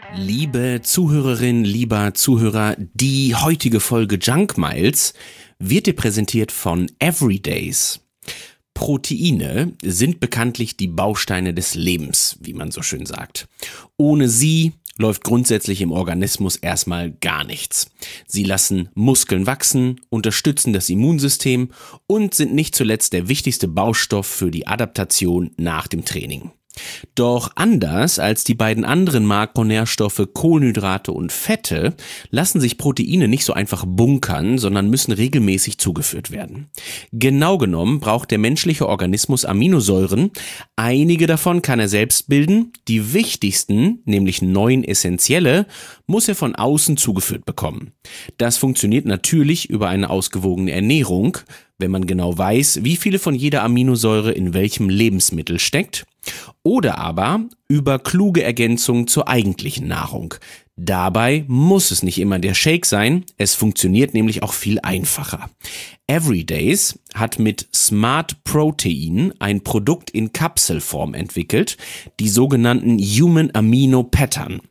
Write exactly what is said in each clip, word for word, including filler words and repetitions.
Liebe Zuhörerin, lieber Zuhörer, die heutige Folge Junk Miles wird dir präsentiert von Everydays. Proteine sind bekanntlich die Bausteine des Lebens, wie man so schön sagt. Ohne sie läuft grundsätzlich im Organismus erstmal gar nichts. Sie lassen Muskeln wachsen, unterstützen das Immunsystem und sind nicht zuletzt der wichtigste Baustoff für die Adaptation nach dem Training. Doch anders als die beiden anderen Makronährstoffe Kohlenhydrate und Fette lassen sich Proteine nicht so einfach bunkern, sondern müssen regelmäßig zugeführt werden. Genau genommen braucht der menschliche Organismus Aminosäuren. Einige davon kann er selbst bilden. Die wichtigsten, nämlich neun essentielle, muss er von außen zugeführt bekommen. Das funktioniert natürlich über eine ausgewogene Ernährung, wenn man genau weiß, wie viele von jeder Aminosäure in welchem Lebensmittel steckt. Oder aber über kluge Ergänzungen zur eigentlichen Nahrung. Dabei muss es nicht immer der Shake sein, es funktioniert nämlich auch viel einfacher. Everydays hat mit Smart Protein ein Produkt in Kapselform entwickelt, die sogenannten Human Amino Pattern.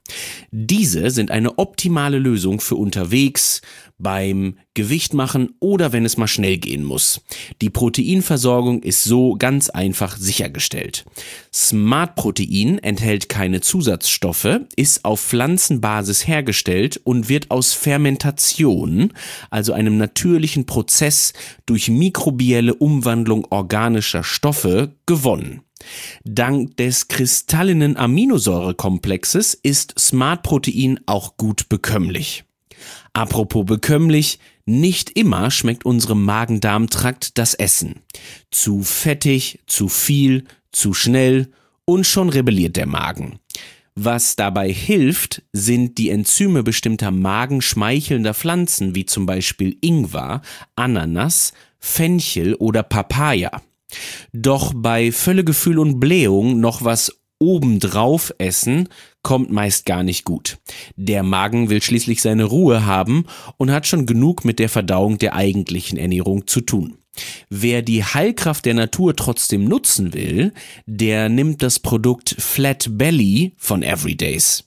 Diese sind eine optimale Lösung für unterwegs, beim Gewicht machen oder wenn es mal schnell gehen muss. Die Proteinversorgung ist so ganz einfach sichergestellt. Smart Protein enthält keine Zusatzstoffe, ist auf Pflanzenbasis hergestellt und wird aus Fermentation, also einem natürlichen Prozess durch mikrobielle Umwandlung organischer Stoffe, gewonnen. Dank des kristallinen Aminosäurekomplexes ist Smart Protein auch gut bekömmlich. Apropos bekömmlich, nicht immer schmeckt unserem Magen-Darm-Trakt das Essen. Zu fettig, zu viel, zu schnell und schon rebelliert der Magen. Was dabei hilft, sind die Enzyme bestimmter magenschmeichelnder Pflanzen, wie zum Beispiel Ingwer, Ananas, Fenchel oder Papaya. Doch bei Völlegefühl und Blähung noch was obendrauf essen, kommt meist gar nicht gut. Der Magen will schließlich seine Ruhe haben und hat schon genug mit der Verdauung der eigentlichen Ernährung zu tun. Wer die Heilkraft der Natur trotzdem nutzen will, der nimmt das Produkt Flat Belly von Everydays.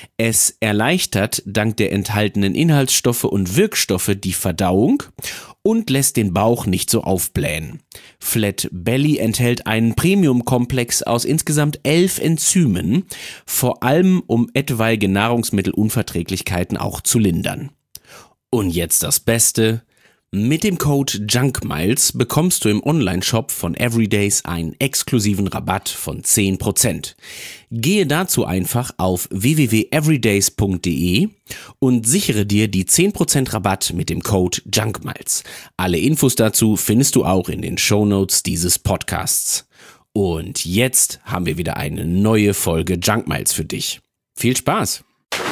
Es erleichtert dank der enthaltenen Inhaltsstoffe und Wirkstoffe die Verdauung und lässt den Bauch nicht so aufblähen. Flat Belly enthält einen Premium-Komplex aus insgesamt elf Enzymen, vor allem um etwaige Nahrungsmittelunverträglichkeiten auch zu lindern. Und jetzt das Beste: Mit dem Code JUNKMILES bekommst du im Onlineshop von Everydays einen exklusiven Rabatt von zehn Prozent. Gehe dazu einfach auf w w w punkt everydays punkt d e und sichere dir die zehn Prozent Rabatt mit dem Code JUNKMILES. Alle Infos dazu findest du auch in den Shownotes dieses Podcasts. Und jetzt haben wir wieder eine neue Folge Junk Miles für dich. Viel Spaß!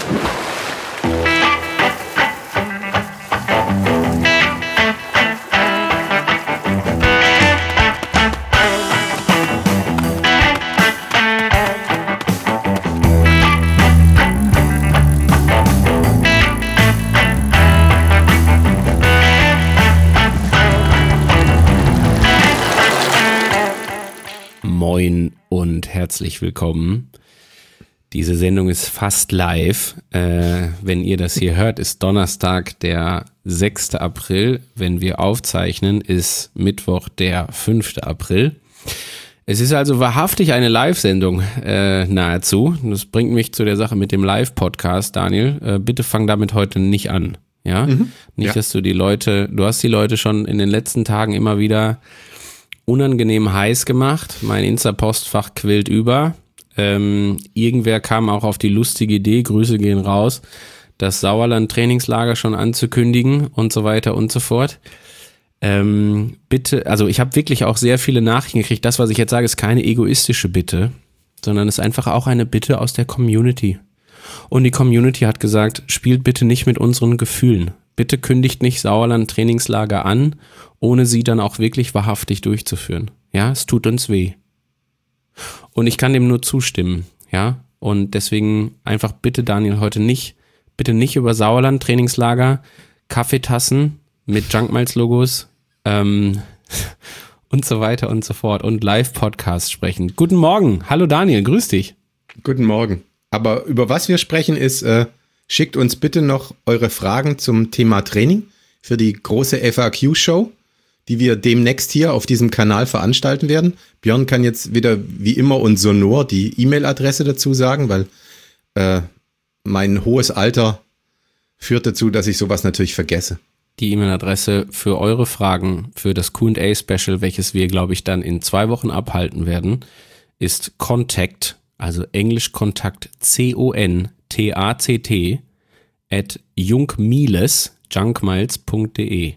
Moin und herzlich willkommen. Diese Sendung ist fast live. Äh, wenn ihr das hier hört, ist Donnerstag, der sechster April. Wenn wir aufzeichnen, ist Mittwoch, der fünfter April. Es ist also wahrhaftig eine Live-Sendung äh, nahezu. Das bringt mich zu der Sache mit dem Live-Podcast, Daniel. Äh, bitte fang damit heute nicht an. Ja, mhm, nicht, ja. Dass du die Leute, du hast die Leute schon in den letzten Tagen immer wieder unangenehm heiß gemacht. Mein Insta-Postfach quillt über. Ähm, irgendwer kam auch auf die lustige Idee, Grüße gehen raus, das Sauerland-Trainingslager schon anzukündigen und so weiter und so fort. Ähm, bitte, also ich habe wirklich auch sehr viele Nachrichten gekriegt. Das, was ich jetzt sage, ist keine egoistische Bitte, sondern ist einfach auch eine Bitte aus der Community. Und die Community hat gesagt, spielt bitte nicht mit unseren Gefühlen. Bitte kündigt nicht Sauerland-Trainingslager an, ohne sie dann auch wirklich wahrhaftig durchzuführen. Ja, es tut uns weh. Und ich kann dem nur zustimmen, ja. Und deswegen einfach bitte, Daniel, heute nicht, bitte nicht über Sauerland-Trainingslager, Kaffeetassen mit Junk Miles Logos ähm, und so weiter und so fort und Live-Podcasts sprechen. Guten Morgen, hallo Daniel, grüß dich. Guten Morgen. Aber über was wir sprechen ist, äh, schickt uns bitte noch eure Fragen zum Thema Training für die große F A Q-Show, die wir demnächst hier auf diesem Kanal veranstalten werden. Björn kann jetzt wieder wie immer und sonor die E-Mail-Adresse dazu sagen, weil äh, mein hohes Alter führt dazu, dass ich sowas natürlich vergesse. Die E-Mail-Adresse für eure Fragen für das Q and A-Special, welches wir, glaube ich, dann in zwei Wochen abhalten werden, ist Contact, also Englisch Kontakt, C O N T A C T, at junkmiles, junkmiles punkt de.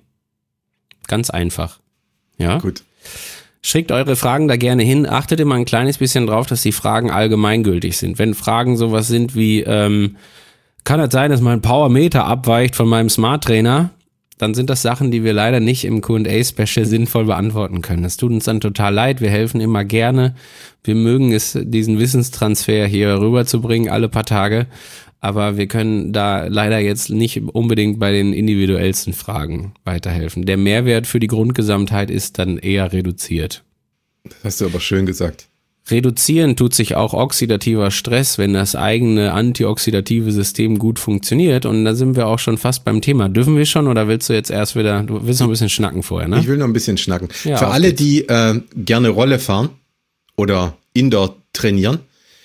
Ganz einfach. Ja? Gut. Schickt eure Fragen da gerne hin. Achtet immer ein kleines bisschen drauf, dass die Fragen allgemeingültig sind. Wenn Fragen sowas sind wie, ähm, kann es sein, dass mein Powermeter abweicht von meinem Smart Trainer, dann sind das Sachen, die wir leider nicht im Q and A-Special sinnvoll beantworten können. Das tut uns dann total leid. Wir helfen immer gerne. Wir mögen es, diesen Wissenstransfer hier rüberzubringen, alle paar Tage. Aber wir können da leider jetzt nicht unbedingt bei den individuellsten Fragen weiterhelfen. Der Mehrwert für die Grundgesamtheit ist dann eher reduziert. Das hast du aber schön gesagt. Reduzieren tut sich auch oxidativer Stress, wenn das eigene antioxidative System gut funktioniert. Und da sind wir auch schon fast beim Thema. Dürfen wir schon oder willst du jetzt erst wieder, du willst noch ein bisschen schnacken vorher, ne? Ich will noch ein bisschen schnacken. Ja, Für alle, die äh, gerne Rolle fahren oder Indoor trainieren,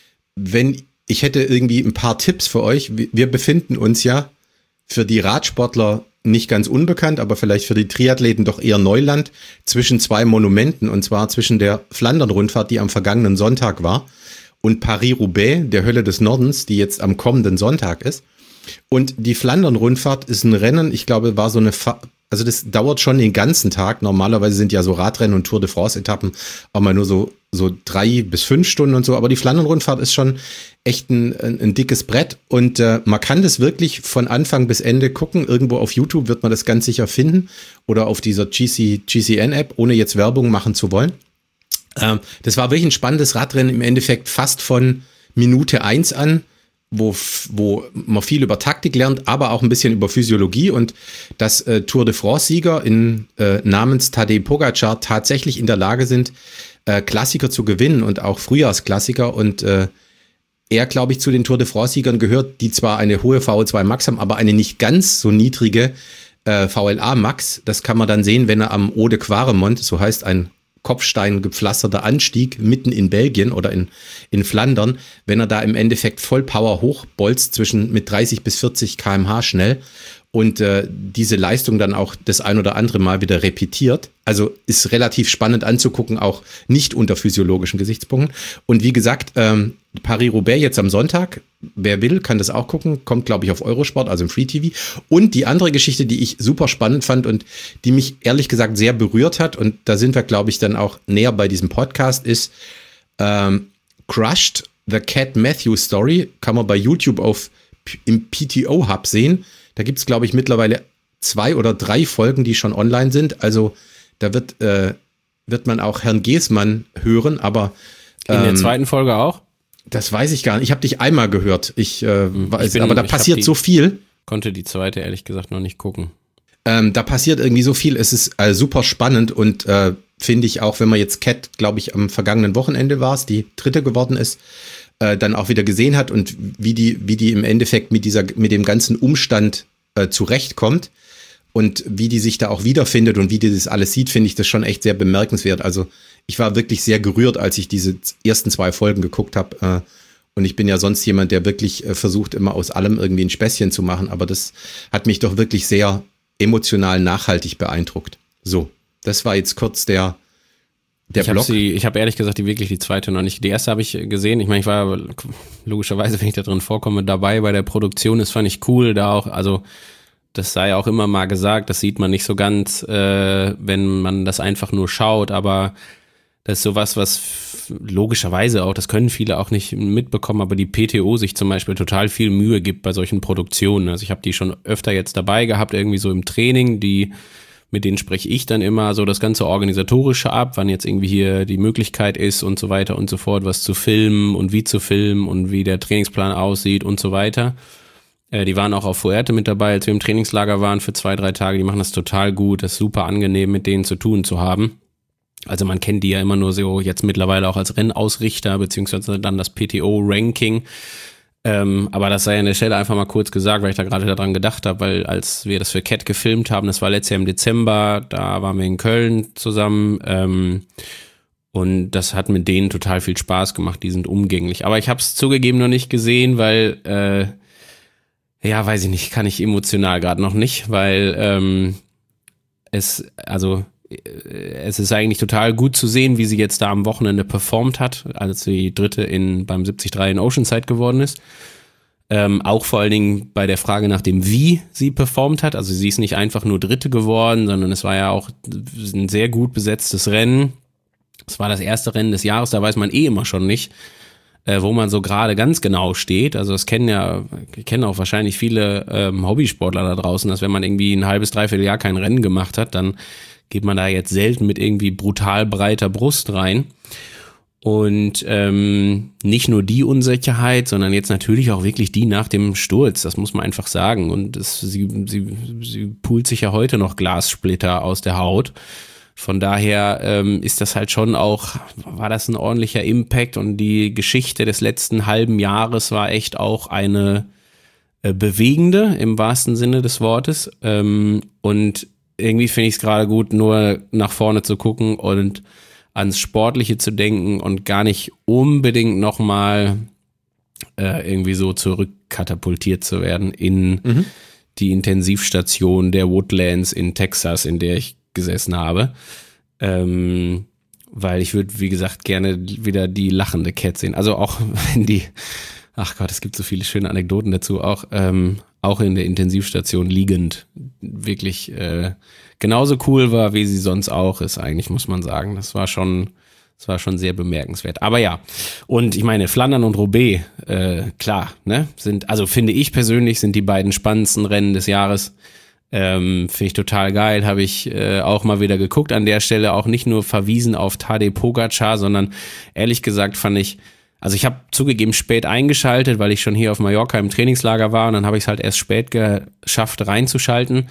wenn ich hätte irgendwie ein paar Tipps für euch. Wir befinden uns ja für die Radsportler nicht ganz unbekannt, aber vielleicht für die Triathleten doch eher Neuland zwischen zwei Monumenten, und zwar zwischen der Flandern-Rundfahrt, die am vergangenen Sonntag war, und Paris-Roubaix, der Hölle des Nordens, die jetzt am kommenden Sonntag ist. Und die Flandern-Rundfahrt ist ein Rennen, ich glaube, war so eine, Fa- also das dauert schon den ganzen Tag. Normalerweise sind ja so Radrennen und Tour de France-Etappen auch mal nur so, so drei bis fünf Stunden und so, aber die Flandern-Rundfahrt ist schon echt ein, ein, ein dickes Brett und äh, man kann das wirklich von Anfang bis Ende gucken. Irgendwo auf YouTube wird man das ganz sicher finden oder auf dieser G C, G C N-App, ohne jetzt Werbung machen zu wollen. Ähm, das war wirklich ein spannendes Radrennen, im Endeffekt fast von Minute eins an, wo, wo man viel über Taktik lernt, aber auch ein bisschen über Physiologie, und dass äh, Tour de France-Sieger in äh, namens Tadej Pogačar tatsächlich in der Lage sind, äh, Klassiker zu gewinnen und auch Frühjahrsklassiker, und äh, er, glaube ich, zu den Tour de France-Siegern gehört, die zwar eine hohe V O zwei Max haben, aber eine nicht ganz so niedrige äh, V L A Max. Das kann man dann sehen, wenn er am Eau de Quaremont, so heißt ein kopfsteingepflasterter Anstieg mitten in Belgien oder in, in Flandern, wenn er da im Endeffekt Vollpower hochbolzt zwischen mit dreißig bis vierzig Kilometer pro Stunde schnell und äh, diese Leistung dann auch das ein oder andere Mal wieder repetiert. Also ist relativ spannend anzugucken, auch nicht unter physiologischen Gesichtspunkten. Und wie gesagt, ähm, Paris-Roubaix jetzt am Sonntag, wer will, kann das auch gucken, kommt, glaube ich, auf Eurosport, also im Free-T V. Und die andere Geschichte, die ich super spannend fand und die mich ehrlich gesagt sehr berührt hat, und da sind wir, glaube ich, dann auch näher bei diesem Podcast, ist ähm, Crushed, The Cat Matthews Story, kann man bei YouTube auf im P T O-Hub sehen. Da gibt es, glaube ich, mittlerweile zwei oder drei Folgen, die schon online sind. Also da wird, äh, wird man auch Herrn Geßmann hören, aber ähm, in der zweiten ähm, Folge auch? Das weiß ich gar nicht. Ich habe dich einmal gehört. Ich, äh, ich weiß, bin, aber da passiert die, so viel. Konnte die zweite ehrlich gesagt noch nicht gucken. Ähm, da passiert irgendwie so viel. Es ist äh, super spannend und äh, finde ich auch, wenn man jetzt Cat, glaube ich, am vergangenen Wochenende war es, die dritte geworden ist, äh, dann auch wieder gesehen hat und wie die, wie die im Endeffekt mit dieser, mit dem ganzen Umstand äh, zurechtkommt und wie die sich da auch wiederfindet und wie die das alles sieht, finde ich das schon echt sehr bemerkenswert. Also ich war wirklich sehr gerührt, als ich diese ersten zwei Folgen geguckt habe. Äh, und ich bin ja sonst jemand, der wirklich äh, versucht, immer aus allem irgendwie ein Späßchen zu machen. Aber das hat mich doch wirklich sehr emotional nachhaltig beeindruckt. So, das war jetzt kurz der Der ich habe sie, ich habe ehrlich gesagt die wirklich die zweite noch nicht. Die erste habe ich gesehen. Ich meine, ich war logischerweise, wenn ich da drin vorkomme, dabei bei der Produktion. Das fand ich cool, da auch, also das sei auch immer mal gesagt, das sieht man nicht so ganz, äh, wenn man das einfach nur schaut, aber das ist sowas, was logischerweise auch, das können viele auch nicht mitbekommen, aber die P T O sich zum Beispiel total viel Mühe gibt bei solchen Produktionen. Also ich habe die schon öfter jetzt dabei gehabt, irgendwie so im Training, die mit denen spreche ich dann immer so das ganze Organisatorische ab, wann jetzt irgendwie hier die Möglichkeit ist und so weiter und so fort, was zu filmen und wie zu filmen und wie der Trainingsplan aussieht und so weiter. Äh, die waren auch auf Fuerte mit dabei, als wir im Trainingslager waren für zwei, drei Tage. Die machen das total gut, das ist super angenehm, mit denen zu tun zu haben. Also man kennt die ja immer nur so jetzt mittlerweile auch als Rennausrichter, beziehungsweise dann das P T O-Ranking. Ähm, aber das sei an der Stelle einfach mal kurz gesagt, weil ich da gerade daran gedacht habe, weil als wir das für Cat gefilmt haben, das war letztes Jahr im Dezember, da waren wir in Köln zusammen ähm, und das hat mit denen total viel Spaß gemacht, die sind umgänglich. Aber ich habe es zugegeben noch nicht gesehen, weil, äh, ja, weiß ich nicht, kann ich emotional gerade noch nicht, weil ähm, es, also es ist eigentlich total gut zu sehen, wie sie jetzt da am Wochenende performt hat, als die Dritte in, beim siebzig drei in Oceanside geworden ist. Ähm, auch vor allen Dingen bei der Frage nach dem, wie sie performt hat. Also sie ist nicht einfach nur Dritte geworden, sondern es war ja auch ein sehr gut besetztes Rennen. Es war das erste Rennen des Jahres, da weiß man eh immer schon nicht, äh, wo man so gerade ganz genau steht. Also das kennen ja, kennen auch wahrscheinlich viele ähm, Hobbysportler da draußen, dass wenn man irgendwie ein halbes, dreiviertel Jahr kein Rennen gemacht hat, dann geht man da jetzt selten mit irgendwie brutal breiter Brust rein. Und ähm, nicht nur die Unsicherheit, sondern jetzt natürlich auch wirklich die nach dem Sturz, das muss man einfach sagen. Und das, sie, sie, sie pult sich ja heute noch Glassplitter aus der Haut. Von daher ähm, ist das halt schon auch, war das ein ordentlicher Impact und die Geschichte des letzten halben Jahres war echt auch eine äh, bewegende, im wahrsten Sinne des Wortes. Ähm, und irgendwie finde ich es gerade gut, nur nach vorne zu gucken und ans Sportliche zu denken und gar nicht unbedingt nochmal äh, irgendwie so zurückkatapultiert zu werden in mhm. die Intensivstation der Woodlands in Texas, in der ich gesessen habe. Ähm, weil ich würde, wie gesagt, gerne wieder die lachende Cat sehen. Also auch wenn die, ach Gott, es gibt so viele schöne Anekdoten dazu, auch ähm, auch in der Intensivstation liegend wirklich äh, genauso cool war, wie sie sonst auch ist, eigentlich, muss man sagen. Das war schon, das war schon sehr bemerkenswert. Aber ja, und ich meine, Flandern und Roubaix, äh, klar, ne, sind, also finde ich persönlich, sind die beiden spannendsten Rennen des Jahres. Ähm, finde ich total geil, habe ich äh, auch mal wieder geguckt. An der Stelle auch nicht nur verwiesen auf Tadej Pogačar, sondern ehrlich gesagt fand ich, also ich habe zugegeben spät eingeschaltet, weil ich schon hier auf Mallorca im Trainingslager war und dann habe ich es halt erst spät geschafft reinzuschalten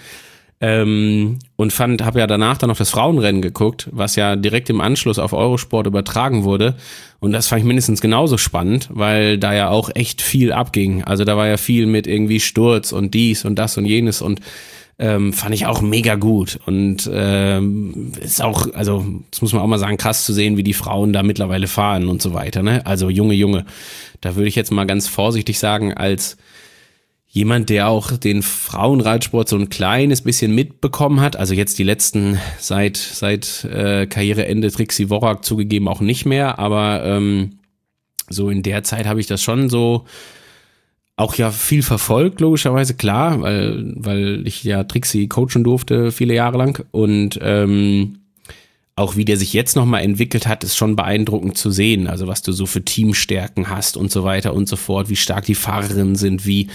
ähm, und fand, habe ja danach dann noch das Frauenrennen geguckt, was ja direkt im Anschluss auf Eurosport übertragen wurde und das fand ich mindestens genauso spannend, weil da ja auch echt viel abging. Also da war ja viel mit irgendwie Sturz und dies und das und jenes und Ähm, fand ich auch mega gut und ähm, ist auch, also das muss man auch mal sagen, krass zu sehen, wie die Frauen da mittlerweile fahren und so weiter, ne? Also Junge, Junge, da würde ich jetzt mal ganz vorsichtig sagen, als jemand, der auch den Frauenradsport so ein kleines bisschen mitbekommen hat, also jetzt die letzten, seit seit äh, Karriereende Trixie Worrack zugegeben auch nicht mehr, aber ähm, so in der Zeit habe ich das schon so auch ja viel verfolgt, logischerweise, klar, weil weil ich ja Trixie coachen durfte viele Jahre lang und ähm, auch wie der sich jetzt nochmal entwickelt hat, ist schon beeindruckend zu sehen, also was du so für Teamstärken hast und so weiter und so fort, wie stark die Fahrerinnen sind, wie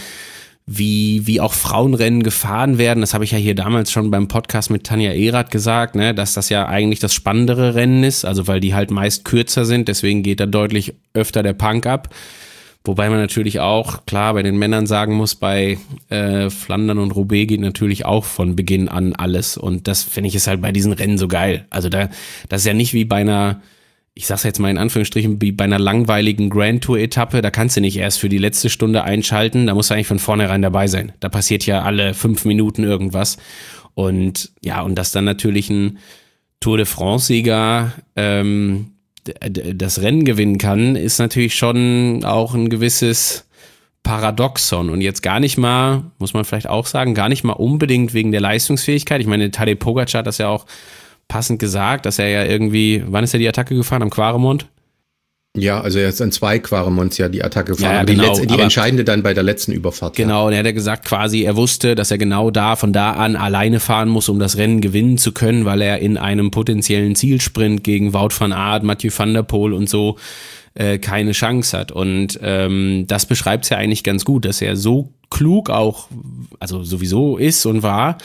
wie wie auch Frauenrennen gefahren werden, das habe ich ja hier damals schon beim Podcast mit Tanja Erath gesagt, ne, dass das ja eigentlich das spannendere Rennen ist, also weil die halt meist kürzer sind, deswegen geht da deutlich öfter der Punk ab. Wobei man natürlich auch, klar, bei den Männern sagen muss, bei äh, Flandern und Roubaix geht natürlich auch von Beginn an alles. Und das finde ich ist halt bei diesen Rennen so geil. Also da, das ist ja nicht wie bei einer, ich sag's jetzt mal in Anführungsstrichen, wie bei einer langweiligen Grand Tour-Etappe. Da kannst du nicht erst für die letzte Stunde einschalten. Da musst du eigentlich von vornherein dabei sein. Da passiert ja alle fünf Minuten irgendwas. Und ja, und dass dann natürlich ein Tour de France-Sieger ähm, das Rennen gewinnen kann, ist natürlich schon auch ein gewisses Paradoxon und jetzt gar nicht mal, muss man vielleicht auch sagen, gar nicht mal unbedingt wegen der Leistungsfähigkeit. Ich meine, Tadej Pogačar hat das ja auch passend gesagt, dass er ja irgendwie, wann ist er die Attacke gefahren? Am Quaremont? Ja, also er ist an zwei Quaremonts ja die Attacke gefahren, ja, ja, aber die, genau, letzte, die aber entscheidende dann bei der letzten Überfahrt. Genau, und er hat ja gesagt quasi, er wusste, dass er genau da, von da an alleine fahren muss, um das Rennen gewinnen zu können, weil er in einem potenziellen Zielsprint gegen Wout van Aert, Mathieu van der Poel und so äh, keine Chance hat. Und ähm, das beschreibt es ja eigentlich ganz gut, dass er so klug auch, also sowieso ist und war,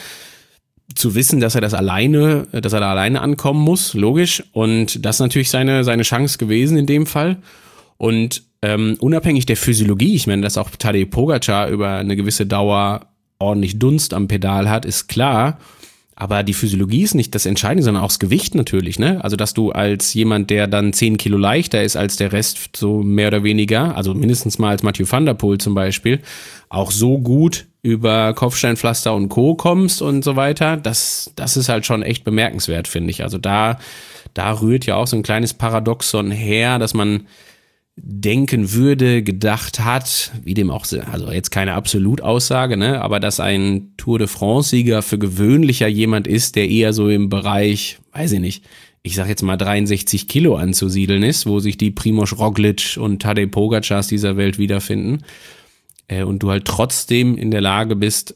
zu wissen, dass er das alleine, dass er da alleine ankommen muss, logisch. Und das ist natürlich seine, seine Chance gewesen in dem Fall. Und ähm, unabhängig der Physiologie, ich meine, dass auch Tadej Pogačar über eine gewisse Dauer ordentlich Dunst am Pedal hat, ist klar. Aber die Physiologie ist nicht das Entscheidende, sondern auch das Gewicht natürlich, ne? Also, dass du als jemand, der dann zehn Kilo leichter ist als der Rest, so mehr oder weniger, also mindestens mal als Mathieu van der Poel zum Beispiel, auch so gut über Kopfsteinpflaster und Co. kommst und so weiter, das, das ist halt schon echt bemerkenswert, finde ich. Also da, da rührt ja auch so ein kleines Paradoxon her, dass man denken würde, gedacht hat, wie dem auch, also jetzt keine Absolutaussage, ne, aber dass ein Tour de France-Sieger für gewöhnlicher jemand ist, der eher so im Bereich, weiß ich nicht, ich sag jetzt mal dreiundsechzig Kilo anzusiedeln ist, wo sich die Primož Roglič und Tadej Pogacars dieser Welt wiederfinden, äh, und du halt trotzdem in der Lage bist,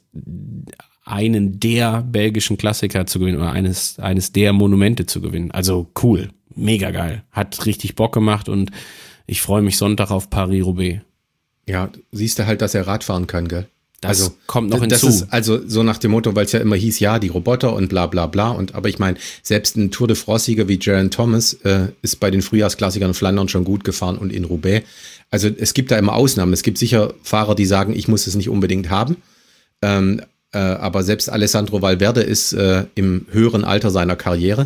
einen der belgischen Klassiker zu gewinnen oder eines, eines der Monumente zu gewinnen. Also cool, mega geil, hat richtig Bock gemacht und ich freue mich Sonntag auf Paris-Roubaix. Ja, siehst du halt, dass er Radfahren kann, gell? Das also, kommt noch das hinzu. Ist also so nach dem Motto, weil es ja immer hieß, ja, die Roboter und bla bla bla. Und aber ich meine, selbst ein Tour de France-Sieger wie Geraint Thomas äh, ist bei den Frühjahrsklassikern in Flandern schon gut gefahren und in Roubaix. Also es gibt da immer Ausnahmen. Es gibt sicher Fahrer, die sagen, ich muss es nicht unbedingt haben. Ähm, äh, aber selbst Alessandro Valverde ist äh, im höheren Alter seiner Karriere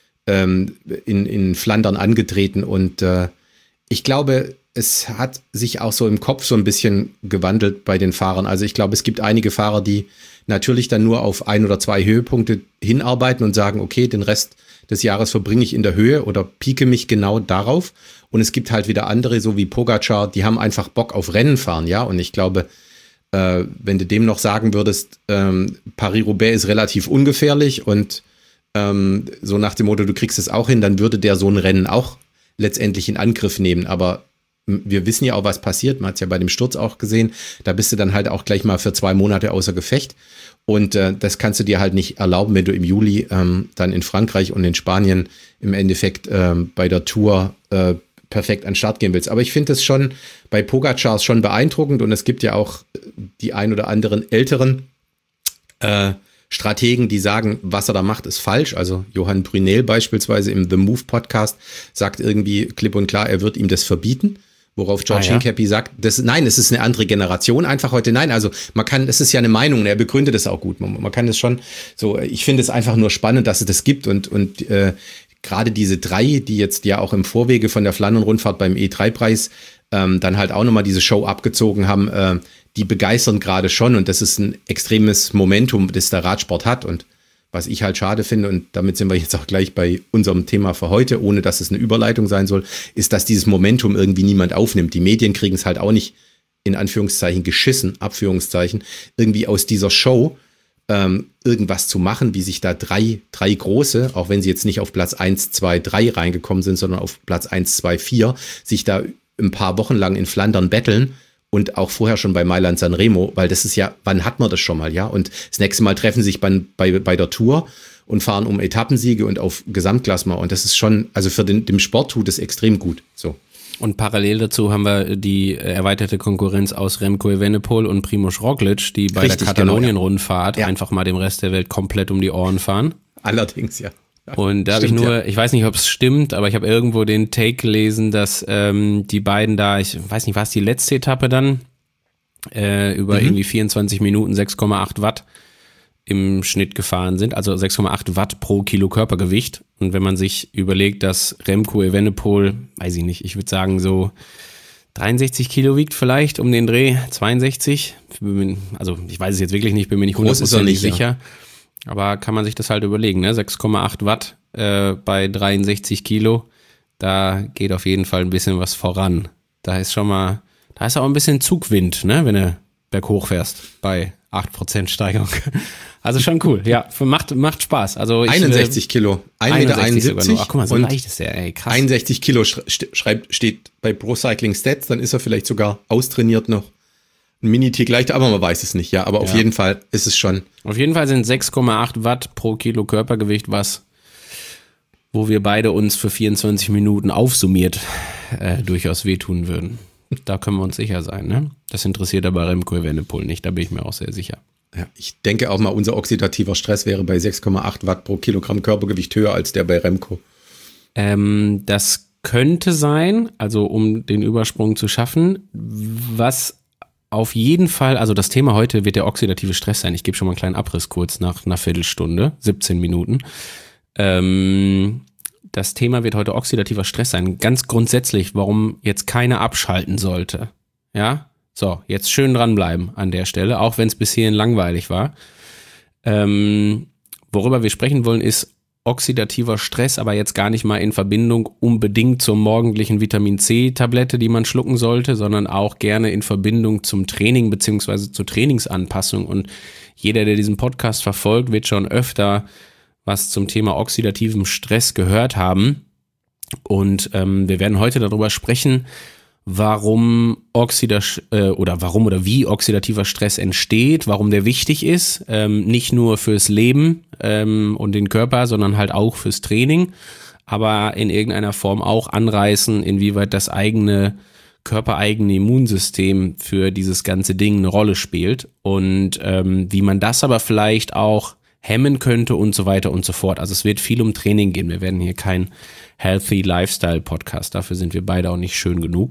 ähm, in, in Flandern angetreten und äh, ich glaube, es hat sich auch so im Kopf so ein bisschen gewandelt bei den Fahrern. Also ich glaube, es gibt einige Fahrer, die natürlich dann nur auf ein oder zwei Höhepunkte hinarbeiten und sagen, okay, den Rest des Jahres verbringe ich in der Höhe oder pieke mich genau darauf. Und es gibt halt wieder andere, so wie Pogacar, die haben einfach Bock auf Rennen fahren, ja. Und ich glaube, äh, wenn du dem noch sagen würdest, ähm, Paris-Roubaix ist relativ ungefährlich und ähm, so nach dem Motto, du kriegst es auch hin, dann würde der so ein Rennen auch letztendlich in Angriff nehmen, aber wir wissen ja auch, was passiert, man hat es ja bei dem Sturz auch gesehen, da bist du dann halt auch gleich mal für zwei Monate außer Gefecht und äh, das kannst du dir halt nicht erlauben, wenn du im Juli ähm, dann in Frankreich und in Spanien im Endeffekt ähm, bei der Tour äh, perfekt an den Start gehen willst. Aber ich finde es schon bei Pogacar schon beeindruckend und es gibt ja auch die ein oder anderen älteren äh, Strategen, die sagen, was er da macht, ist falsch. Also Johann Brunel beispielsweise im The Move Podcast sagt irgendwie klipp und klar, er wird ihm das verbieten. Worauf George ah, ja. Hincapie sagt, das, nein, es ist eine andere Generation einfach heute. Nein, also man kann, es ist ja eine Meinung, er begründet es auch gut. Man, man kann es schon so, ich finde es einfach nur spannend, dass es das gibt und, und äh, gerade diese drei, die jetzt ja auch im Vorwege von der Flandern-Rundfahrt beim E drei Preis ähm, dann halt auch nochmal diese Show abgezogen haben, äh, die begeistern gerade schon und das ist ein extremes Momentum, das der Radsport hat und was ich halt schade finde und damit sind wir jetzt auch gleich bei unserem Thema für heute, ohne dass es eine Überleitung sein soll, ist, dass dieses Momentum irgendwie niemand aufnimmt. Die Medien kriegen es halt auch nicht in Anführungszeichen geschissen, Abführungszeichen, irgendwie aus dieser Show ähm, irgendwas zu machen, wie sich da drei, drei große, auch wenn sie jetzt nicht auf Platz eins, zwei, drei reingekommen sind, sondern auf Platz eins, zwei, vier, sich da ein paar Wochen lang in Flandern betteln. Und auch vorher schon bei Mailand Sanremo, weil das ist ja, wann hat man das schon mal, ja? Und das nächste Mal treffen sie sich bei, bei, bei der Tour und fahren um Etappensiege und auf Gesamtklassement. Und das ist schon, also für den, dem Sport tut es extrem gut. So. Und parallel dazu haben wir die erweiterte Konkurrenz aus Remco Evenepoel und Primož Roglič, die bei Richtig, der Katalonien-Rundfahrt genau, ja. einfach mal dem Rest der Welt komplett um die Ohren fahren. Allerdings, ja. Und da habe ich nur, ja. ich weiß nicht, ob es stimmt, aber ich habe irgendwo den Take gelesen, dass ähm, die beiden da, ich weiß nicht, war es die letzte Etappe dann, äh, über mhm. irgendwie vierundzwanzig Minuten sechs Komma acht Watt im Schnitt gefahren sind, also sechs Komma acht Watt pro Kilo Körpergewicht. Und wenn man sich überlegt, dass Remco Evenepoel, weiß ich nicht, ich würde sagen so dreiundsechzig Kilo wiegt vielleicht um den Dreh, zweiundsechzig, also ich weiß es jetzt wirklich nicht, bin mir nicht hundertprozentig sicher. Ja. Aber kann man sich das halt überlegen, ne? sechs Komma acht Watt äh, bei dreiundsechzig Kilo, da geht auf jeden Fall ein bisschen was voran. Da ist schon mal, da ist auch ein bisschen Zugwind, ne? Wenn du berghoch fährst bei acht Prozent Steigerung. Also schon cool, ja, macht, macht Spaß. Also ich, einundsechzig Kilo, ein Meter einundsiebzig. Ach guck mal, so leicht ist der, ey, krass. einundsechzig Kilo schreibt, steht bei Pro Cycling Stats, dann ist er vielleicht sogar austrainiert noch. Ein Mini-Tick leichter, aber man weiß es nicht, ja. Aber ja. auf jeden Fall ist es schon. Auf jeden Fall sind sechs Komma acht Watt pro Kilo Körpergewicht was, wo wir beide uns für vierundzwanzig Minuten aufsummiert äh, durchaus wehtun würden. Da können wir uns sicher sein, ne? Das interessiert aber Remco Evenepoel nicht, da bin ich mir auch sehr sicher. Ja, ich denke auch mal, unser oxidativer Stress wäre bei sechs Komma acht Watt pro Kilogramm Körpergewicht höher als der bei Remco. Ähm, das könnte sein, also um den Übersprung zu schaffen. Was auf jeden Fall, also das Thema heute wird der oxidative Stress sein. Ich gebe schon mal einen kleinen Abriss kurz nach einer Viertelstunde, siebzehn Minuten. Ähm, das Thema wird heute oxidativer Stress sein. Ganz grundsätzlich, warum jetzt keiner abschalten sollte. Ja, so, jetzt schön dranbleiben an der Stelle, auch wenn es bis hierhin langweilig war. Ähm, worüber wir sprechen wollen, ist oxidativer Stress, aber jetzt gar nicht mal in Verbindung unbedingt zur morgendlichen Vitamin-C-Tablette, die man schlucken sollte, sondern auch gerne in Verbindung zum Training beziehungsweise zur Trainingsanpassung. Und jeder, der diesen Podcast verfolgt, wird schon öfter was zum Thema oxidativem Stress gehört haben. Und ähm, wir werden heute darüber sprechen, warum Oxida äh, oder warum oder wie oxidativer Stress entsteht, warum der wichtig ist, ähm, nicht nur fürs Leben ähm, und den Körper, sondern halt auch fürs Training, aber in irgendeiner Form auch anreißen, inwieweit das eigene körpereigene Immunsystem für dieses ganze Ding eine Rolle spielt und ähm, wie man das aber vielleicht auch hemmen könnte und so weiter und so fort. Also es wird viel um Training gehen. Wir werden hier kein Healthy Lifestyle Podcast, dafür sind wir beide auch nicht schön genug.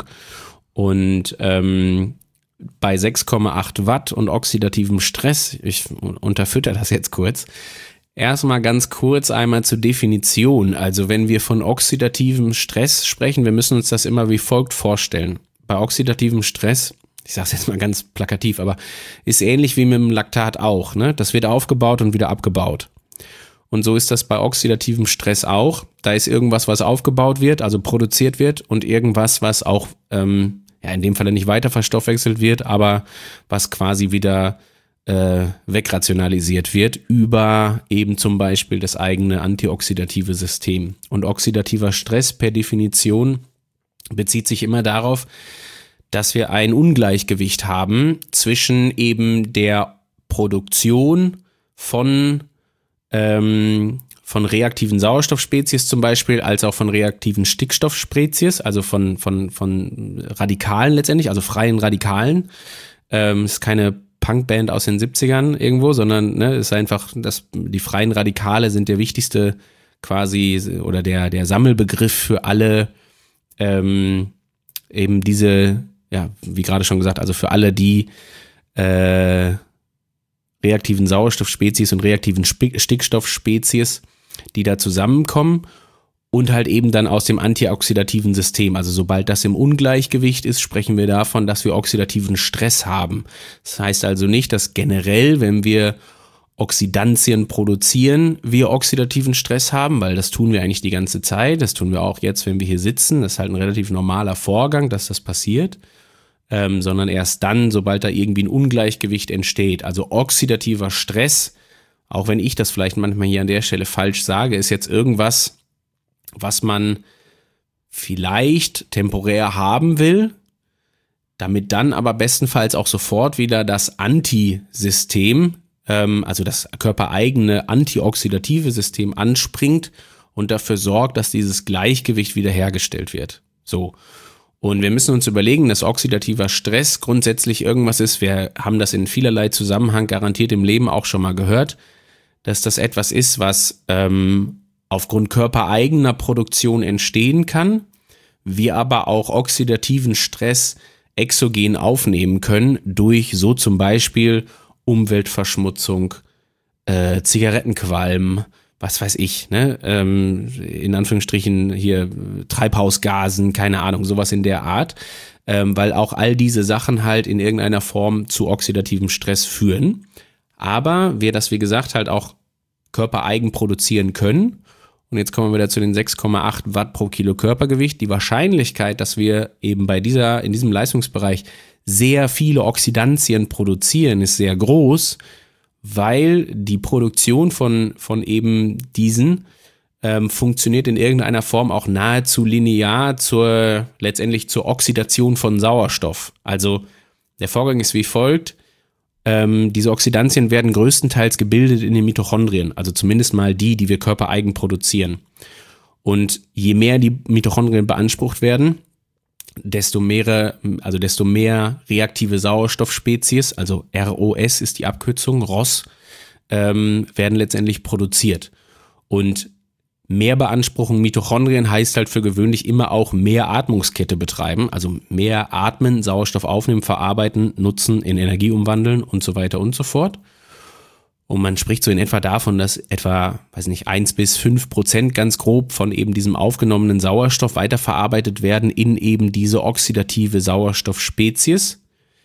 Und ähm, bei sechs Komma acht Watt und oxidativem Stress, ich unterfütter das jetzt kurz, erstmal ganz kurz einmal zur Definition. Also wenn wir von oxidativem Stress sprechen, wir müssen uns das immer wie folgt vorstellen. Bei oxidativem Stress, ich sage es jetzt mal ganz plakativ, aber ist ähnlich wie mit dem Laktat auch, ne? Das wird aufgebaut und wieder abgebaut. Und so ist das bei oxidativem Stress auch. Da ist irgendwas, was aufgebaut wird, also produziert wird und irgendwas, was auch, ähm, ja in dem Fall nicht weiter verstoffwechselt wird, aber was quasi wieder äh, wegrationalisiert wird über eben zum Beispiel das eigene antioxidative System. Und oxidativer Stress per Definition bezieht sich immer darauf, dass wir ein Ungleichgewicht haben zwischen eben der Produktion von ähm, von reaktiven Sauerstoffspezies zum Beispiel, als auch von reaktiven Stickstoffspezies, also von von von Radikalen letztendlich, also freien Radikalen. Ähm, ist keine Punkband aus den siebzigern irgendwo, sondern ne, ist einfach, dass die freien Radikale sind der wichtigste quasi oder der der Sammelbegriff für alle ähm, eben diese, ja, wie gerade schon gesagt, also für alle die äh, reaktiven Sauerstoffspezies und reaktiven Sp- Stickstoffspezies, die da zusammenkommen und halt eben dann aus dem antioxidativen System. Also sobald das im Ungleichgewicht ist, sprechen wir davon, dass wir oxidativen Stress haben. Das heißt also nicht, dass generell, wenn wir Oxidantien produzieren, wir oxidativen Stress haben, weil das tun wir eigentlich die ganze Zeit. Das tun wir auch jetzt, wenn wir hier sitzen. Das ist halt ein relativ normaler Vorgang, dass das passiert. Ähm, sondern erst dann, sobald da irgendwie ein Ungleichgewicht entsteht. Also oxidativer Stress, auch wenn ich das vielleicht manchmal hier an der Stelle falsch sage, ist jetzt irgendwas, was man vielleicht temporär haben will, damit dann aber bestenfalls auch sofort wieder das Antisystem, ähm, also das körpereigene antioxidative System anspringt und dafür sorgt, dass dieses Gleichgewicht wiederhergestellt wird. So. Und wir müssen uns überlegen, dass oxidativer Stress grundsätzlich irgendwas ist, wir haben das in vielerlei Zusammenhang garantiert im Leben auch schon mal gehört, dass das etwas ist, was ähm, aufgrund körpereigener Produktion entstehen kann, wir aber auch oxidativen Stress exogen aufnehmen können durch so zum Beispiel Umweltverschmutzung, äh, Zigarettenqualm, was weiß ich, ne, ähm, in Anführungsstrichen hier Treibhausgasen, keine Ahnung, sowas in der Art, ähm, weil auch all diese Sachen halt in irgendeiner Form zu oxidativem Stress führen. Aber wir das, wie gesagt, halt auch körpereigen produzieren können. Und jetzt kommen wir wieder zu den sechs Komma acht Watt pro Kilo Körpergewicht. Die Wahrscheinlichkeit, dass wir eben bei dieser, in diesem Leistungsbereich sehr viele Oxidantien produzieren, ist sehr groß, weil die Produktion von, von eben diesen ähm, funktioniert in irgendeiner Form auch nahezu linear zur, letztendlich zur Oxidation von Sauerstoff. Also der Vorgang ist wie folgt. Ähm, diese Oxidantien werden größtenteils gebildet in den Mitochondrien, also zumindest mal die, die wir körpereigen produzieren. Und je mehr die Mitochondrien beansprucht werden, desto mehr, also desto mehr reaktive Sauerstoffspezies, also R O S ist die Abkürzung, R O S, ähm, werden letztendlich produziert. Und mehr Beanspruchung Mitochondrien heißt halt für gewöhnlich immer auch mehr Atmungskette betreiben, also mehr atmen, Sauerstoff aufnehmen, verarbeiten, nutzen, in Energie umwandeln und so weiter und so fort. Und man spricht so in etwa davon, dass etwa, weiß nicht, eins bis fünf Prozent ganz grob von eben diesem aufgenommenen Sauerstoff weiterverarbeitet werden in eben diese oxidative Sauerstoffspezies,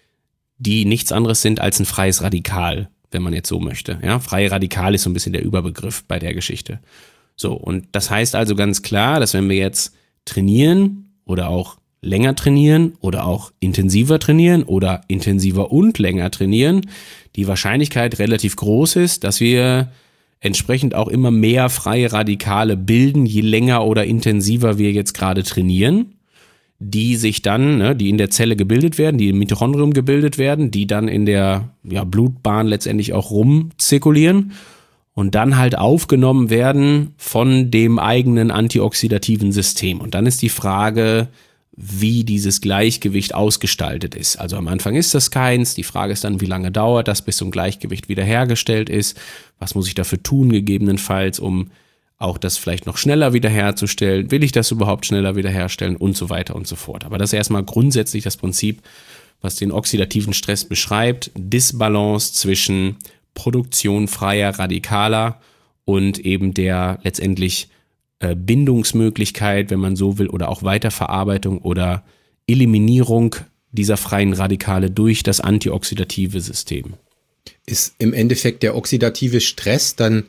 die nichts anderes sind als ein freies Radikal, wenn man jetzt so möchte. Ja, freie Radikal ist so ein bisschen der Überbegriff bei der Geschichte. So, und das heißt also ganz klar, dass wenn wir jetzt trainieren oder auch länger trainieren oder auch intensiver trainieren oder intensiver und länger trainieren, die Wahrscheinlichkeit relativ groß ist, dass wir entsprechend auch immer mehr freie Radikale bilden, je länger oder intensiver wir jetzt gerade trainieren, die sich dann, ne, die in der Zelle gebildet werden, die im Mitochondrium gebildet werden, die dann in der ja, Blutbahn letztendlich auch rumzirkulieren und dann halt aufgenommen werden von dem eigenen antioxidativen System. Und dann ist die Frage, wie dieses Gleichgewicht ausgestaltet ist. Also am Anfang ist das keins. Die Frage ist dann, wie lange dauert das, bis so ein Gleichgewicht wiederhergestellt ist? Was muss ich dafür tun, gegebenenfalls, um auch das vielleicht noch schneller wiederherzustellen? Will ich das überhaupt schneller wiederherstellen? Und so weiter und so fort. Aber das ist erstmal grundsätzlich das Prinzip, was den oxidativen Stress beschreibt. Disbalance zwischen Produktion freier Radikaler und eben der letztendlich Bindungsmöglichkeit, wenn man so will, oder auch Weiterverarbeitung oder Eliminierung dieser freien Radikale durch das antioxidative System. Ist im Endeffekt der oxidative Stress dann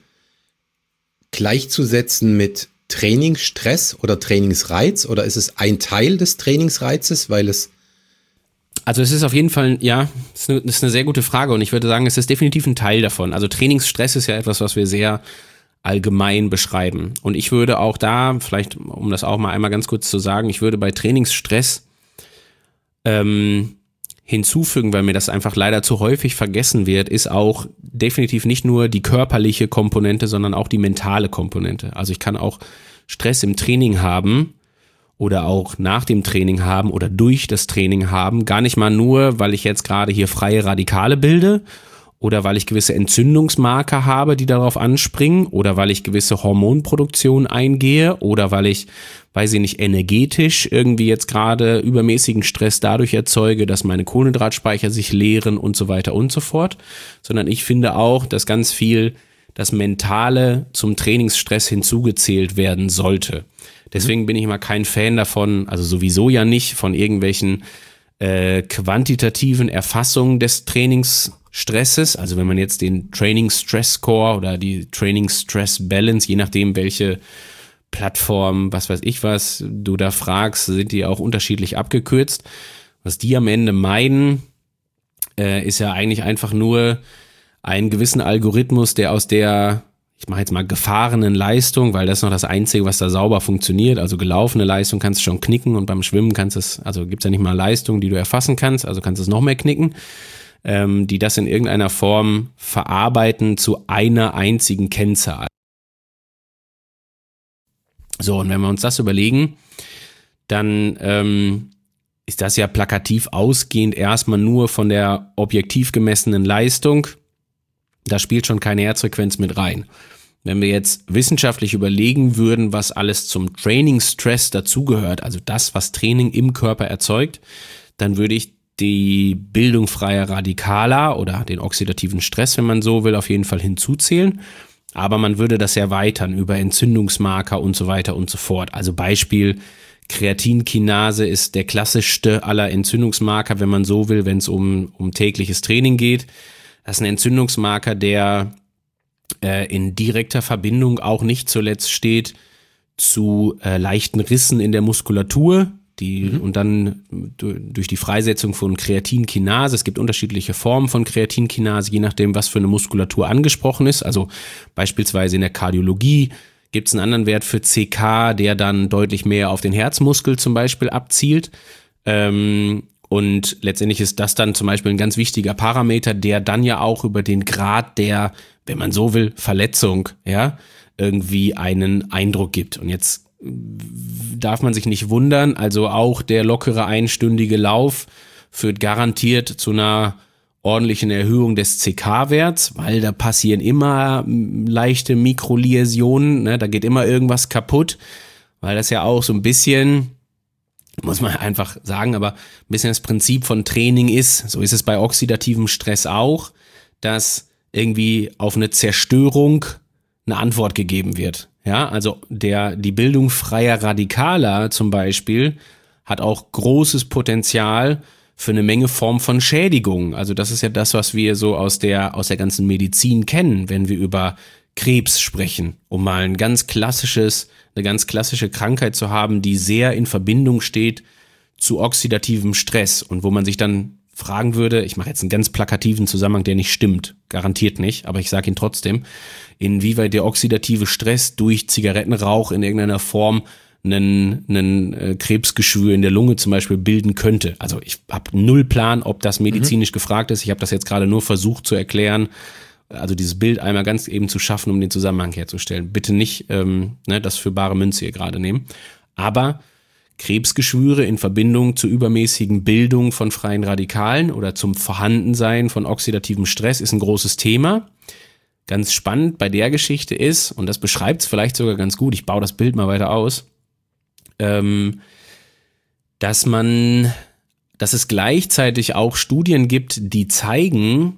gleichzusetzen mit Trainingsstress oder Trainingsreiz, oder ist es ein Teil des Trainingsreizes, weil es Also es ist auf jeden Fall, ja, das ist, eine, das ist eine sehr gute Frage und ich würde sagen, es ist definitiv ein Teil davon. Also Trainingsstress ist ja etwas, was wir sehr allgemein beschreiben. Und ich würde auch da, vielleicht um das auch mal einmal ganz kurz zu sagen, ich würde bei Trainingsstress ähm, hinzufügen, weil mir das einfach leider zu häufig vergessen wird, ist auch definitiv nicht nur die körperliche Komponente, sondern auch die mentale Komponente. Also ich kann auch Stress im Training haben oder auch nach dem Training haben oder durch das Training haben, gar nicht mal nur, weil ich jetzt gerade hier freie Radikale bilde, oder weil ich gewisse Entzündungsmarker habe, die darauf anspringen, oder weil ich gewisse Hormonproduktion eingehe, oder weil ich, weiß ich nicht, energetisch irgendwie jetzt gerade übermäßigen Stress dadurch erzeuge, dass meine Kohlenhydratspeicher sich leeren und so weiter und so fort, sondern ich finde auch, dass ganz viel das Mentale zum Trainingsstress hinzugezählt werden sollte. Deswegen bin ich immer kein Fan davon, also sowieso ja nicht, von irgendwelchen äh, quantitativen Erfassungen des Trainings Stresses, also wenn man jetzt den Training Stress Score oder die Training Stress Balance, je nachdem welche Plattform, was weiß ich was, du da fragst, sind die auch unterschiedlich abgekürzt. Was die am Ende meinen, äh, ist ja eigentlich einfach nur einen gewissen Algorithmus, der aus der, ich mache jetzt mal gefahrenen Leistung, weil das ist noch das Einzige, was da sauber funktioniert, also gelaufene Leistung kannst du schon knicken und beim Schwimmen kannst du es, also gibt's ja nicht mal Leistung, die du erfassen kannst, also kannst du es noch mehr knicken. Ähm, die das in irgendeiner Form verarbeiten zu einer einzigen Kennzahl. So, und wenn wir uns das überlegen, dann ähm, ist das ja plakativ ausgehend erstmal nur von der objektiv gemessenen Leistung. Da spielt schon keine Herzfrequenz mit rein. Wenn wir jetzt wissenschaftlich überlegen würden, was alles zum Trainingsstress dazugehört, also das, was Training im Körper erzeugt, dann würde ich die Bildung freier Radikaler oder den oxidativen Stress, wenn man so will, auf jeden Fall hinzuzählen. Aber man würde das erweitern über Entzündungsmarker und so weiter und so fort. Also Beispiel, Kreatinkinase ist der klassischste aller Entzündungsmarker, wenn man so will, wenn es um, um tägliches Training geht. Das ist ein Entzündungsmarker, der äh, in direkter Verbindung auch nicht zuletzt steht zu äh, leichten Rissen in der Muskulatur. Die, mhm. Und dann durch die Freisetzung von Kreatinkinase, es gibt unterschiedliche Formen von Kreatinkinase, je nachdem, was für eine Muskulatur angesprochen ist. Also beispielsweise in der Kardiologie gibt es einen anderen Wert für C K, der dann deutlich mehr auf den Herzmuskel zum Beispiel abzielt. Ähm, und letztendlich ist das dann zum Beispiel ein ganz wichtiger Parameter, der dann ja auch über den Grad der, wenn man so will, Verletzung, ja, irgendwie einen Eindruck gibt. Und jetzt darf man sich nicht wundern, also auch der lockere einstündige Lauf führt garantiert zu einer ordentlichen Erhöhung des C K-Werts, weil da passieren immer leichte Mikroläsionen, ne? Da geht immer irgendwas kaputt, weil das ja auch so ein bisschen, muss man einfach sagen, aber ein bisschen das Prinzip von Training ist, so ist es bei oxidativem Stress auch, dass irgendwie auf eine Zerstörung eine Antwort gegeben wird. Ja, also der, die Bildung freier Radikaler zum Beispiel hat auch großes Potenzial für eine Menge Form von Schädigung. Also das ist ja das, was wir so aus der, aus der ganzen Medizin kennen, wenn wir über Krebs sprechen, um mal ein ganz klassisches, eine ganz klassische Krankheit zu haben, die sehr in Verbindung steht zu oxidativem Stress und wo man sich dann fragen würde, ich mache jetzt einen ganz plakativen Zusammenhang, der nicht stimmt, garantiert nicht, aber ich sage ihn trotzdem, inwieweit der oxidative Stress durch Zigarettenrauch in irgendeiner Form einen, einen äh, Krebsgeschwür in der Lunge zum Beispiel bilden könnte. Also ich habe null Plan, ob das medizinisch mhm. gefragt ist. Ich habe das jetzt gerade nur versucht zu erklären, also dieses Bild einmal ganz eben zu schaffen, um den Zusammenhang herzustellen. Bitte nicht ähm, ne, das für bare Münze hier gerade nehmen. Aber Krebsgeschwüre in Verbindung zur übermäßigen Bildung von freien Radikalen oder zum Vorhandensein von oxidativem Stress ist ein großes Thema. Ganz spannend bei der Geschichte ist, und das beschreibt es vielleicht sogar ganz gut, ich baue das Bild mal weiter aus, ähm, dass man, dass es gleichzeitig auch Studien gibt, die zeigen,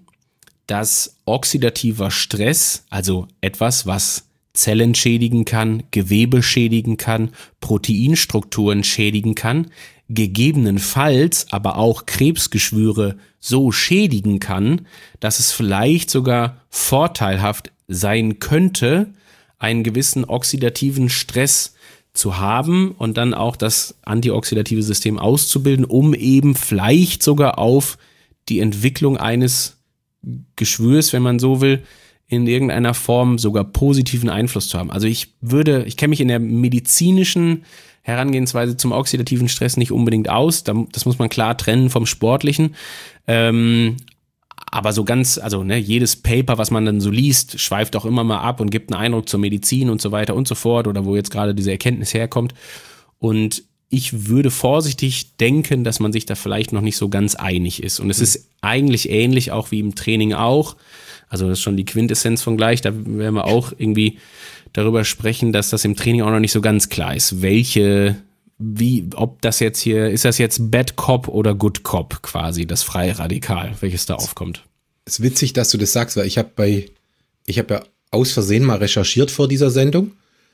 dass oxidativer Stress, also etwas, was Zellen schädigen kann, Gewebe schädigen kann, Proteinstrukturen schädigen kann, gegebenenfalls aber auch Krebsgeschwüre so schädigen kann, dass es vielleicht sogar vorteilhaft sein könnte, einen gewissen oxidativen Stress zu haben und dann auch das antioxidative System auszubilden, um eben vielleicht sogar auf die Entwicklung eines Geschwürs, wenn man so will, in irgendeiner Form sogar positiven Einfluss zu haben. Also ich würde, ich kenne mich in der medizinischen Herangehensweise zum oxidativen Stress nicht unbedingt aus. Das muss man klar trennen vom Sportlichen. Ähm, aber so ganz, also ne, jedes Paper, was man dann so liest, schweift auch immer mal ab und gibt einen Eindruck zur Medizin und so weiter und so fort oder wo jetzt gerade diese Erkenntnis herkommt. Und ich würde vorsichtig denken, dass man sich da vielleicht noch nicht so ganz einig ist. Und es mhm. ist eigentlich ähnlich auch wie im Training auch. Also das ist schon die Quintessenz von gleich. Da werden wir auch irgendwie darüber sprechen, dass das im Training auch noch nicht so ganz klar ist. Welche, wie, ob das jetzt hier, ist das jetzt Bad Cop oder Good Cop quasi, das freie Radikal, welches da aufkommt. Es ist witzig, dass du das sagst, weil ich habe bei, ich habe ja aus Versehen mal recherchiert vor dieser Sendung.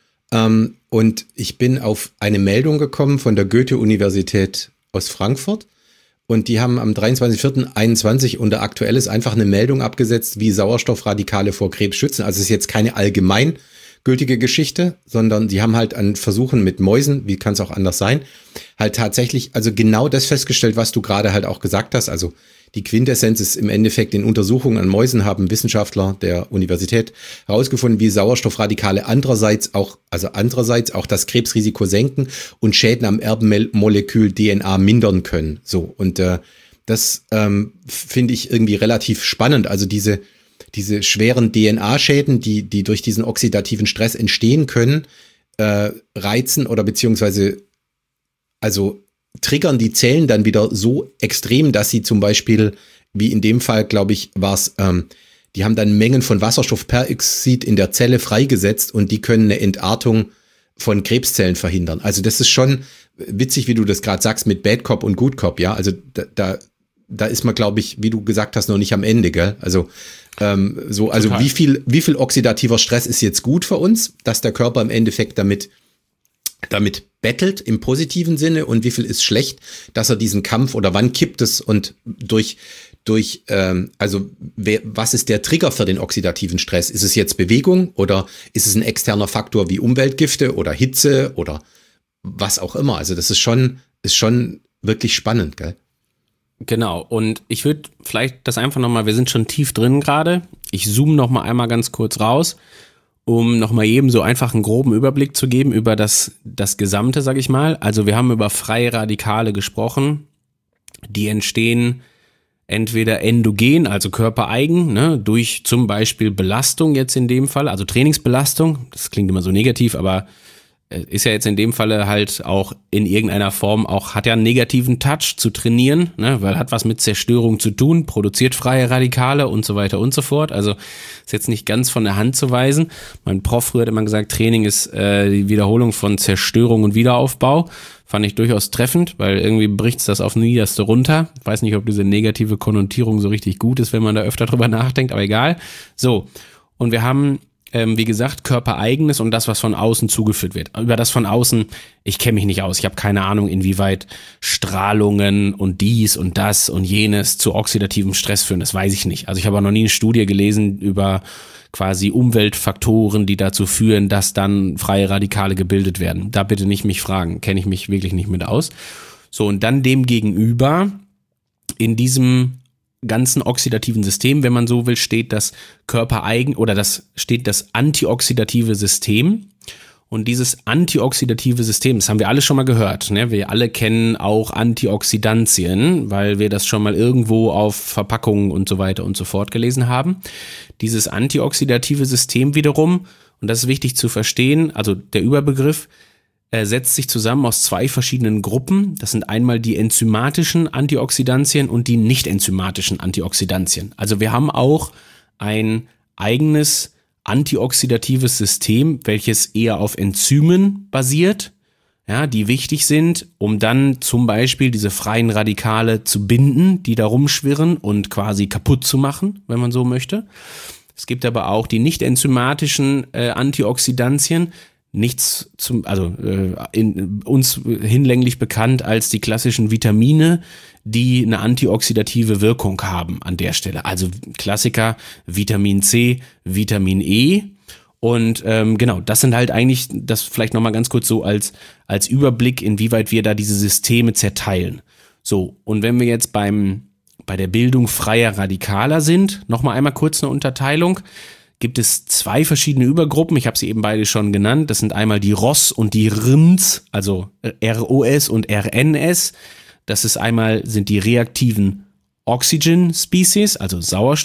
Ähm, und ich bin auf eine Meldung gekommen von der Goethe-Universität aus Frankfurt. Und die haben am dreiundzwanzigster vierter einundzwanzig unter Aktuelles einfach eine Meldung abgesetzt, wie Sauerstoffradikale vor Krebs schützen. Also es ist jetzt keine allgemeingültige Geschichte, sondern die haben halt an Versuchen mit Mäusen, wie kann es auch anders sein, halt tatsächlich, also genau das festgestellt, was du gerade halt auch gesagt hast. Also die Quintessenz ist im Endeffekt, in Untersuchungen an Mäusen haben Wissenschaftler der Universität herausgefunden, wie Sauerstoffradikale andererseits auch, also andererseits auch das Krebsrisiko senken und Schäden am Erbenmolekül D N A mindern können. So, und äh, das ähm, finde ich irgendwie relativ spannend. Also diese, diese schweren D N A-Schäden, die, die durch diesen oxidativen Stress entstehen können, äh, reizen oder beziehungsweise, also triggern die Zellen dann wieder so extrem, dass sie zum Beispiel, wie in dem Fall, glaube ich, war es, ähm, die haben dann Mengen von Wasserstoffperoxid in der Zelle freigesetzt und die können eine Entartung von Krebszellen verhindern. Also das ist schon witzig, wie du das gerade sagst mit Bad Cop und Good Cop, ja. Also da, da, da ist man, glaube ich, wie du gesagt hast, noch nicht am Ende, gell? Also ähm, so, also Total. wie viel, wie viel oxidativer Stress ist jetzt gut für uns, dass der Körper im Endeffekt damit damit bettelt im positiven Sinne und wie viel ist schlecht, dass er diesen Kampf oder wann kippt es und durch, durch ähm, also wer, was ist der Trigger für den oxidativen Stress? Ist es jetzt Bewegung oder ist es ein externer Faktor wie Umweltgifte oder Hitze oder was auch immer? Also das ist schon, ist schon wirklich spannend, gell? Genau, und ich würde vielleicht das einfach nochmal, wir sind schon tief drin gerade, ich zoome nochmal einmal ganz kurz raus, um nochmal jedem so einfach einen groben Überblick zu geben über das, das Gesamte, sag ich mal. Also wir haben über freie Radikale gesprochen, die entstehen entweder endogen, also körpereigen, ne, durch zum Beispiel Belastung jetzt in dem Fall, also Trainingsbelastung, das klingt immer so negativ, aber ist ja jetzt in dem Falle halt auch in irgendeiner Form auch, hat ja einen negativen Touch zu trainieren, ne, weil hat was mit Zerstörung zu tun, produziert freie Radikale und so weiter und so fort. Also ist jetzt nicht ganz von der Hand zu weisen. Mein Prof früher hat immer gesagt, Training ist äh, die Wiederholung von Zerstörung und Wiederaufbau. Fand ich durchaus treffend, weil irgendwie bricht es das auf Niederste runter. Ich weiß nicht, ob diese negative Konnotierung so richtig gut ist, wenn man da öfter drüber nachdenkt, aber egal. So, und wir haben Ähm, wie gesagt, körpereigenes und das, was von außen zugeführt wird. Über das von außen, ich kenne mich nicht aus. Ich habe keine Ahnung, inwieweit Strahlungen und dies und das und jenes zu oxidativem Stress führen. Das weiß ich nicht. Also ich habe auch noch nie eine Studie gelesen über quasi Umweltfaktoren, die dazu führen, dass dann freie Radikale gebildet werden. Da bitte nicht mich fragen. Kenne ich mich wirklich nicht mit aus. So, und dann dem gegenüber in diesem ganzen oxidativen System, wenn man so will, steht das körpereigen oder das steht das antioxidative System. Und dieses antioxidative System, das haben wir alle schon mal gehört, ne? Wir alle kennen auch Antioxidantien, weil wir das schon mal irgendwo auf Verpackungen und so weiter und so fort gelesen haben. Dieses antioxidative System wiederum, und das ist wichtig zu verstehen, also der Überbegriff, Er setzt sich zusammen aus zwei verschiedenen Gruppen. Das sind einmal die enzymatischen Antioxidantien und die nicht enzymatischen Antioxidantien. Also wir haben auch ein eigenes antioxidatives System, welches eher auf Enzymen basiert, ja, die wichtig sind, um dann zum Beispiel diese freien Radikale zu binden, die da rumschwirren und quasi kaputt zu machen, wenn man so möchte. Es gibt aber auch die nicht enzymatischen äh, Antioxidantien, nichts zum, also äh, in, uns hinlänglich bekannt als die klassischen Vitamine, die eine antioxidative Wirkung haben an der Stelle. Also Klassiker, Vitamin C, Vitamin E. Und ähm, genau, das sind halt eigentlich, das vielleicht nochmal ganz kurz so als, als Überblick, inwieweit wir da diese Systeme zerteilen. So, und wenn wir jetzt beim bei der Bildung freier Radikaler sind, nochmal einmal kurz eine Unterteilung, gibt es zwei verschiedene Übergruppen, ich habe sie eben beide schon genannt, das sind einmal die R O S und die R I M S, also R O S und R N S. Das ist einmal, sind die reaktiven Oxygen Species, also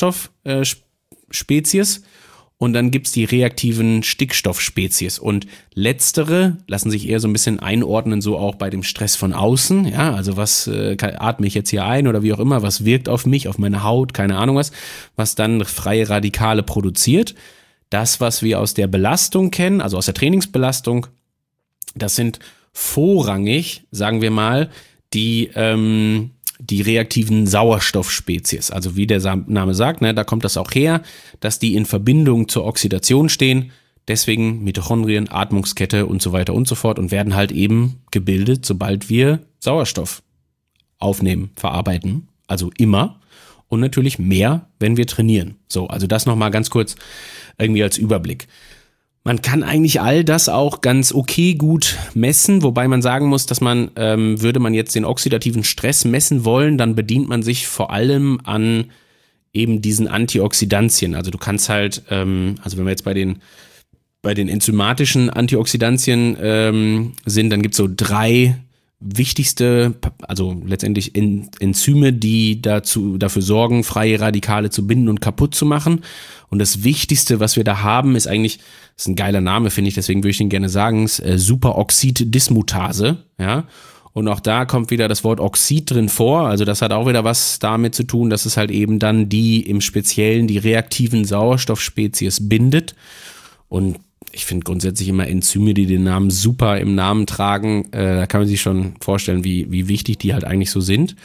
Sauerstoff-Spezies, und dann gibt's die reaktiven Stickstoffspezies. Und letztere lassen sich eher so ein bisschen einordnen, so auch bei dem Stress von außen. Ja, also was äh, atme ich jetzt hier ein oder wie auch immer, was wirkt auf mich, auf meine Haut, keine Ahnung was, was dann freie Radikale produziert. Das, was wir aus der Belastung kennen, also aus der Trainingsbelastung, das sind vorrangig, sagen wir mal, die ähm, die reaktiven Sauerstoffspezies, also wie der Name sagt, ne, da kommt das auch her, dass die in Verbindung zur Oxidation stehen, deswegen Mitochondrien, Atmungskette und so weiter und so fort und werden halt eben gebildet, sobald wir Sauerstoff aufnehmen, verarbeiten, also immer und natürlich mehr, wenn wir trainieren. So, also das nochmal ganz kurz irgendwie als Überblick. Man kann eigentlich all das auch ganz okay gut messen, wobei man sagen muss, dass man, ähm, würde man jetzt den oxidativen Stress messen wollen, dann bedient man sich vor allem an eben diesen Antioxidantien. Also du kannst halt, ähm, also wenn wir jetzt bei den bei den enzymatischen Antioxidantien ähm, sind, dann gibt's so drei wichtigste, also letztendlich Enzyme, die dazu dafür sorgen, freie Radikale zu binden und kaputt zu machen. Und das Wichtigste, was wir da haben, ist eigentlich, das ist ein geiler Name, finde ich, deswegen würde ich den gerne sagen, ist äh, Superoxid-Dismutase, ja. Und auch da kommt wieder das Wort Oxid drin vor, also das hat auch wieder was damit zu tun, dass es halt eben dann die im Speziellen die reaktiven Sauerstoffspezies bindet. Und ich finde grundsätzlich immer Enzyme, die den Namen super im Namen tragen, äh, da kann man sich schon vorstellen, wie, wie wichtig die halt eigentlich so sind.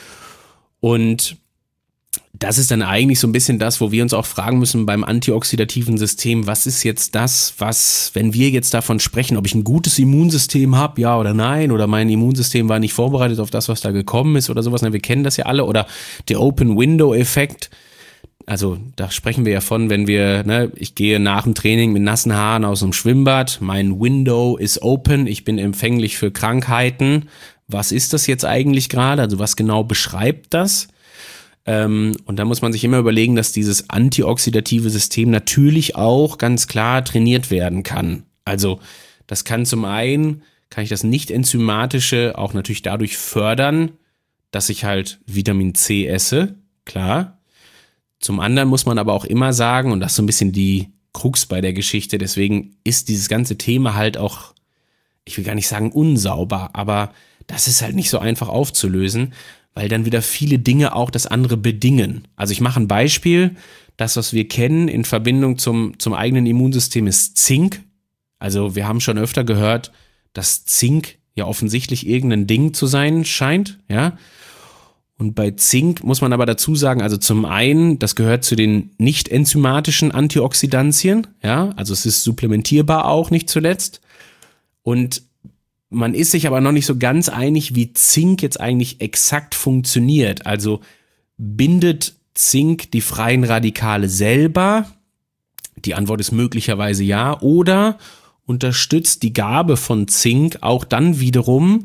Und das ist dann eigentlich so ein bisschen das, wo wir uns auch fragen müssen beim antioxidativen System, was ist jetzt das, was, wenn wir jetzt davon sprechen, ob ich ein gutes Immunsystem habe, ja oder nein, oder mein Immunsystem war nicht vorbereitet auf das, was da gekommen ist oder sowas, ne, wir kennen das ja alle, oder der Open-Window-Effekt. Also da sprechen wir ja von, wenn wir, ne, ich gehe nach dem Training mit nassen Haaren aus dem Schwimmbad, mein Window ist open, ich bin empfänglich für Krankheiten. Was ist das jetzt eigentlich gerade? Also was genau beschreibt das? Ähm, und da muss man sich immer überlegen, dass dieses antioxidative System natürlich auch ganz klar trainiert werden kann. Also das kann zum einen, kann ich das nicht enzymatische auch natürlich dadurch fördern, dass ich halt Vitamin C esse, klar. Zum anderen muss man aber auch immer sagen, und das ist so ein bisschen die Krux bei der Geschichte, deswegen ist dieses ganze Thema halt auch ich will gar nicht sagen unsauber, aber das ist halt nicht so einfach aufzulösen, weil dann wieder viele Dinge auch das andere bedingen. Also ich mache ein Beispiel, das, was wir kennen in Verbindung zum, zum eigenen Immunsystem ist Zink. Also wir haben schon öfter gehört, dass Zink ja offensichtlich irgendein Ding zu sein scheint, ja. Und bei Zink muss man aber dazu sagen, also zum einen, das gehört zu den nicht enzymatischen Antioxidantien, ja, also es ist supplementierbar auch nicht zuletzt. Und man ist sich aber noch nicht so ganz einig, wie Zink jetzt eigentlich exakt funktioniert. Also bindet Zink die freien Radikale selber? Die Antwort ist möglicherweise ja. Oder unterstützt die Gabe von Zink auch dann wiederum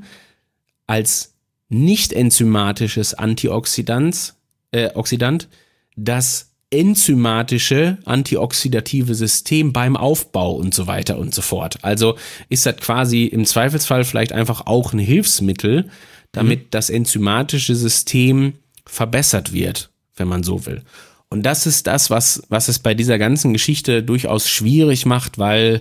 als nicht enzymatisches Antioxidant, äh, Oxidant, das enzymatische antioxidative System beim Aufbau und so weiter und so fort. Also ist das quasi im Zweifelsfall vielleicht einfach auch ein Hilfsmittel, damit mhm. das enzymatische System verbessert wird, wenn man so will. Und das ist das, was, was es bei dieser ganzen Geschichte durchaus schwierig macht, weil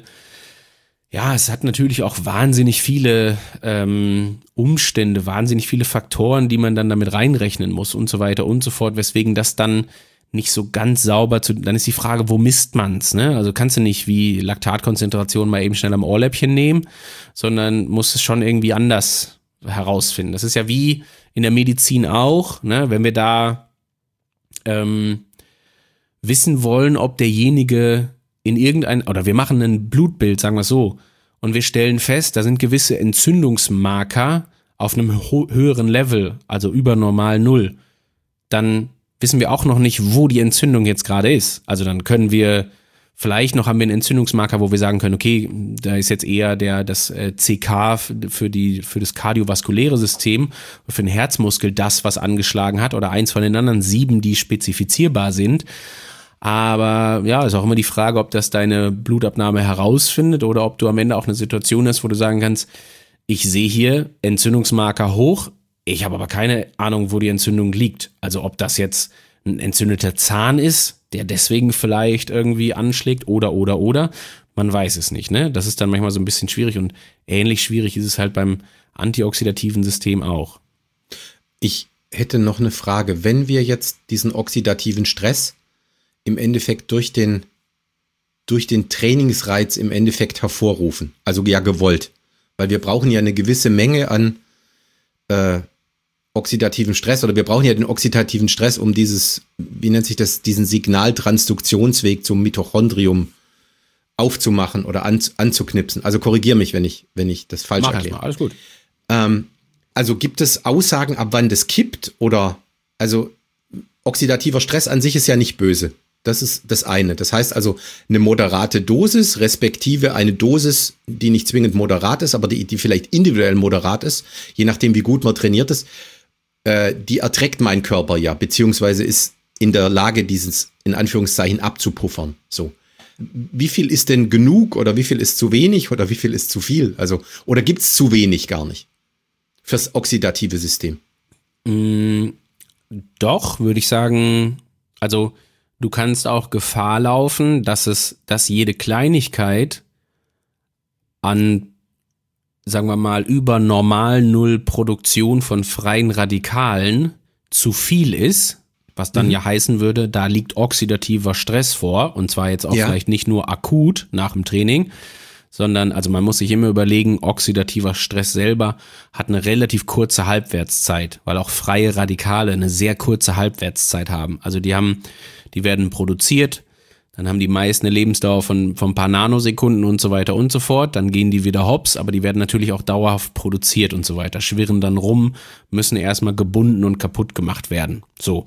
ja, es hat natürlich auch wahnsinnig viele ähm, Umstände, wahnsinnig viele Faktoren, die man dann damit reinrechnen muss und so weiter und so fort, weswegen das dann nicht so ganz sauber zu, dann ist die Frage, wo misst man's, ne? Also kannst du nicht wie Laktatkonzentration mal eben schnell am Ohrläppchen nehmen, sondern musst es schon irgendwie anders herausfinden. Das ist ja wie in der Medizin auch, ne? Wenn wir da ähm, wissen wollen, ob derjenige in irgendein, oder wir machen ein Blutbild, sagen wir es so, und wir stellen fest, da sind gewisse Entzündungsmarker auf einem ho- höheren Level, also über normal Null, dann wissen wir auch noch nicht, wo die Entzündung jetzt gerade ist. Also dann können wir, vielleicht noch haben wir einen Entzündungsmarker, wo wir sagen können, okay, da ist jetzt eher der, das C K für die, für das kardiovaskuläre System, für den Herzmuskel das, was angeschlagen hat, oder eins von den anderen sieben, die spezifizierbar sind. Aber ja, ist auch immer die Frage, ob das deine Blutabnahme herausfindet oder ob du am Ende auch eine Situation hast, wo du sagen kannst, ich sehe hier Entzündungsmarker hoch, ich habe aber keine Ahnung, wo die Entzündung liegt. Also ob das jetzt ein entzündeter Zahn ist, der deswegen vielleicht irgendwie anschlägt oder, oder, oder. Man weiß es nicht, ne? Das ist dann manchmal so ein bisschen schwierig und ähnlich schwierig ist es halt beim antioxidativen System auch. Ich hätte noch eine Frage. Wenn wir jetzt diesen oxidativen Stress im Endeffekt durch den, durch den Trainingsreiz im Endeffekt hervorrufen, also ja gewollt, weil wir brauchen ja eine gewisse Menge an äh, oxidativen Stress, oder wir brauchen ja den oxidativen Stress, um dieses, wie nennt sich das, diesen Signaltransduktionsweg zum Mitochondrium aufzumachen oder an, anzuknipsen. Also korrigier mich, wenn ich, wenn ich das falsch Mach erkläre. Mach alles gut. Ähm, also gibt es Aussagen, ab wann das kippt, oder, also oxidativer Stress an sich ist ja nicht böse. Das ist das eine. Das heißt also, eine moderate Dosis, respektive eine Dosis, die nicht zwingend moderat ist, aber die, die vielleicht individuell moderat ist, je nachdem, wie gut man trainiert ist, äh, die erträgt mein Körper ja, beziehungsweise ist in der Lage, dieses in Anführungszeichen abzupuffern. So. Wie viel ist denn genug, oder wie viel ist zu wenig, oder wie viel ist zu viel? Also, oder gibt es zu wenig gar nicht fürs oxidative System? Mm, doch, würde ich sagen, also du kannst auch Gefahr laufen, dass es, dass jede Kleinigkeit an, sagen wir mal, über normal Null Produktion von freien Radikalen zu viel ist, was dann mhm. ja heißen würde, da liegt oxidativer Stress vor, und zwar jetzt auch ja. vielleicht nicht nur akut nach dem Training, sondern, also man muss sich immer überlegen, oxidativer Stress selber hat eine relativ kurze Halbwertszeit, weil auch freie Radikale eine sehr kurze Halbwertszeit haben. Also die haben, die werden produziert, dann haben die meist eine Lebensdauer von, von ein paar Nanosekunden und so weiter und so fort, dann gehen die wieder hops, aber die werden natürlich auch dauerhaft produziert und so weiter, schwirren dann rum, müssen erstmal gebunden und kaputt gemacht werden. So.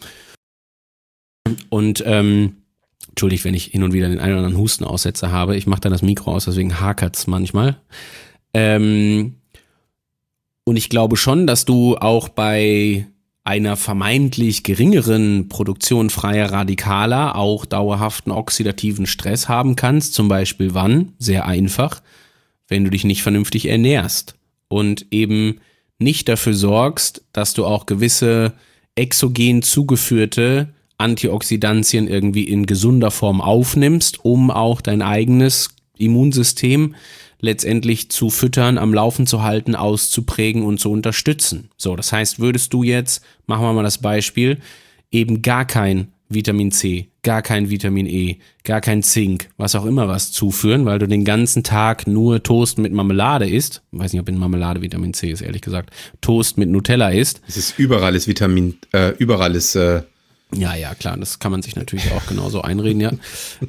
Und, ähm, entschuldigt, wenn ich hin und wieder den einen oder anderen Hustenaussetzer habe. Ich mache dann das Mikro aus, deswegen hakert's manchmal. Ähm, und ich glaube schon, dass du auch bei einer vermeintlich geringeren Produktion freier Radikaler auch dauerhaften oxidativen Stress haben kannst. Zum Beispiel wann? Sehr einfach, wenn du dich nicht vernünftig ernährst und eben nicht dafür sorgst, dass du auch gewisse exogen zugeführte Antioxidantien irgendwie in gesunder Form aufnimmst, um auch dein eigenes Immunsystem letztendlich zu füttern, am Laufen zu halten, auszuprägen und zu unterstützen. So, das heißt, würdest du jetzt, machen wir mal das Beispiel, eben gar kein Vitamin C, gar kein Vitamin E, gar kein Zink, was auch immer was zuführen, weil du den ganzen Tag nur Toast mit Marmelade isst. Ich weiß nicht, ob in Marmelade Vitamin C ist, ehrlich gesagt. Toast mit Nutella isst. Es ist überall ist Vitamin, äh, überall ist... Äh ja, ja, klar, das kann man sich natürlich auch genauso einreden, ja.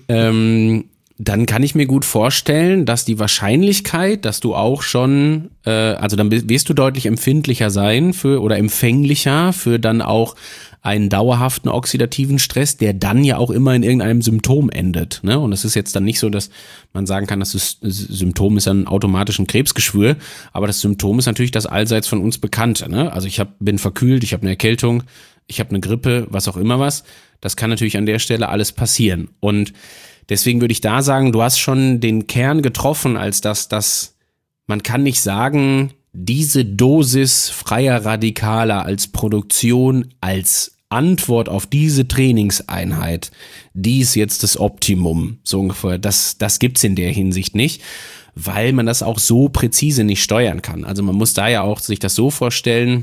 ähm, dann kann ich mir gut vorstellen, dass die Wahrscheinlichkeit, dass du auch schon, äh, also dann wirst du deutlich empfindlicher sein für oder empfänglicher für dann auch einen dauerhaften oxidativen Stress, der dann ja auch immer in irgendeinem Symptom endet. Ne? Und es ist jetzt dann nicht so, dass man sagen kann, dass das Symptom ist dann automatisch ein Krebsgeschwür, aber das Symptom ist natürlich das allseits von uns Bekannte. Ne? Also ich hab, bin verkühlt, ich habe eine Erkältung, ich habe eine Grippe, was auch immer was. Das kann natürlich an der Stelle alles passieren. Und deswegen würde ich da sagen, du hast schon den Kern getroffen, als dass das, man kann nicht sagen, diese Dosis freier Radikaler als Produktion, als Antwort auf diese Trainingseinheit, die ist jetzt das Optimum, so ungefähr. Das, das gibt's in der Hinsicht nicht, weil man das auch so präzise nicht steuern kann. Also man muss da ja auch sich das so vorstellen,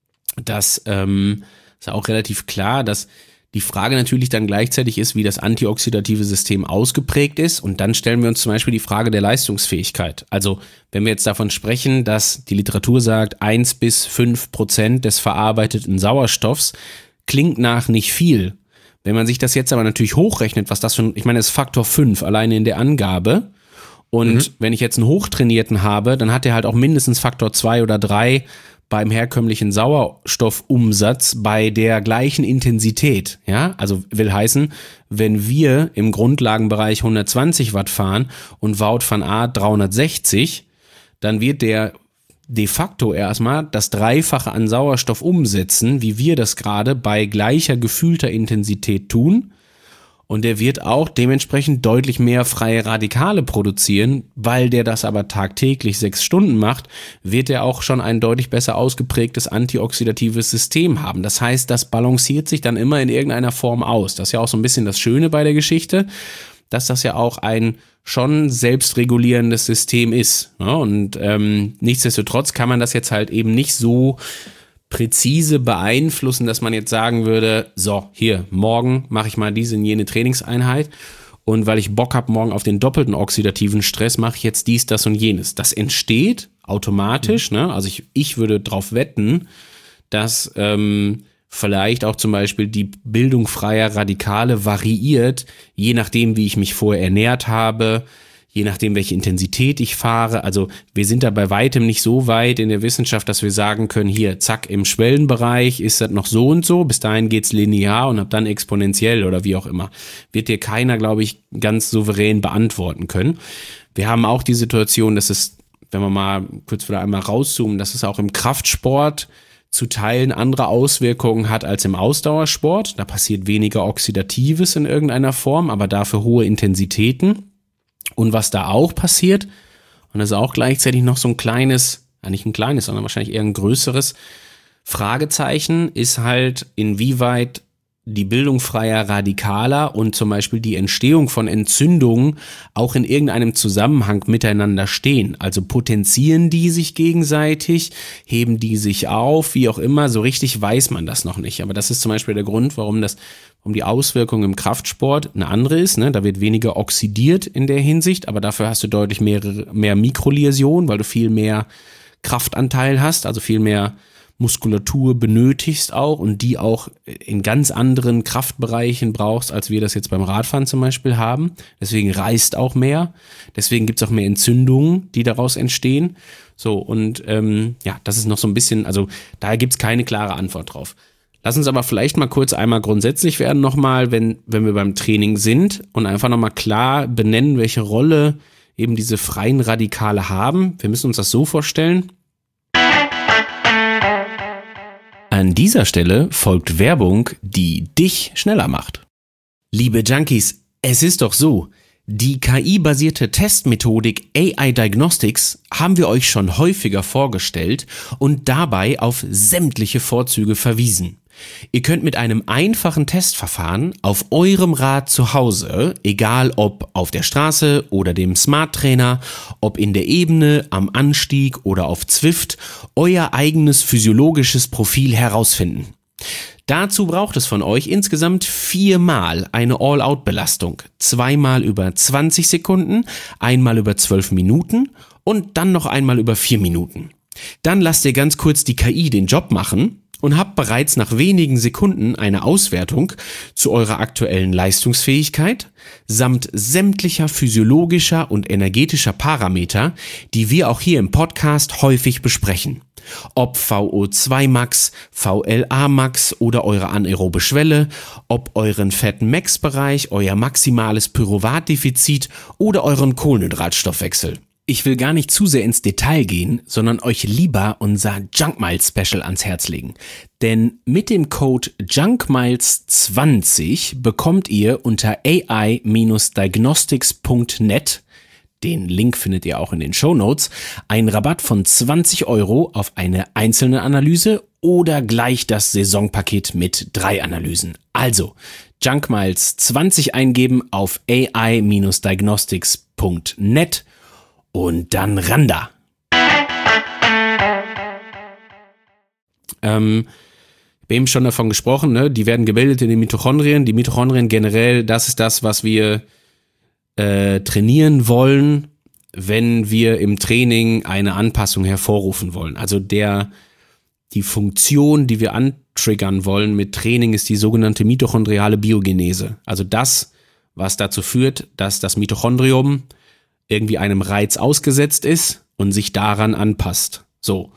dass, ähm, ist ja auch relativ klar, dass die Frage natürlich dann gleichzeitig ist, wie das antioxidative System ausgeprägt ist, und dann stellen wir uns zum Beispiel die Frage der Leistungsfähigkeit. Also wenn wir jetzt davon sprechen, dass die Literatur sagt, eins bis fünf Prozent des verarbeiteten Sauerstoffs klingt nach nicht viel. Wenn man sich das jetzt aber natürlich hochrechnet, was das für ein, ich meine, das ist Faktor fünf alleine in der Angabe, und mhm. wenn ich jetzt einen Hochtrainierten habe, dann hat der halt auch mindestens Faktor zwei oder drei beim herkömmlichen Sauerstoffumsatz bei der gleichen Intensität, ja, also will heißen, wenn wir im Grundlagenbereich hundertzwanzig Watt fahren und Wout van Aert dreihundertsechzig, dann wird der de facto erstmal das Dreifache an Sauerstoff umsetzen, wie wir das gerade bei gleicher gefühlter Intensität tun. Und der wird auch dementsprechend deutlich mehr freie Radikale produzieren, weil der das aber tagtäglich sechs Stunden macht, wird er auch schon ein deutlich besser ausgeprägtes antioxidatives System haben. Das heißt, das balanciert sich dann immer in irgendeiner Form aus. Das ist ja auch so ein bisschen das Schöne bei der Geschichte, dass das ja auch ein schon selbstregulierendes System ist. Ja, und ähm, nichtsdestotrotz kann man das jetzt halt eben nicht so präzise beeinflussen, dass man jetzt sagen würde, so, hier, morgen mache ich mal diese und jene Trainingseinheit, und weil ich Bock habe morgen auf den doppelten oxidativen Stress, mache ich jetzt dies, das und jenes. Das entsteht automatisch, mhm. ne? Also ich, ich würde drauf wetten, dass ähm, vielleicht auch zum Beispiel die Bildung freier Radikale variiert, je nachdem, wie ich mich vorher ernährt habe, je nachdem, welche Intensität ich fahre. Also wir sind da bei weitem nicht so weit in der Wissenschaft, dass wir sagen können, hier, zack, im Schwellenbereich ist das noch so und so, bis dahin geht's linear und ab dann exponentiell oder wie auch immer. Wird dir keiner, glaube ich, ganz souverän beantworten können. Wir haben auch die Situation, dass es, wenn wir mal kurz wieder einmal rauszoomen, dass es auch im Kraftsport zu Teilen andere Auswirkungen hat als im Ausdauersport. Da passiert weniger Oxidatives in irgendeiner Form, aber dafür hohe Intensitäten. Und was da auch passiert, und das ist auch gleichzeitig noch so ein kleines, ja nicht ein kleines, sondern wahrscheinlich eher ein größeres Fragezeichen, ist halt, inwieweit die Bildung freier Radikaler und zum Beispiel die Entstehung von Entzündungen auch in irgendeinem Zusammenhang miteinander stehen. Also potenzieren die sich gegenseitig, heben die sich auf, wie auch immer, so richtig weiß man das noch nicht. Aber das ist zum Beispiel der Grund, warum das um die Auswirkung im Kraftsport eine andere ist, ne? Da wird weniger oxidiert in der Hinsicht, aber dafür hast du deutlich mehr, mehr Mikroläsionen, weil du viel mehr Kraftanteil hast, also viel mehr Muskulatur benötigst auch und die auch in ganz anderen Kraftbereichen brauchst, als wir das jetzt beim Radfahren zum Beispiel haben. Deswegen reißt auch mehr, deswegen gibt's auch mehr Entzündungen, die daraus entstehen. So, und ähm, ja, das ist noch so ein bisschen, also da gibt's keine klare Antwort drauf. Lass uns aber vielleicht mal kurz einmal grundsätzlich werden nochmal, wenn, wenn wir beim Training sind, und einfach nochmal klar benennen, welche Rolle eben diese freien Radikale haben. Wir müssen uns das so vorstellen. An dieser Stelle folgt Werbung, die dich schneller macht. Liebe Junkies, es ist doch so, die K I-basierte Testmethodik A I Diagnostics haben wir euch schon häufiger vorgestellt und dabei auf sämtliche Vorzüge verwiesen. Ihr könnt mit einem einfachen Testverfahren auf eurem Rad zu Hause, egal ob auf der Straße oder dem Smart Trainer, ob in der Ebene, am Anstieg oder auf Zwift, euer eigenes physiologisches Profil herausfinden. Dazu braucht es von euch insgesamt viermal eine All-Out-Belastung, zweimal über zwanzig Sekunden, einmal über zwölf Minuten und dann noch einmal über vier Minuten. Dann lasst ihr ganz kurz die K I den Job machen und habt bereits nach wenigen Sekunden eine Auswertung zu eurer aktuellen Leistungsfähigkeit samt sämtlicher physiologischer und energetischer Parameter, die wir auch hier im Podcast häufig besprechen. Ob V O zwei Max, V L A Max oder eure anaerobe Schwelle, ob euren Fett-Max-Bereich, euer maximales Pyruvatdefizit oder euren Kohlenhydratstoffwechsel. Ich will gar nicht zu sehr ins Detail gehen, sondern euch lieber unser Junkmiles Special ans Herz legen. Denn mit dem Code Junkmiles zwanzig bekommt ihr unter A I Diagnostics Punkt net, den Link findet ihr auch in den Shownotes, einen Rabatt von zwanzig Euro auf eine einzelne Analyse oder gleich das Saisonpaket mit drei Analysen. Also Junkmiles zwanzig eingeben auf A I Diagnostics Punkt net und dann ran da. Ähm, wir haben schon davon gesprochen, ne? Die werden gebildet in den Mitochondrien. Die Mitochondrien generell, das ist das, was wir äh, trainieren wollen, wenn wir im Training eine Anpassung hervorrufen wollen. Also der, die Funktion, die wir antriggern wollen mit Training, ist die sogenannte mitochondriale Biogenese. Also das, was dazu führt, dass das Mitochondrium irgendwie einem Reiz ausgesetzt ist und sich daran anpasst. So.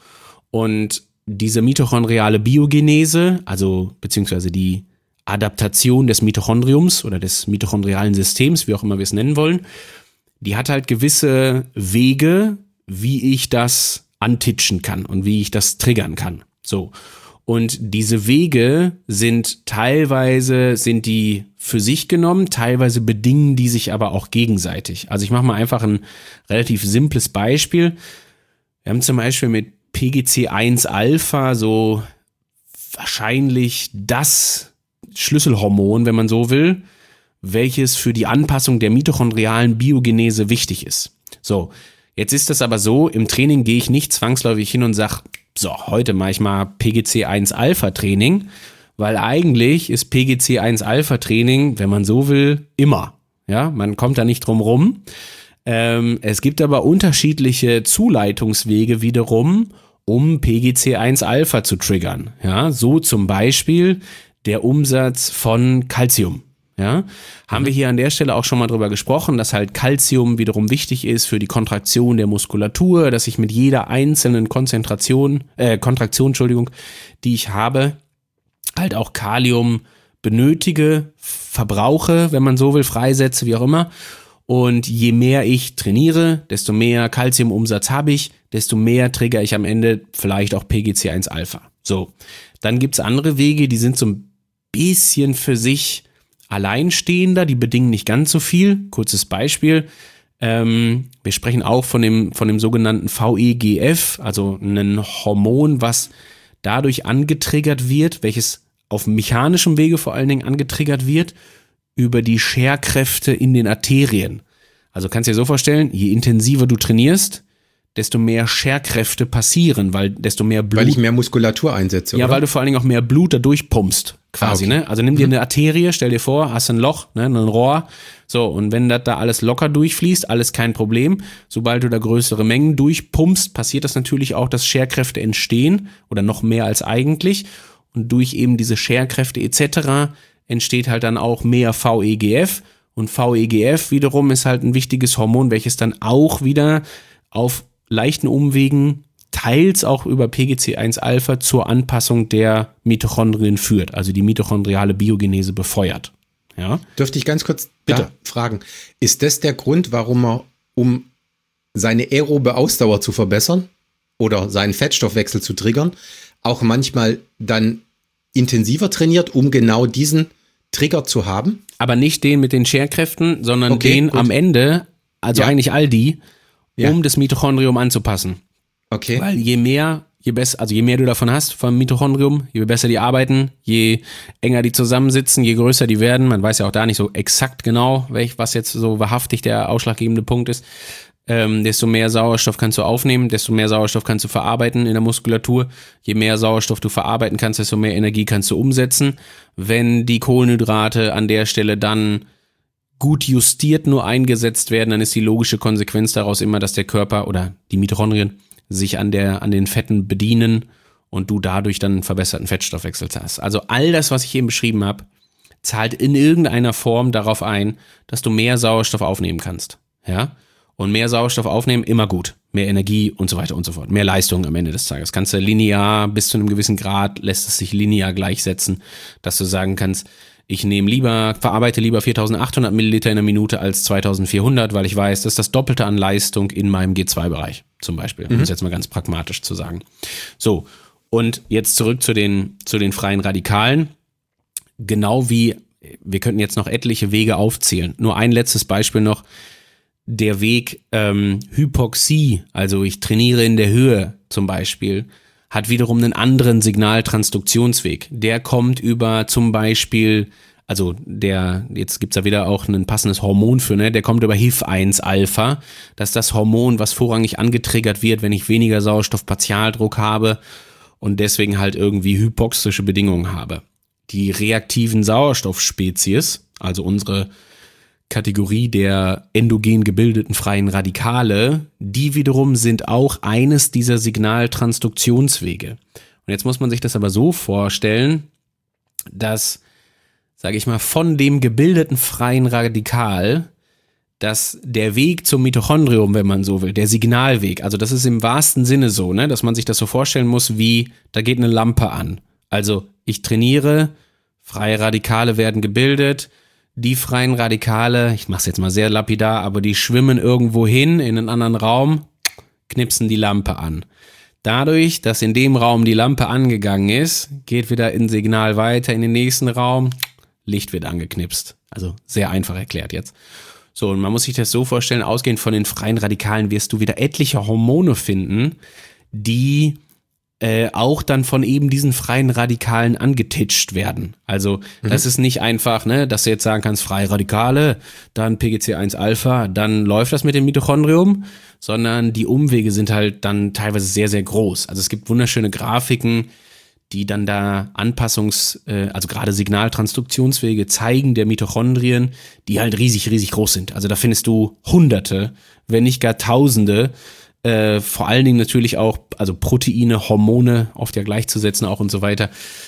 Und diese mitochondriale Biogenese, also beziehungsweise die Adaptation des Mitochondriums oder des mitochondrialen Systems, wie auch immer wir es nennen wollen, die hat halt gewisse Wege, wie ich das antitschen kann und wie ich das triggern kann. So. Und diese Wege sind teilweise, sind die für sich genommen, teilweise bedingen die sich aber auch gegenseitig. Also ich mache mal einfach ein relativ simples Beispiel. Wir haben zum Beispiel mit P G C eins Alpha so wahrscheinlich das Schlüsselhormon, wenn man so will, welches für die Anpassung der mitochondrialen Biogenese wichtig ist. So, jetzt ist das aber so, im Training gehe ich nicht zwangsläufig hin und sage, so, heute mache ich mal P G C eins Alpha Training, weil eigentlich ist P G C eins Alpha Training, wenn man so will, immer. Ja, man kommt da nicht drum rum. Ähm, es gibt aber unterschiedliche Zuleitungswege wiederum, um P G C eins Alpha zu triggern. Ja, so zum Beispiel der Umsatz von Calcium. Ja, haben wir hier an der Stelle auch schon mal drüber gesprochen, dass halt Calcium wiederum wichtig ist für die Kontraktion der Muskulatur, dass ich mit jeder einzelnen Konzentration, äh, Kontraktion, Entschuldigung, die ich habe, halt auch Kalium benötige, verbrauche, wenn man so will, freisetze, wie auch immer. Und je mehr ich trainiere, desto mehr Calciumumsatz habe ich, desto mehr trigger ich am Ende vielleicht auch P G C eins Alpha. So, dann gibt's andere Wege, die sind so ein bisschen für sich alleinstehender, die bedingen nicht ganz so viel. Kurzes Beispiel. Ähm, wir sprechen auch von dem, von dem sogenannten V E G F, also ein Hormon, was dadurch angetriggert wird, welches auf mechanischem Wege vor allen Dingen angetriggert wird, über die Scherkräfte in den Arterien. Also kannst dir so vorstellen, je intensiver du trainierst, desto mehr Scherkräfte passieren, weil desto mehr Blut... Weil ich mehr Muskulatur einsetze, Ja, oder? weil du vor allen Dingen auch mehr Blut dadurch pumpst, quasi, ah, okay. ne? Also nimm dir eine Arterie, stell dir vor, hast ein Loch, ne, ein Rohr, so, und wenn das da alles locker durchfließt, alles kein Problem. Sobald du da größere Mengen durchpumpst, passiert das natürlich auch, dass Scherkräfte entstehen, oder noch mehr als eigentlich, und durch eben diese Scherkräfte et cetera entsteht halt dann auch mehr V E G F, und V E G F wiederum ist halt ein wichtiges Hormon, welches dann auch wieder auf leichten Umwegen, teils auch über P G C eins Alpha zur Anpassung der Mitochondrien führt, also die mitochondriale Biogenese befeuert. Ja? Dürfte ich ganz kurz Bitte. da fragen, ist das der Grund, warum er, um seine aerobe Ausdauer zu verbessern oder seinen Fettstoffwechsel zu triggern, auch manchmal dann intensiver trainiert, um genau diesen Trigger zu haben? Aber nicht den mit den Scherkräften, sondern Okay, den gut. am Ende, also Ja. eigentlich all die, Ja. um das Mitochondrium anzupassen. Okay. Weil je mehr, je besser, also je mehr du davon hast, vom Mitochondrium, je besser die arbeiten, je enger die zusammensitzen, je größer die werden. Man weiß ja auch da nicht so exakt genau, welch, was jetzt so wahrhaftig der ausschlaggebende Punkt ist. Ähm, desto mehr Sauerstoff kannst du aufnehmen, desto mehr Sauerstoff kannst du verarbeiten in der Muskulatur. Je mehr Sauerstoff du verarbeiten kannst, desto mehr Energie kannst du umsetzen. Wenn die Kohlenhydrate an der Stelle dann gut justiert nur eingesetzt werden, dann ist die logische Konsequenz daraus immer, dass der Körper oder die Mitochondrien sich an der, an den Fetten bedienen und du dadurch dann einen verbesserten Fettstoffwechsel hast. Also all das, was ich eben beschrieben habe, zahlt in irgendeiner Form darauf ein, dass du mehr Sauerstoff aufnehmen kannst. Ja? Und mehr Sauerstoff aufnehmen, immer gut. Mehr Energie und so weiter und so fort. Mehr Leistung am Ende des Tages. Kannst du linear, bis zu einem gewissen Grad lässt es sich linear gleichsetzen, dass du sagen kannst, ich nehme lieber, verarbeite lieber viertausendachthundert Milliliter in der Minute als zweitausendvierhundert, weil ich weiß, das ist das Doppelte an Leistung in meinem G zwei Bereich zum Beispiel. Mhm. Um es jetzt mal ganz pragmatisch zu sagen. So, und jetzt zurück zu den, zu den freien Radikalen. Genau wie, wir könnten jetzt noch etliche Wege aufzählen. Nur ein letztes Beispiel noch. Der Weg ähm, Hypoxie, also ich trainiere in der Höhe zum Beispiel, hat wiederum einen anderen Signaltransduktionsweg. Der kommt über zum Beispiel, also der, jetzt gibt's da wieder auch ein passendes Hormon für, ne? Der kommt über H I F eins Alpha. Das ist das Hormon, was vorrangig angetriggert wird, wenn ich weniger Sauerstoffpartialdruck habe und deswegen halt irgendwie hypoxische Bedingungen habe. Die reaktiven Sauerstoffspezies, also unsere Kategorie der endogen gebildeten freien Radikale, die wiederum sind auch eines dieser Signaltransduktionswege. Und jetzt muss man sich das aber so vorstellen, dass, sage ich mal, von dem gebildeten freien Radikal, dass der Weg zum Mitochondrium, wenn man so will, der Signalweg, also das ist im wahrsten Sinne so, ne, dass man sich das so vorstellen muss, wie, da geht eine Lampe an. Also ich trainiere, freie Radikale werden gebildet, die freien Radikale, ich mache es jetzt mal sehr lapidar, aber die schwimmen irgendwo hin in einen anderen Raum, knipsen die Lampe an. Dadurch, dass in dem Raum die Lampe angegangen ist, geht wieder ein Signal weiter in den nächsten Raum, Licht wird angeknipst. Also sehr einfach erklärt jetzt. So, und man muss sich das so vorstellen, ausgehend von den freien Radikalen wirst du wieder etliche Hormone finden, die Äh, auch dann von eben diesen freien Radikalen angetitscht werden. Also mhm. das ist nicht einfach, ne, dass du jetzt sagen kannst, freie Radikale, dann P G C eins Alpha, dann läuft das mit dem Mitochondrium, sondern die Umwege sind halt dann teilweise sehr, sehr groß. Also es gibt wunderschöne Grafiken, die dann da Anpassungs-, äh, also gerade Signaltransduktionswege zeigen der Mitochondrien, die halt riesig, riesig groß sind. Also da findest du Hunderte, wenn nicht gar Tausende, Äh, vor allen Dingen natürlich auch, also Proteine, Hormone oft ja gleichzusetzen auch und so weiter,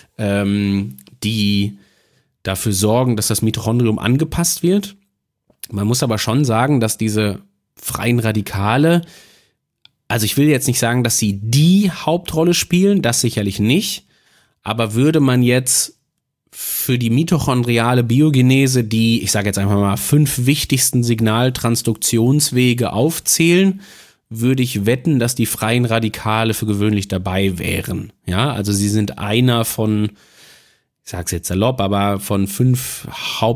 ähm, die dafür sorgen, dass das Mitochondrium angepasst wird. Man muss aber schon sagen, dass diese freien Radikale, also ich will jetzt nicht sagen, dass sie die Hauptrolle spielen, das sicherlich nicht, aber würde man jetzt für die mitochondriale Biogenese die, ich sage jetzt einfach mal, fünf wichtigsten Signaltransduktionswege aufzählen, würde ich wetten, dass die freien Radikale für gewöhnlich dabei wären. Ja, also sie sind einer von, ich sag's jetzt salopp, aber von fünf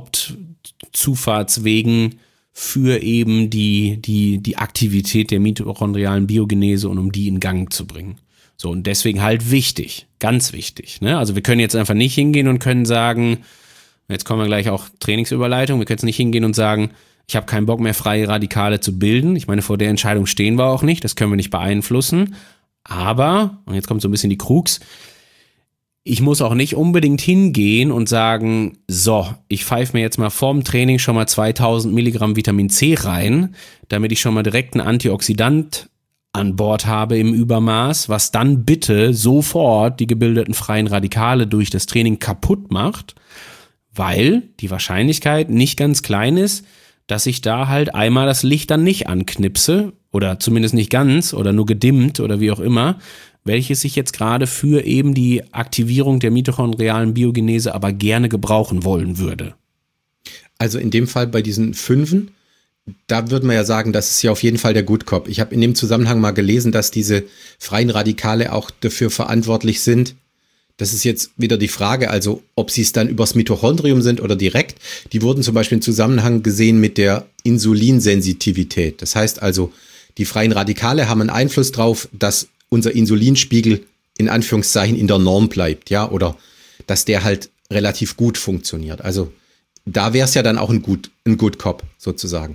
Hauptzufahrtswegen für eben die, die, die Aktivität der mitochondrialen Biogenese und um die in Gang zu bringen. So, und deswegen halt wichtig, ganz wichtig, ne? Also wir können jetzt einfach nicht hingehen und können sagen, jetzt kommen wir gleich auch Trainingsüberleitung, wir können jetzt nicht hingehen und sagen, ich habe keinen Bock mehr, freie Radikale zu bilden. Ich meine, vor der Entscheidung stehen wir auch nicht. Das können wir nicht beeinflussen. Aber, und jetzt kommt so ein bisschen die Krux, ich muss auch nicht unbedingt hingehen und sagen, so, ich pfeife mir jetzt mal vorm Training schon mal zweitausend Milligramm Vitamin C rein, damit ich schon mal direkt einen Antioxidant an Bord habe im Übermaß, was dann bitte sofort die gebildeten freien Radikale durch das Training kaputt macht, weil die Wahrscheinlichkeit nicht ganz klein ist, dass ich da halt einmal das Licht dann nicht anknipse oder zumindest nicht ganz oder nur gedimmt oder wie auch immer, welches ich jetzt gerade für eben die Aktivierung der mitochondrialen Biogenese aber gerne gebrauchen wollen würde. Also in dem Fall bei diesen Fünfen, da würde man ja sagen, das ist ja auf jeden Fall der Good Cop. Ich habe in dem Zusammenhang mal gelesen, dass diese freien Radikale auch dafür verantwortlich sind. Das ist jetzt wieder die Frage, also ob sie es dann übers Mitochondrium sind oder direkt. Die wurden zum Beispiel im Zusammenhang gesehen mit der Insulinsensitivität. Das heißt also, die freien Radikale haben einen Einfluss drauf, dass unser Insulinspiegel in Anführungszeichen in der Norm bleibt, ja, oder dass der halt relativ gut funktioniert. Also da wäre es ja dann auch ein gut, ein Good Cop sozusagen.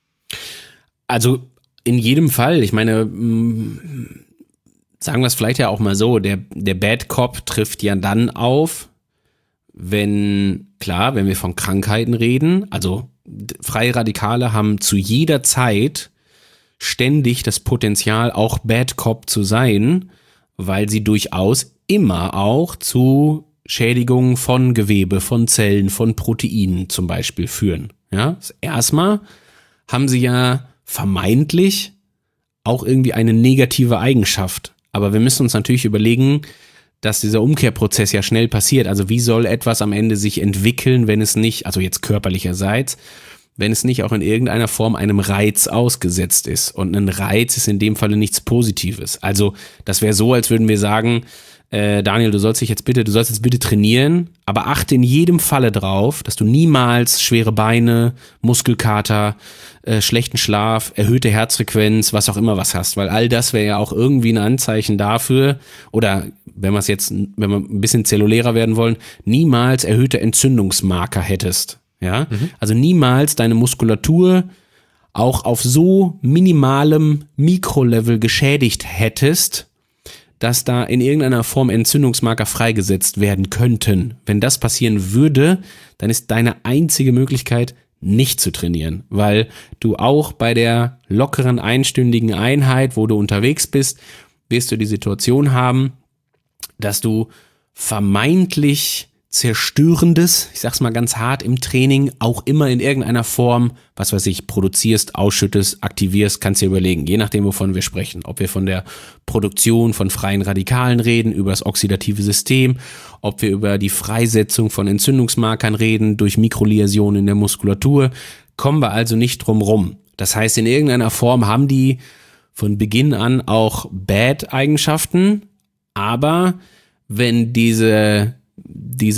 Also in jedem Fall, ich meine, sagen wir es vielleicht ja auch mal so, der, der Bad Cop trifft ja dann auf, wenn, klar, wenn wir von Krankheiten reden, also freie Radikale haben zu jeder Zeit ständig das Potenzial, auch Bad Cop zu sein, weil sie durchaus immer auch zu Schädigungen von Gewebe, von Zellen, von Proteinen zum Beispiel führen. Ja, erstmal haben sie ja vermeintlich auch irgendwie eine negative Eigenschaft. Aber wir müssen uns natürlich überlegen, dass dieser Umkehrprozess ja schnell passiert. Also wie soll etwas am Ende sich entwickeln, wenn es nicht, also jetzt körperlicherseits, wenn es nicht auch in irgendeiner Form einem Reiz ausgesetzt ist. Und ein Reiz ist in dem Falle nichts Positives. Also das wäre so, als würden wir sagen, äh, Daniel, du sollst dich jetzt bitte, du sollst jetzt bitte trainieren, aber achte in jedem Falle drauf, dass du niemals schwere Beine, Muskelkater, äh, schlechten Schlaf, erhöhte Herzfrequenz, was auch immer was hast, weil all das wäre ja auch irgendwie ein Anzeichen dafür, oder wenn wir es jetzt, wenn wir ein bisschen zellulärer werden wollen, niemals erhöhte Entzündungsmarker hättest. Ja, mhm. Also niemals deine Muskulatur auch auf so minimalem Mikrolevel geschädigt hättest, dass da in irgendeiner Form Entzündungsmarker freigesetzt werden könnten. Wenn das passieren würde, dann ist deine einzige Möglichkeit, nicht zu trainieren, weil du auch bei der lockeren einstündigen Einheit, wo du unterwegs bist, wirst du die Situation haben, dass du vermeintlich Zerstörendes, ich sag's mal ganz hart, im Training auch immer in irgendeiner Form, was weiß ich, produzierst, ausschüttest, aktivierst, kannst dir überlegen, je nachdem, wovon wir sprechen. Ob wir von der Produktion von freien Radikalen reden, über das oxidative System, ob wir über die Freisetzung von Entzündungsmarkern reden, durch Mikroläsionen in der Muskulatur, kommen wir also nicht drum rum. Das heißt, in irgendeiner Form haben die von Beginn an auch Bad-Eigenschaften, aber wenn diese diese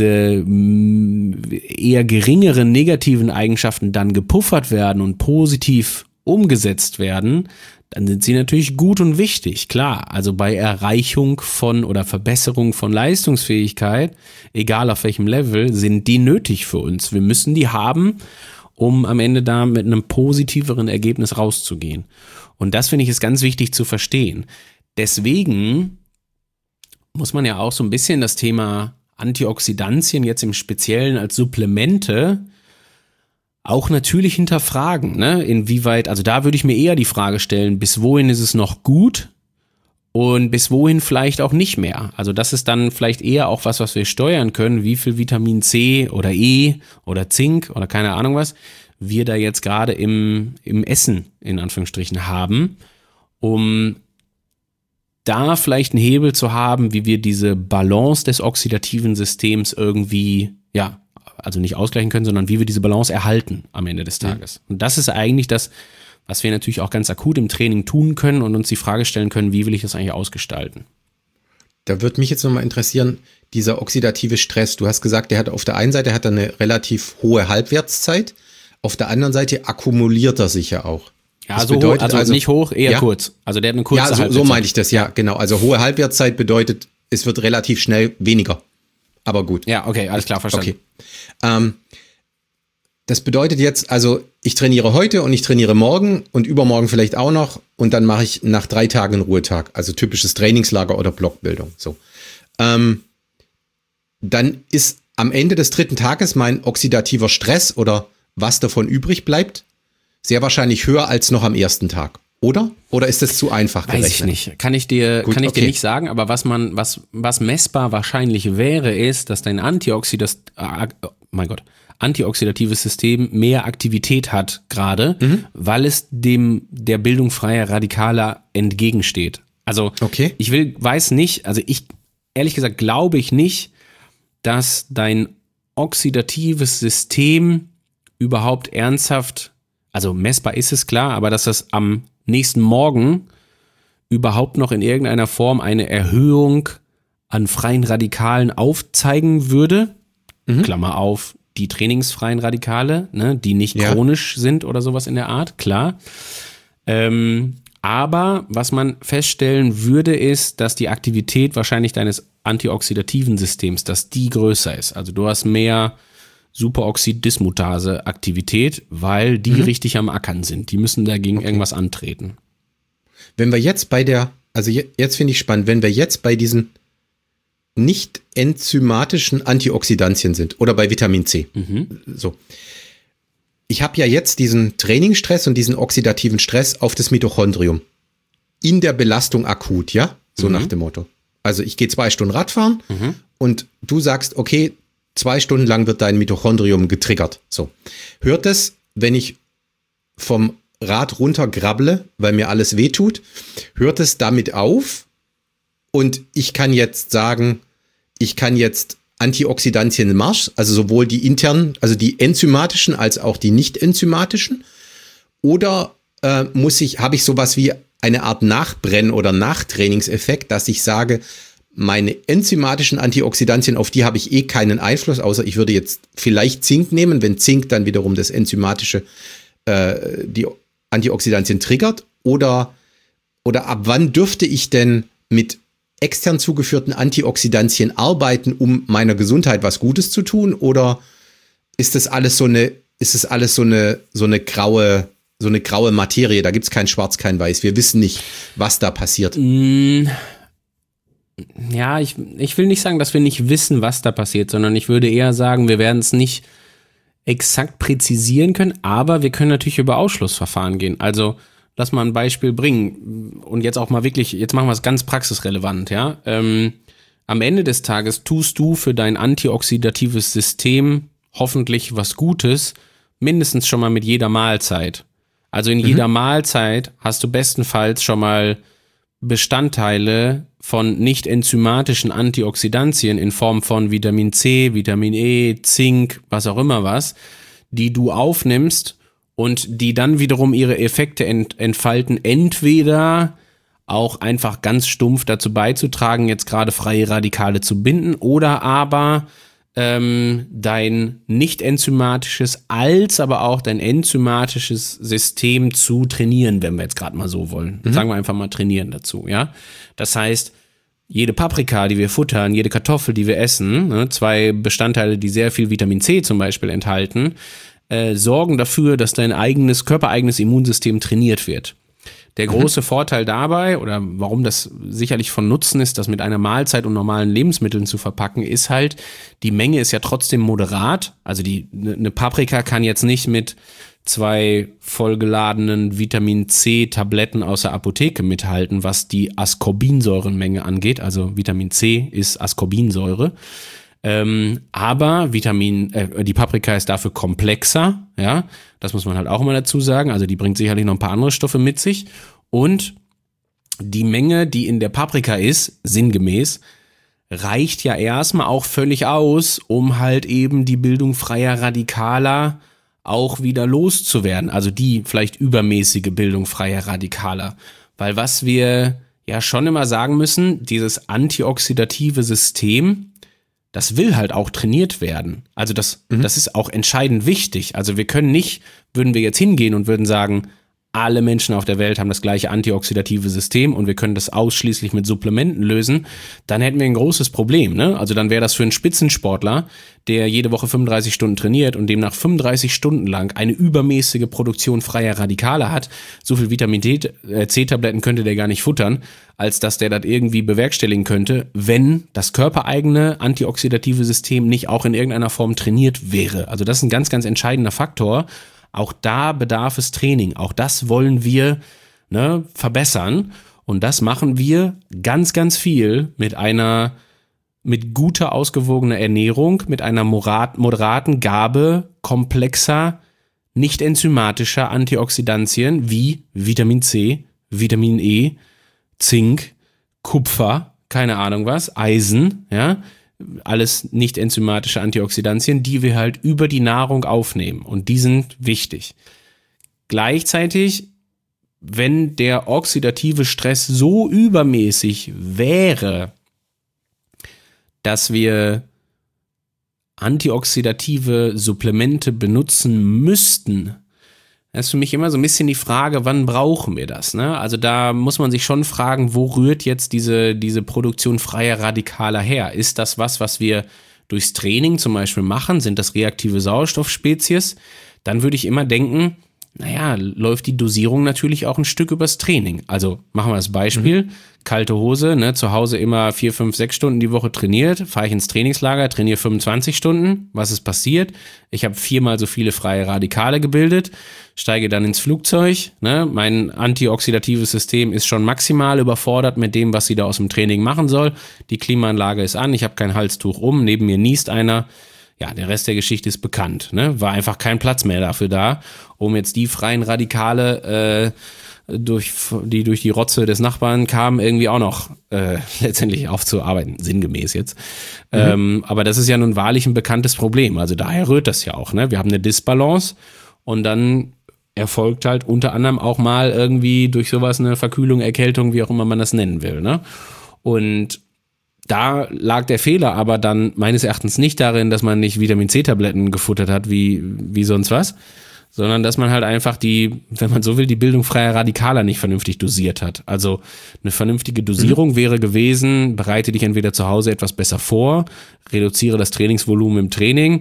eher geringeren negativen Eigenschaften dann gepuffert werden und positiv umgesetzt werden, dann sind sie natürlich gut und wichtig, klar. Also bei Erreichung von oder Verbesserung von Leistungsfähigkeit, egal auf welchem Level, sind die nötig für uns. Wir müssen die haben, um am Ende da mit einem positiveren Ergebnis rauszugehen. Und das finde ich ist ganz wichtig zu verstehen. Deswegen muss man ja auch so ein bisschen das Thema Antioxidantien jetzt im Speziellen als Supplemente auch natürlich hinterfragen, ne? Inwieweit, also da würde ich mir eher die Frage stellen, bis wohin ist es noch gut und bis wohin vielleicht auch nicht mehr. Also das ist dann vielleicht eher auch was, was wir steuern können, wie viel Vitamin C oder E oder Zink oder keine Ahnung was wir da jetzt gerade im, im Essen in Anführungsstrichen haben, um da vielleicht einen Hebel zu haben, wie wir diese Balance des oxidativen Systems irgendwie, ja, also nicht ausgleichen können, sondern wie wir diese Balance erhalten am Ende des Tages. Mhm. Und das ist eigentlich das, was wir natürlich auch ganz akut im Training tun können und uns die Frage stellen können, wie will ich das eigentlich ausgestalten? Da würde mich jetzt nochmal interessieren, dieser oxidative Stress, du hast gesagt, der hat auf der einen Seite hat er eine relativ hohe Halbwertszeit, auf der anderen Seite akkumuliert er sich ja auch. Ja, das so bedeutet hoch, also, also nicht hoch, eher ja? kurz. Also der hat eine kurze Ja, so, Halbwertszeit. So meinte ich das, ja, genau. Also hohe Halbwertszeit bedeutet, es wird relativ schnell weniger. Aber gut. Ja, okay, alles klar, verstanden. Okay. Ähm, das bedeutet jetzt, also ich trainiere heute und ich trainiere morgen und übermorgen vielleicht auch noch und dann mache ich nach drei Tagen einen Ruhetag. Also typisches Trainingslager oder Blockbildung. So. Ähm, dann ist am Ende des dritten Tages mein oxidativer Stress oder was davon übrig bleibt, sehr wahrscheinlich höher als noch am ersten Tag, oder? Oder ist das zu einfach gerechnet? Weiß ich nicht. Kann ich dir, Gut, kann ich okay. dir nicht sagen, aber was man, was, was messbar wahrscheinlich wäre, ist, dass dein Antioxidas, äh, oh mein Gott, antioxidatives System mehr Aktivität hat gerade, mhm. weil es dem, der Bildung freier Radikale entgegensteht. Also, okay. ich will, weiß nicht, also ich, ehrlich gesagt, glaube ich nicht, dass dein oxidatives System überhaupt ernsthaft, also messbar ist es klar, aber dass das am nächsten Morgen überhaupt noch in irgendeiner Form eine Erhöhung an freien Radikalen aufzeigen würde, mhm. Klammer auf, die trainingsfreien Radikale, ne, die nicht ja. chronisch sind oder sowas in der Art, klar. Ähm, Aber was man feststellen würde, ist, dass die Aktivität wahrscheinlich deines antioxidativen Systems, dass die größer ist. Also du hast mehr Superoxid-Dismutase-Aktivität, weil die mhm. richtig am Ackern sind. Die müssen dagegen okay. irgendwas antreten. Wenn wir jetzt bei der, also jetzt finde ich spannend, wenn wir jetzt bei diesen nicht enzymatischen Antioxidantien sind oder bei Vitamin C. Mhm. So. Ich habe ja jetzt diesen Trainingsstress und diesen oxidativen Stress auf das Mitochondrium. In der Belastung akut, ja? So mhm. nach dem Motto. Also ich gehe zwei Stunden Radfahren mhm. und du sagst, okay, zwei Stunden lang wird dein Mitochondrium getriggert. So. Hört es, wenn ich vom Rad runter grabble, weil mir alles wehtut, hört es damit auf und ich kann jetzt sagen, ich kann jetzt Antioxidantien im Marsch, also sowohl die internen, also die enzymatischen als auch die nicht enzymatischen, oder äh, muss ich, habe ich sowas wie eine Art Nachbrenn- oder Nachtrainingseffekt, dass ich sage, meine enzymatischen Antioxidantien, auf die habe ich eh keinen Einfluss, außer ich würde jetzt vielleicht Zink nehmen, wenn Zink dann wiederum das enzymatische, äh, die Antioxidantien triggert, oder, oder ab wann dürfte ich denn mit extern zugeführten Antioxidantien arbeiten, um meiner Gesundheit was Gutes zu tun, oder ist das alles so eine, ist das alles so eine, so eine graue, so eine graue Materie? Da gibt's kein Schwarz, kein Weiß. Wir wissen nicht, was da passiert. Ja, ich, ich will nicht sagen, dass wir nicht wissen, was da passiert, sondern ich würde eher sagen, wir werden es nicht exakt präzisieren können, aber wir können natürlich über Ausschlussverfahren gehen. Also lass mal ein Beispiel bringen und jetzt auch mal wirklich, jetzt machen wir es ganz praxisrelevant, ja. Ähm, am Ende des Tages tust du für dein antioxidatives System hoffentlich was Gutes, mindestens schon mal mit jeder Mahlzeit. Also in mhm. jeder Mahlzeit hast du bestenfalls schon mal Bestandteile von nicht enzymatischen Antioxidantien in Form von Vitamin C, Vitamin E, Zink, was auch immer was, die du aufnimmst und die dann wiederum ihre Effekte ent- entfalten, entweder auch einfach ganz stumpf dazu beizutragen, jetzt gerade freie Radikale zu binden, oder aber ähm, dein nicht enzymatisches als aber auch dein enzymatisches System zu trainieren, wenn wir jetzt gerade mal so wollen. Mhm. Sagen wir einfach mal trainieren dazu, ja. Das heißt, jede Paprika, die wir futtern, jede Kartoffel, die wir essen, ne, zwei Bestandteile, die sehr viel Vitamin C zum Beispiel enthalten, Äh, sorgen dafür, dass dein eigenes, körpereigenes Immunsystem trainiert wird. Der große mhm. Vorteil dabei, oder warum das sicherlich von Nutzen ist, das mit einer Mahlzeit und normalen Lebensmitteln zu verpacken, ist halt, die Menge ist ja trotzdem moderat. Also die eine Paprika kann jetzt nicht mit zwei vollgeladenen Vitamin-C-Tabletten aus der Apotheke mithalten, was die Ascorbinsäurenmenge angeht. Also Vitamin C ist Ascorbinsäure. Ähm, aber Vitamin, äh, die Paprika ist dafür komplexer, ja, das muss man halt auch immer dazu sagen, also die bringt sicherlich noch ein paar andere Stoffe mit sich und die Menge, die in der Paprika ist, sinngemäß, reicht ja erstmal auch völlig aus, um halt eben die Bildung freier Radikaler auch wieder loszuwerden, also die vielleicht übermäßige Bildung freier Radikaler, weil was wir ja schon immer sagen müssen, dieses antioxidative System, das will halt auch trainiert werden. Also das, mhm. das ist auch entscheidend wichtig. Also wir können nicht, würden wir jetzt hingehen und würden sagen, alle Menschen auf der Welt haben das gleiche antioxidative System und wir können das ausschließlich mit Supplementen lösen, dann hätten wir ein großes Problem, ne? Also dann wäre das für einen Spitzensportler, der jede Woche fünfunddreißig Stunden trainiert und demnach fünfunddreißig Stunden lang eine übermäßige Produktion freier Radikale hat, so viel Vitamin C-Tabletten könnte der gar nicht futtern, als dass der das irgendwie bewerkstelligen könnte, wenn das körpereigene antioxidative System nicht auch in irgendeiner Form trainiert wäre. Also das ist ein ganz, ganz entscheidender Faktor. Auch da bedarf es Training. Auch das wollen wir ne, verbessern. Und das machen wir ganz, ganz viel mit einer, mit guter, ausgewogener Ernährung, mit einer moderat, moderaten Gabe komplexer, nicht enzymatischer Antioxidantien wie Vitamin C, Vitamin E, Zink, Kupfer, keine Ahnung was, Eisen, ja, alles nicht enzymatische Antioxidantien, die wir halt über die Nahrung aufnehmen und die sind wichtig. Gleichzeitig, wenn der oxidative Stress so übermäßig wäre, dass wir antioxidative Supplemente benutzen müssten, Das ist für mich immer so ein bisschen die Frage, wann brauchen wir das? Ne? Also da muss man sich schon fragen, wo rührt jetzt diese, diese Produktion freier Radikaler her? Ist das was, was wir durchs Training zum Beispiel machen? Sind das reaktive Sauerstoffspezies? Dann würde ich immer denken, naja, läuft die Dosierung natürlich auch ein Stück übers Training. Also machen wir das Beispiel, mhm. kalte Hose, ne, zu Hause immer vier, fünf, sechs Stunden die Woche trainiert, fahre ich ins Trainingslager, trainiere fünfundzwanzig Stunden. Was ist passiert? Ich habe viermal so viele freie Radikale gebildet, steige dann ins Flugzeug. Ne, mein antioxidatives System ist schon maximal überfordert mit dem, was sie da aus dem Training machen soll. Die Klimaanlage ist an, ich habe kein Halstuch um, neben mir niest einer. Ja, der Rest der Geschichte ist bekannt. Ne? War einfach kein Platz mehr dafür da, um jetzt die freien Radikale, äh, durch, die durch die Rotze des Nachbarn kamen, irgendwie auch noch äh, letztendlich aufzuarbeiten. Sinngemäß jetzt. Mhm. Ähm, aber das ist ja nun wahrlich ein bekanntes Problem. Also daher rührt das ja auch. Ne? Wir haben eine Disbalance und dann erfolgt halt unter anderem auch mal irgendwie durch sowas eine Verkühlung, Erkältung, wie auch immer man das nennen will. Ne? Und da lag der Fehler aber dann meines Erachtens nicht darin, dass man nicht Vitamin-C-Tabletten gefuttert hat, wie, wie sonst was, sondern dass man halt einfach die, wenn man so will, die Bildung freier Radikaler nicht vernünftig dosiert hat. Also eine vernünftige Dosierung mhm. wäre gewesen, bereite dich entweder zu Hause etwas besser vor, reduziere das Trainingsvolumen im Training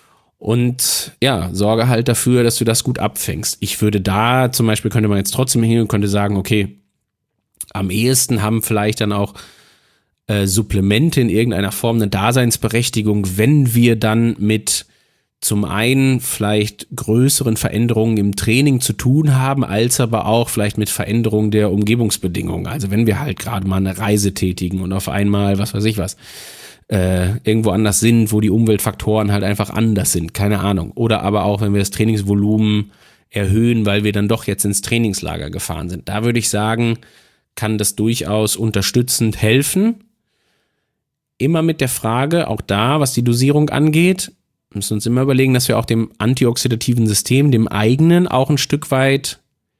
und ja, sorge halt dafür, dass du das gut abfängst. Ich würde da zum Beispiel, könnte man jetzt trotzdem hingehen und könnte sagen, okay, am ehesten haben vielleicht dann auch Äh, Supplemente in irgendeiner Form eine Daseinsberechtigung, wenn wir dann mit zum einen vielleicht größeren Veränderungen im Training zu tun haben, als aber auch vielleicht mit Veränderungen der Umgebungsbedingungen. Also wenn wir halt gerade mal eine Reise tätigen und auf einmal, was weiß ich was, äh, irgendwo anders sind, wo die Umweltfaktoren halt einfach anders sind, keine Ahnung. Oder aber auch, wenn wir das Trainingsvolumen erhöhen, weil wir dann doch jetzt ins Trainingslager gefahren sind. Da würde ich sagen, kann das durchaus unterstützend helfen. Immer mit der Frage, auch da, was die Dosierung angeht, müssen wir uns immer überlegen, dass wir auch dem antioxidativen System, dem eigenen, auch ein Stück weit,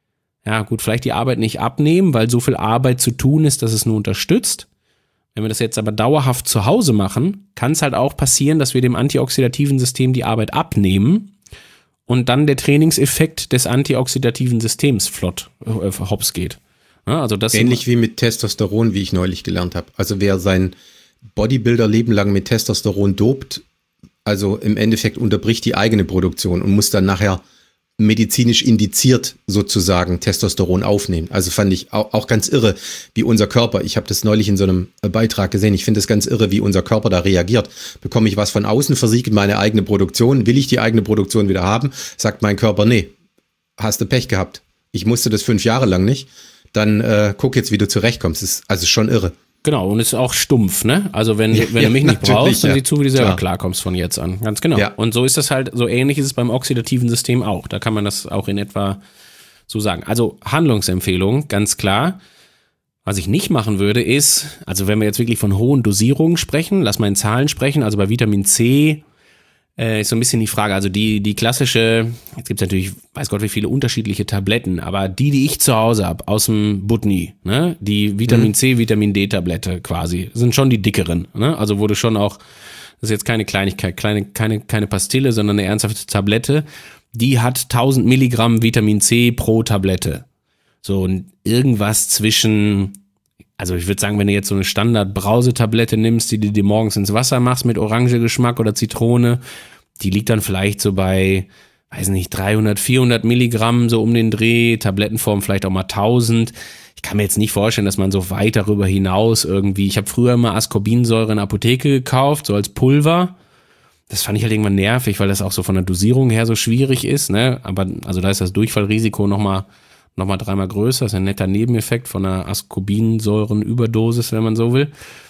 ja gut, vielleicht die Arbeit nicht abnehmen, weil so viel Arbeit zu tun ist, dass es nur unterstützt. Wenn wir das jetzt aber dauerhaft zu Hause machen, kann es halt auch passieren, dass wir dem antioxidativen System die Arbeit abnehmen und dann der Trainingseffekt des antioxidativen Systems flott äh, hops geht. Ja, also das ähnlich wie mit Testosteron, wie ich neulich gelernt habe. Also wer sein Bodybuilder-Leben lang mit Testosteron dopt, also im Endeffekt unterbricht die eigene Produktion und muss dann nachher medizinisch indiziert sozusagen Testosteron aufnehmen. Also fand ich auch, auch ganz irre, wie unser Körper, ich habe das neulich in so einem Beitrag gesehen, ich finde es ganz irre, wie unser Körper da reagiert. Bekomme ich was von außen, versiegt meine eigene Produktion, will ich die eigene Produktion wieder haben, sagt mein Körper, nee, hast du Pech gehabt. Ich musste das fünf Jahre lang nicht. Dann äh, guck jetzt, wie du zurechtkommst. Das ist also schon irre. Genau, und ist auch stumpf, ne? Also wenn, ja, wenn ja, du mich nicht brauchst, dann ja. sieh zu, wie du selber Klar. klarkommst von jetzt an. Ganz genau. Ja. Und so ist das halt, so ähnlich ist es beim oxidativen System auch. Da kann man das auch in etwa so sagen. Also Handlungsempfehlung, ganz klar. Was ich nicht machen würde ist, also wenn wir jetzt wirklich von hohen Dosierungen sprechen, lass mal in Zahlen sprechen, also bei Vitamin C äh, ist so ein bisschen die Frage, also die, die klassische, jetzt gibt es natürlich, weiß Gott wie viele unterschiedliche Tabletten, aber die, die ich zu Hause habe, aus dem Butni, ne, die Vitamin mhm. C, Vitamin D Tablette quasi, sind schon die dickeren, ne, also wurde schon auch, das ist jetzt keine Kleinigkeit, kleine, keine, keine Pastille, sondern eine ernsthafte Tablette, die hat tausend Milligramm Vitamin C pro Tablette. So, und irgendwas zwischen, also ich würde sagen, wenn du jetzt so eine Standard-Brausetablette nimmst, die du dir morgens ins Wasser machst mit Orangegeschmack oder Zitrone, die liegt dann vielleicht so bei, weiß nicht, dreihundert, vierhundert Milligramm so um den Dreh, Tablettenform vielleicht auch mal tausend. Ich kann mir jetzt nicht vorstellen, dass man so weit darüber hinaus irgendwie, ich habe früher immer Ascorbinsäure in der Apotheke gekauft, so als Pulver. Das fand ich halt irgendwann nervig, weil das auch so von der Dosierung her so schwierig ist, ne? Aber also da ist das Durchfallrisiko nochmal nochmal dreimal größer, das ist ein netter Nebeneffekt von einer Ascorbinsäurenüberdosis, wenn man so will.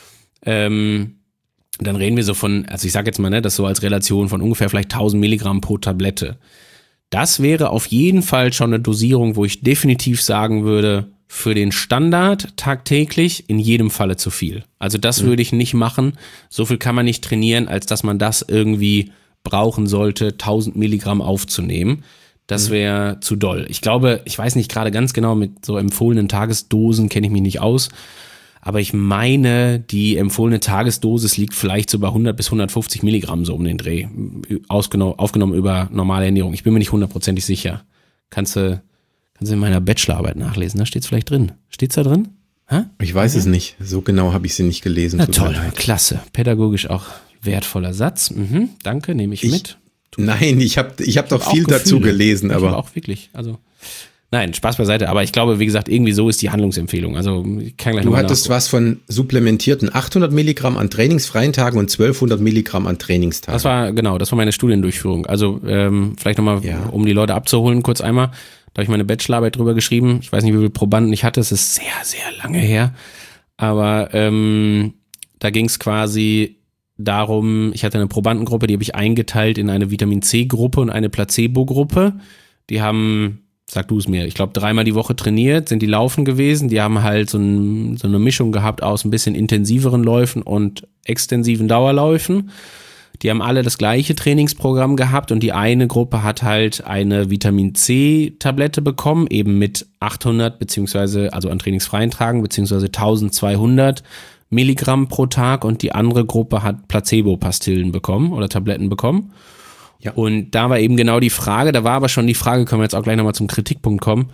Ähm, dann reden wir so von, also ich sage jetzt mal, ne, das so als Relation von ungefähr vielleicht tausend Milligramm pro Tablette. Das wäre auf jeden Fall schon eine Dosierung, wo ich definitiv sagen würde, für den Standard tagtäglich in jedem Falle zu viel. Also das mhm. würde ich nicht machen. So viel kann man nicht trainieren, als dass man das irgendwie brauchen sollte, tausend Milligramm aufzunehmen. Das wäre zu doll. Ich glaube, ich weiß nicht gerade ganz genau, mit so empfohlenen Tagesdosen kenne ich mich nicht aus, aber ich meine, die empfohlene Tagesdosis liegt vielleicht so bei hundert bis hundertfünfzig Milligramm so um den Dreh, ausgenommen, aufgenommen über normale Ernährung. Ich bin mir nicht hundertprozentig sicher. Kannst du, kannst du in meiner Bachelorarbeit nachlesen, da steht's vielleicht drin. Steht's da drin? Ha? Ich weiß ja. es nicht. So genau habe ich sie nicht gelesen. Na toll, klasse. Pädagogisch auch wertvoller Satz. Mhm, danke, nehme ich, ich mit. Tut Nein, ich habe ich hab doch viel dazu gelesen. Ich aber auch wirklich, also nein, Spaß beiseite. Aber ich glaube, wie gesagt, irgendwie so ist die Handlungsempfehlung. Also ich kann gleich Du noch hattest was von supplementierten achthundert Milligramm an trainingsfreien Tagen und zwölfhundert Milligramm an Trainingstagen. Das war, genau, das war meine Studiendurchführung. Also ähm, vielleicht nochmal, Ja. um die Leute abzuholen, kurz einmal. Da habe ich meine Bachelorarbeit drüber geschrieben. Ich weiß nicht, wie viele Probanden ich hatte. Es ist sehr, sehr lange her. Aber ähm, da ging es quasi darum, ich hatte eine Probandengruppe, die habe ich eingeteilt in eine Vitamin-C-Gruppe und eine Placebo-Gruppe. Die haben, sag du es mir, ich glaube dreimal die Woche trainiert, sind die laufen gewesen. Die haben halt so, ein, so eine Mischung gehabt aus ein bisschen intensiveren Läufen und extensiven Dauerläufen. Die haben alle das gleiche Trainingsprogramm gehabt und die eine Gruppe hat halt eine Vitamin-C-Tablette bekommen, eben mit achthundert beziehungsweise also an trainingsfreien Tagen beziehungsweise eintausendzweihundert Milligramm pro Tag und die andere Gruppe hat Placebo-Pastillen bekommen oder Tabletten bekommen. Ja. Und da war eben genau die Frage, da war aber schon die Frage, können wir jetzt auch gleich nochmal zum Kritikpunkt kommen,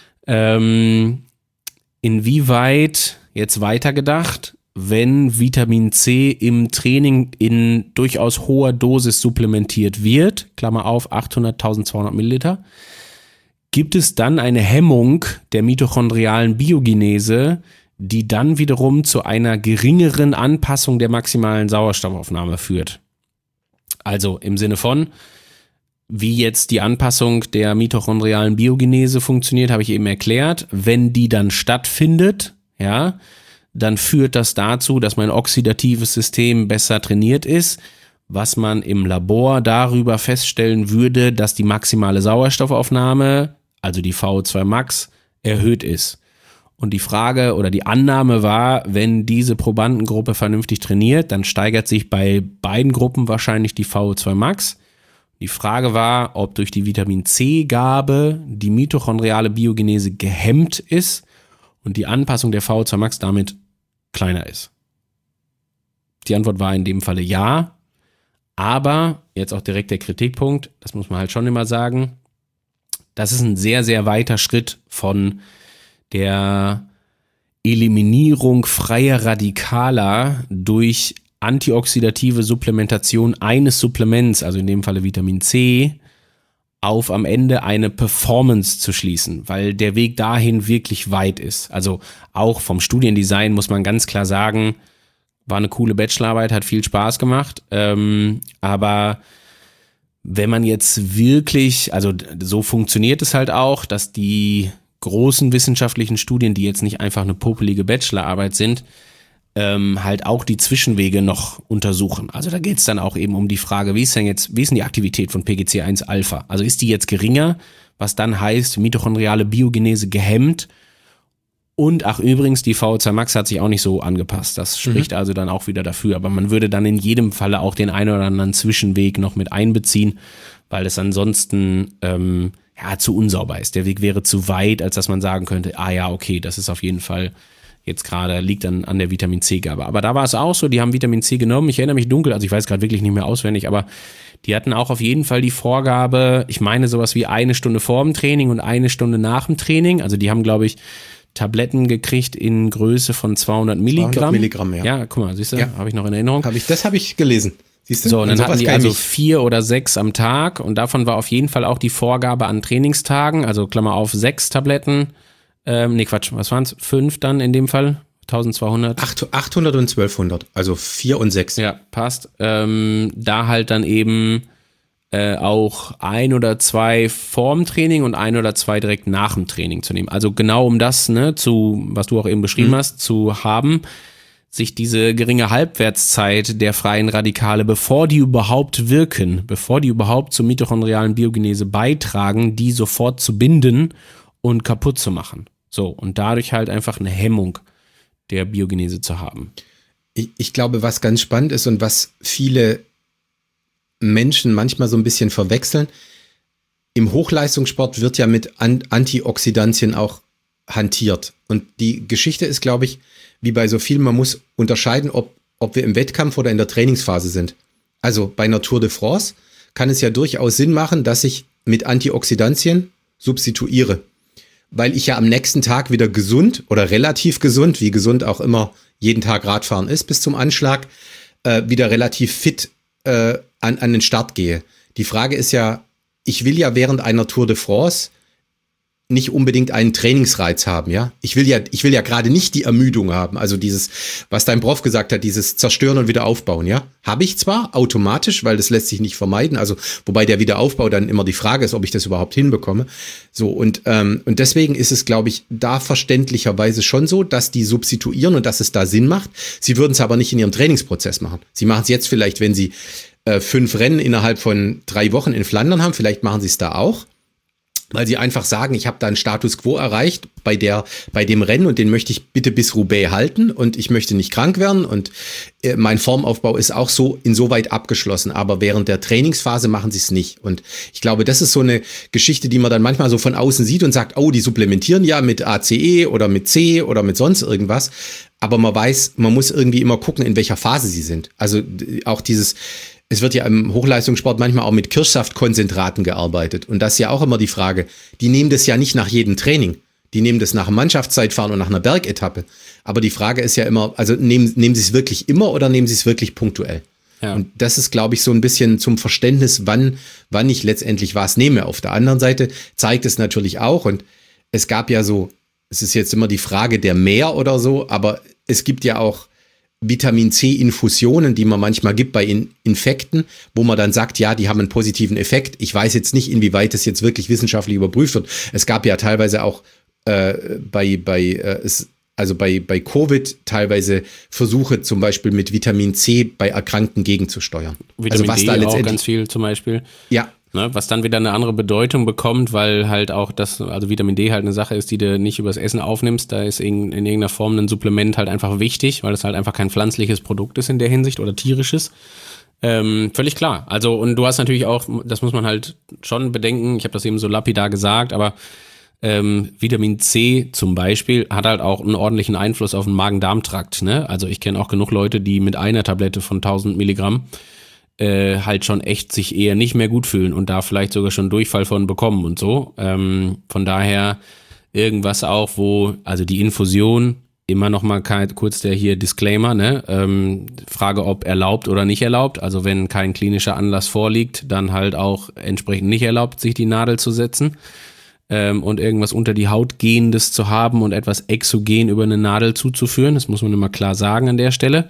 ähm, inwieweit jetzt weitergedacht, wenn Vitamin C im Training in durchaus hoher Dosis supplementiert wird, Klammer auf, achthundert, eintausendzweihundert Milliliter, gibt es dann eine Hemmung der mitochondrialen Biogenese, die dann wiederum zu einer geringeren Anpassung der maximalen Sauerstoffaufnahme führt. Also im Sinne von, wie jetzt die Anpassung der mitochondrialen Biogenese funktioniert, habe ich eben erklärt. Wenn die dann stattfindet, ja, dann führt das dazu, dass mein oxidatives System besser trainiert ist, was man im Labor darüber feststellen würde, dass die maximale Sauerstoffaufnahme, also die V O zwei Max, erhöht ist. Und die Frage oder die Annahme war, wenn diese Probandengruppe vernünftig trainiert, dann steigert sich bei beiden Gruppen wahrscheinlich die V O zwei Max. Die Frage war, ob durch die Vitamin-C-Gabe die mitochondriale Biogenese gehemmt ist und die Anpassung der V O zwei Max damit kleiner ist. Die Antwort war in dem Falle ja, aber jetzt auch direkt der Kritikpunkt, das muss man halt schon immer sagen, das ist ein sehr, sehr weiter Schritt von der Eliminierung freier Radikaler durch antioxidative Supplementation eines Supplements, also in dem Falle Vitamin C, auf am Ende eine Performance zu schließen, weil der Weg dahin wirklich weit ist. Also auch vom Studiendesign muss man ganz klar sagen, war eine coole Bachelorarbeit, hat viel Spaß gemacht, ähm, aber wenn man jetzt wirklich, also so funktioniert es halt auch, dass die großen wissenschaftlichen Studien, die jetzt nicht einfach eine popelige Bachelorarbeit sind, ähm, halt auch die Zwischenwege noch untersuchen. Also da geht es dann auch eben um die Frage, wie ist denn jetzt, wie ist denn die Aktivität von P G C eins Alpha? Also ist die jetzt geringer, was dann heißt, mitochondriale Biogenese gehemmt und ach übrigens, die V O zwei Max hat sich auch nicht so angepasst. Das spricht mhm. also dann auch wieder dafür. Aber man würde dann in jedem Falle auch den einen oder anderen Zwischenweg noch mit einbeziehen, weil es ansonsten ähm, ja, zu unsauber ist. Der Weg wäre zu weit, als dass man sagen könnte, ah ja, okay, das ist auf jeden Fall jetzt gerade, liegt dann an der Vitamin-C-Gabe. Aber da war es auch so, die haben Vitamin C genommen. Ich erinnere mich dunkel, also ich weiß gerade wirklich nicht mehr auswendig, aber die hatten auch auf jeden Fall die Vorgabe, ich meine sowas wie eine Stunde vor dem Training und eine Stunde nach dem Training. Also die haben, glaube ich, Tabletten gekriegt in Größe von zweihundert Milligramm. zweihundert Milligramm, ja. Ja, guck mal, siehst du, ja. habe ich noch in Erinnerung. Hab ich, das habe ich gelesen. Siehst du? So, und dann sowas hatten die kann also ich- vier oder sechs am Tag und davon war auf jeden Fall auch die Vorgabe an Trainingstagen, also Klammer auf, sechs Tabletten, ähm, nee Quatsch, was waren's? Fünf dann in dem Fall, eintausendzweihundert. Acht- achthundert und zwölfhundert, also vier und sechs. Ja, passt. Ähm, da halt dann eben äh, auch ein oder zwei vorm Training und ein oder zwei direkt nach dem Training zu nehmen. Also genau um das, ne, zu, was du auch eben beschrieben Mhm. hast, zu haben, sich diese geringe Halbwertszeit der freien Radikale, bevor die überhaupt wirken, bevor die überhaupt zur mitochondrialen Biogenese beitragen, die sofort zu binden und kaputt zu machen. So, und dadurch halt einfach eine Hemmung der Biogenese zu haben. Ich, ich glaube, was ganz spannend ist und was viele Menschen manchmal so ein bisschen verwechseln, im Hochleistungssport wird ja mit An- Antioxidantien auch hantiert. Und die Geschichte ist, glaube ich, wie bei so viel, man muss unterscheiden, ob, ob wir im Wettkampf oder in der Trainingsphase sind. Also bei einer Tour de France kann es ja durchaus Sinn machen, dass ich mit Antioxidantien substituiere. Weil ich ja am nächsten Tag wieder gesund oder relativ gesund, wie gesund auch immer jeden Tag Radfahren ist bis zum Anschlag, äh, wieder relativ fit äh, an, an den Start gehe. Die Frage ist ja, ich will ja während einer Tour de France nicht unbedingt einen Trainingsreiz haben, ja. Ich will ja, ich will ja gerade nicht die Ermüdung haben, also dieses, was dein Prof gesagt hat, dieses Zerstören und wieder aufbauen, ja. Habe ich zwar automatisch, weil das lässt sich nicht vermeiden, also wobei der Wiederaufbau dann immer die Frage ist, ob ich das überhaupt hinbekomme. So, und, ähm, und deswegen ist es, glaube ich, da verständlicherweise schon so, dass die substituieren und dass es da Sinn macht. Sie würden es aber nicht in ihrem Trainingsprozess machen. Sie machen es jetzt vielleicht, wenn sie äh, fünf Rennen innerhalb von drei Wochen in Flandern haben, vielleicht machen sie es da auch. Weil sie einfach sagen, ich habe da einen Status quo erreicht bei der, bei dem Rennen und den möchte ich bitte bis Roubaix halten und ich möchte nicht krank werden und äh, mein Formaufbau ist auch so insoweit abgeschlossen, aber während der Trainingsphase machen sie es nicht und ich glaube, das ist so eine Geschichte, die man dann manchmal so von außen sieht und sagt, oh, die supplementieren ja mit A C E oder mit C oder mit sonst irgendwas, aber man weiß, man muss irgendwie immer gucken, in welcher Phase sie sind. Also auch dieses Es wird ja im Hochleistungssport manchmal auch mit Kirschsaftkonzentraten gearbeitet. Und das ist ja auch immer die Frage, die nehmen das ja nicht nach jedem Training. Die nehmen das nach dem Mannschaftszeitfahren und nach einer Bergetappe. Aber die Frage ist ja immer, also nehmen, nehmen sie es wirklich immer oder nehmen sie es wirklich punktuell? Ja. Und das ist, glaube ich, so ein bisschen zum Verständnis, wann, wann ich letztendlich was nehme. Auf der anderen Seite zeigt es natürlich auch, und es gab ja so, es ist jetzt immer die Frage der Mehr oder so, aber es gibt ja auch Vitamin-C-Infusionen, die man manchmal gibt bei In- Infekten, wo man dann sagt, ja, die haben einen positiven Effekt. Ich weiß jetzt nicht, inwieweit das jetzt wirklich wissenschaftlich überprüft wird. Es gab ja teilweise auch äh, bei, bei, äh, es, also bei, bei Covid teilweise Versuche, zum Beispiel mit Vitamin C bei Erkrankten gegenzusteuern. Vitamin also was D da auch ganz viel zum Beispiel. Ja. Ne, was dann wieder eine andere Bedeutung bekommt, weil halt auch das, also Vitamin D halt eine Sache ist, die du nicht übers Essen aufnimmst. Da ist in, in irgendeiner Form ein Supplement halt einfach wichtig, weil es halt einfach kein pflanzliches Produkt ist in der Hinsicht oder tierisches. Ähm, völlig klar. Also, und du hast natürlich auch, das muss man halt schon bedenken, ich habe das eben so lapidar gesagt, aber ähm, Vitamin C zum Beispiel hat halt auch einen ordentlichen Einfluss auf den Magen-Darm-Trakt. Ne? Also ich kenne auch genug Leute, die mit einer Tablette von tausend Milligramm Äh, halt schon echt sich eher nicht mehr gut fühlen und da vielleicht sogar schon Durchfall von bekommen und so. Ähm, von daher irgendwas auch, wo, also die Infusion, immer noch mal kurz der hier Disclaimer, ne? Ähm, Frage, ob erlaubt oder nicht erlaubt. Also wenn kein klinischer Anlass vorliegt, dann halt auch entsprechend nicht erlaubt, sich die Nadel zu setzen ähm, und irgendwas unter die Haut Gehendes zu haben und etwas exogen über eine Nadel zuzuführen. Das muss man immer klar sagen an der Stelle.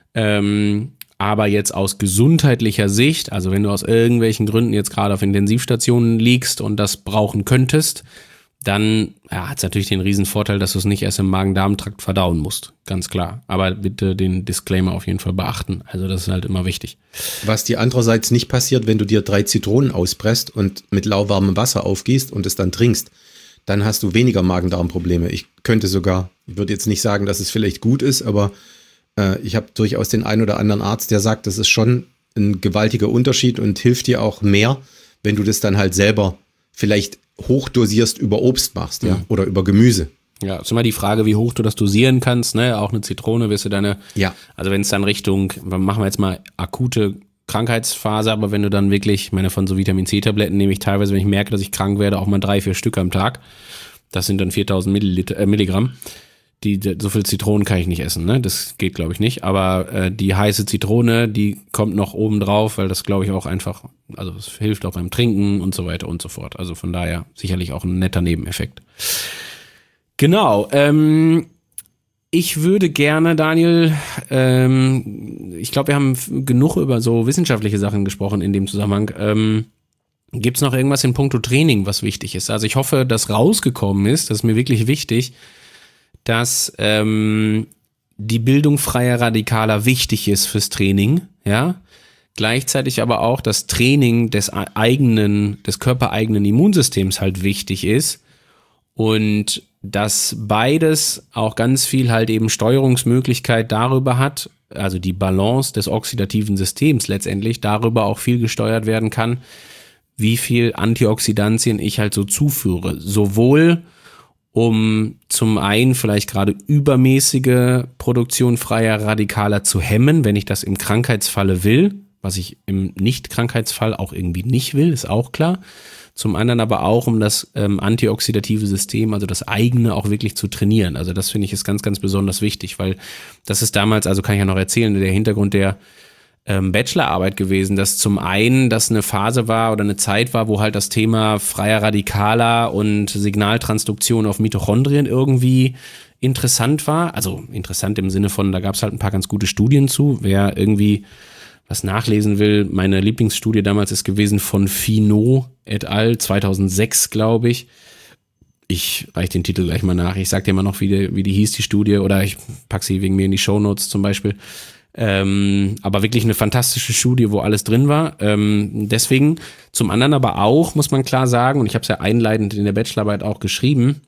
Ähm, Aber jetzt aus gesundheitlicher Sicht, also wenn du aus irgendwelchen Gründen jetzt gerade auf Intensivstationen liegst und das brauchen könntest, dann ja, hat es natürlich den riesen Vorteil, dass du es nicht erst im Magen-Darm-Trakt verdauen musst, ganz klar. Aber bitte den Disclaimer auf jeden Fall beachten, also das ist halt immer wichtig. Was dir andererseits nicht passiert, wenn du dir drei Zitronen auspresst und mit lauwarmem Wasser aufgießt und es dann trinkst, dann hast du weniger Magen-Darm-Probleme. Ich könnte sogar, ich würde jetzt nicht sagen, dass es vielleicht gut ist, aber ich habe durchaus den einen oder anderen Arzt, der sagt, das ist schon ein gewaltiger Unterschied und hilft dir auch mehr, wenn du das dann halt selber vielleicht hochdosierst über Obst machst, ja, mhm. oder über Gemüse. Ja, ist immer die Frage, wie hoch du das dosieren kannst, ne? Auch eine Zitrone wirst du deine, ja. Also wenn es dann Richtung, machen wir jetzt mal akute Krankheitsphase, aber wenn du dann wirklich, ich meine, von so Vitamin-C-Tabletten nehme ich teilweise, wenn ich merke, dass ich krank werde, auch mal drei, vier Stück am Tag. Das sind dann viertausend Milliliter, äh, Milligramm. Die, so viel Zitronen kann ich nicht essen, ne? Das geht, glaube ich, nicht. Aber äh, die heiße Zitrone, die kommt noch oben drauf, weil das, glaube ich, auch einfach, also es hilft auch beim Trinken und so weiter und so fort. Also von daher sicherlich auch ein netter Nebeneffekt. Genau. Ähm, ich würde gerne, Daniel, ähm, ich glaube, wir haben genug über so wissenschaftliche Sachen gesprochen in dem Zusammenhang. Ähm, gibt's noch irgendwas in puncto Training, was wichtig ist? Also ich hoffe, dass rausgekommen ist, das ist mir wirklich wichtig, dass ähm, die Bildung freier Radikaler wichtig ist fürs Training, ja, gleichzeitig aber auch das Training des eigenen, des körpereigenen Immunsystems halt wichtig ist und dass beides auch ganz viel halt eben Steuerungsmöglichkeit darüber hat, also die Balance des oxidativen Systems letztendlich darüber auch viel gesteuert werden kann, wie viel Antioxidantien ich halt so zuführe, sowohl um zum einen vielleicht gerade übermäßige Produktion freier Radikaler zu hemmen, wenn ich das im Krankheitsfalle will, was ich im Nicht-Krankheitsfall auch irgendwie nicht will, ist auch klar. zum anderen aber auch, um das ähm, antioxidative System, also das eigene auch wirklich zu trainieren. Also das finde ich ist ganz, ganz besonders wichtig, weil das ist damals, also kann ich ja noch erzählen, der Hintergrund der ähm, Bachelorarbeit gewesen, dass zum einen das eine Phase war oder eine Zeit war, wo halt das Thema freier Radikaler und Signaltransduktion auf Mitochondrien irgendwie interessant war. Also interessant im Sinne von, da gab es halt ein paar ganz gute Studien zu. Wer irgendwie was nachlesen will, meine Lieblingsstudie damals ist gewesen von Finot et al. zweitausendsechs, glaube ich. Ich reiche den Titel gleich mal nach. Ich sag dir mal noch, wie die, wie die hieß, die Studie, oder ich pack sie wegen mir in die Shownotes zum Beispiel. Ähm, aber wirklich eine fantastische Studie, wo alles drin war. Ähm, deswegen, zum anderen aber auch, muss man klar sagen, und ich habe es ja einleitend in der Bachelorarbeit auch geschrieben,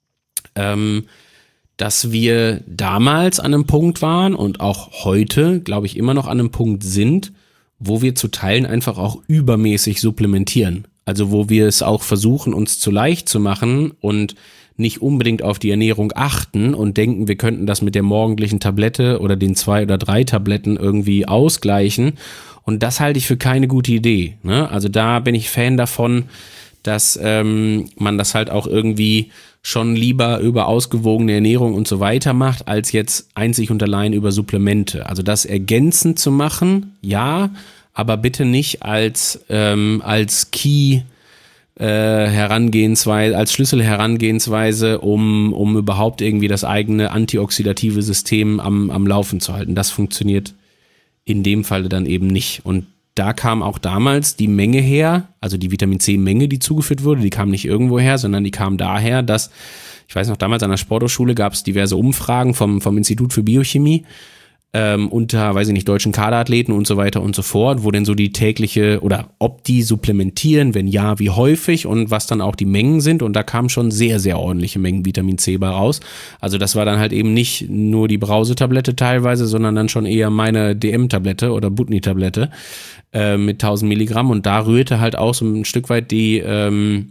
ähm, dass wir damals an einem Punkt waren und auch heute, glaube ich, immer noch an einem Punkt sind, wo wir zu Teilen einfach auch übermäßig supplementieren. Also wo wir es auch versuchen, uns zu leicht zu machen und nicht unbedingt auf die Ernährung achten und denken, wir könnten das mit der morgendlichen Tablette oder den zwei oder drei Tabletten irgendwie ausgleichen. Und das halte ich für keine gute Idee, ne? Also da bin ich Fan davon, dass ähm, man das halt auch irgendwie schon lieber über ausgewogene Ernährung und so weiter macht, als jetzt einzig und allein über Supplemente. Also das ergänzend zu machen, ja, aber bitte nicht als ähm, als Key äh, Herangehensweise, als Schlüsselherangehensweise, um um überhaupt irgendwie das eigene antioxidative System am am Laufen zu halten. Das funktioniert in dem Falle dann eben nicht. Und da kam auch damals die Menge her, also die Vitamin-C-Menge, die zugeführt wurde, die kam nicht irgendwo her, sondern die kam daher, dass, ich weiß noch, damals an der Sporthochschule gab es diverse Umfragen vom, vom Institut für Biochemie ähm, unter, weiß ich nicht, deutschen Kaderathleten und so weiter und so fort, wo denn so die tägliche, oder ob die supplementieren, wenn ja, wie häufig und was dann auch die Mengen sind, und da kamen schon sehr, sehr ordentliche Mengen Vitamin C bei raus. Also das war dann halt eben nicht nur die Brausetablette teilweise, sondern dann schon eher meine D M-Tablette oder Butni-Tablette äh, mit tausend Milligramm, und da rührte halt auch so ein Stück weit die ähm,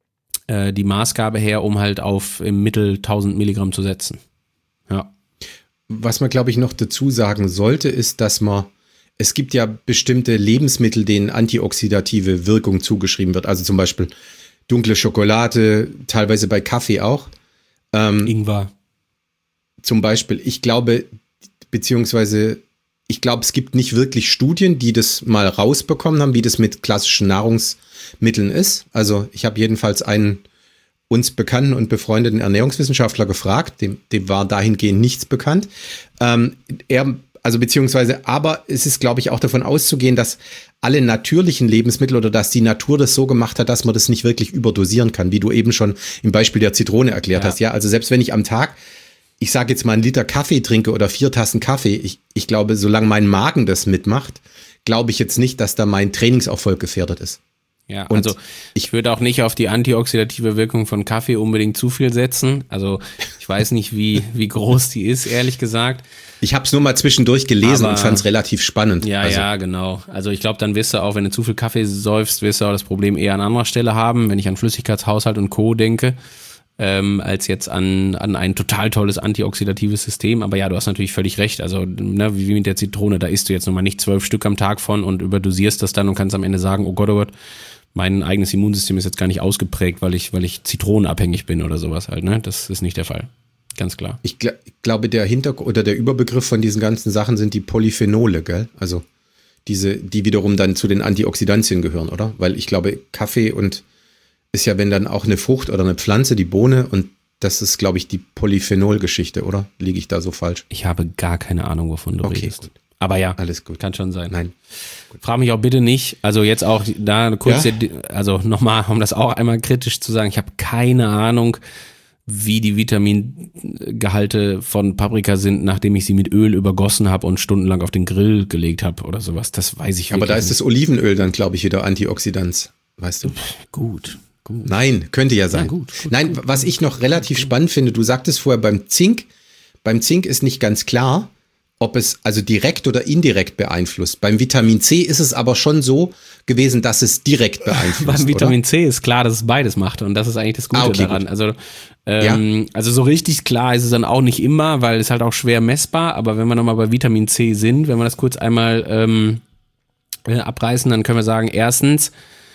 äh, die Maßgabe her, um halt auf im Mittel tausend Milligramm zu setzen. Ja. Was man, glaube ich, noch dazu sagen sollte, ist, dass man, es gibt ja bestimmte Lebensmittel, denen antioxidative Wirkung zugeschrieben wird. Also zum Beispiel dunkle Schokolade, teilweise bei Kaffee auch. Ähm, Ingwer. Zum Beispiel, ich glaube, beziehungsweise ich glaube, es gibt nicht wirklich Studien, die das mal rausbekommen haben, wie das mit klassischen Nahrungsmitteln ist. Also ich habe jedenfalls einen uns bekannten und befreundeten Ernährungswissenschaftler gefragt, dem, dem war dahingehend nichts bekannt. Ähm, er, also beziehungsweise, aber es ist, glaube ich, auch davon auszugehen, dass alle natürlichen Lebensmittel oder dass die Natur das so gemacht hat, dass man das nicht wirklich überdosieren kann, wie du eben schon im Beispiel der Zitrone erklärt ja. hast. Ja, also selbst wenn ich am Tag, ich sage jetzt mal einen Liter Kaffee trinke oder vier Tassen Kaffee, ich, ich glaube, solange mein Magen das mitmacht, glaube ich jetzt nicht, dass da mein Trainingserfolg gefährdet ist. Ja, und also ich würde auch nicht auf die antioxidative Wirkung von Kaffee unbedingt zu viel setzen. Also ich weiß nicht, wie, wie groß die ist, ehrlich gesagt. Ich habe es nur mal zwischendurch gelesen Aber, und fand es relativ spannend. Ja, also. ja, genau. Also ich glaube, dann wirst du auch, wenn du zu viel Kaffee säufst, wirst du auch das Problem eher an anderer Stelle haben, wenn ich an Flüssigkeitshaushalt und Co. denke, ähm, als jetzt an, an ein total tolles antioxidatives System. Aber ja, du hast natürlich völlig recht. Also ne, wie mit der Zitrone, da isst du jetzt nochmal nicht zwölf Stück am Tag von und überdosierst das dann und kannst am Ende sagen, oh Gott, oh Gott, mein eigenes Immunsystem ist jetzt gar nicht ausgeprägt, weil ich, weil ich zitronenabhängig bin oder sowas halt, ne? Das ist nicht der Fall. Ganz klar. Ich, gl- ich glaube, der Hintergrund oder der Überbegriff von diesen ganzen Sachen sind die Polyphenole, gell? Also diese, die wiederum dann zu den Antioxidantien gehören, oder? Weil ich glaube, Kaffee und ist ja, wenn dann auch eine Frucht oder eine Pflanze, die Bohne, und das ist, glaube ich, die Polyphenol-Geschichte, oder? Liege ich da so falsch? Ich habe gar keine Ahnung, wovon du okay, redest. Gut. Aber ja, alles gut. Kann schon sein. Nein. Gut. Frag mich auch bitte nicht, also jetzt auch da kurz, ja? also nochmal, um das auch einmal kritisch zu sagen, ich habe keine Ahnung, wie die Vitamingehalte von Paprika sind, nachdem ich sie mit Öl übergossen habe und stundenlang auf den Grill gelegt habe oder sowas. Das weiß ich Aber da ist nicht. das Olivenöl dann, glaube ich, wieder Antioxidant, weißt du? Gut, gut. Nein, könnte ja sein. Ja, gut, gut, Nein, gut, was gut, ich noch gut, relativ gut. spannend finde, du sagtest vorher beim Zink, beim Zink ist nicht ganz klar, ob es also direkt oder indirekt beeinflusst. Beim Vitamin C ist es aber schon so gewesen, dass es direkt beeinflusst. Beim Vitamin oder? C ist klar, dass es beides macht, und das ist eigentlich das Gute ah, okay, daran. Gut. Also, ähm, ja. also so richtig klar ist es dann auch nicht immer, weil es halt auch schwer messbar, aber wenn wir nochmal bei Vitamin C sind, wenn wir das kurz einmal ähm, abreißen, dann können wir sagen, erstens,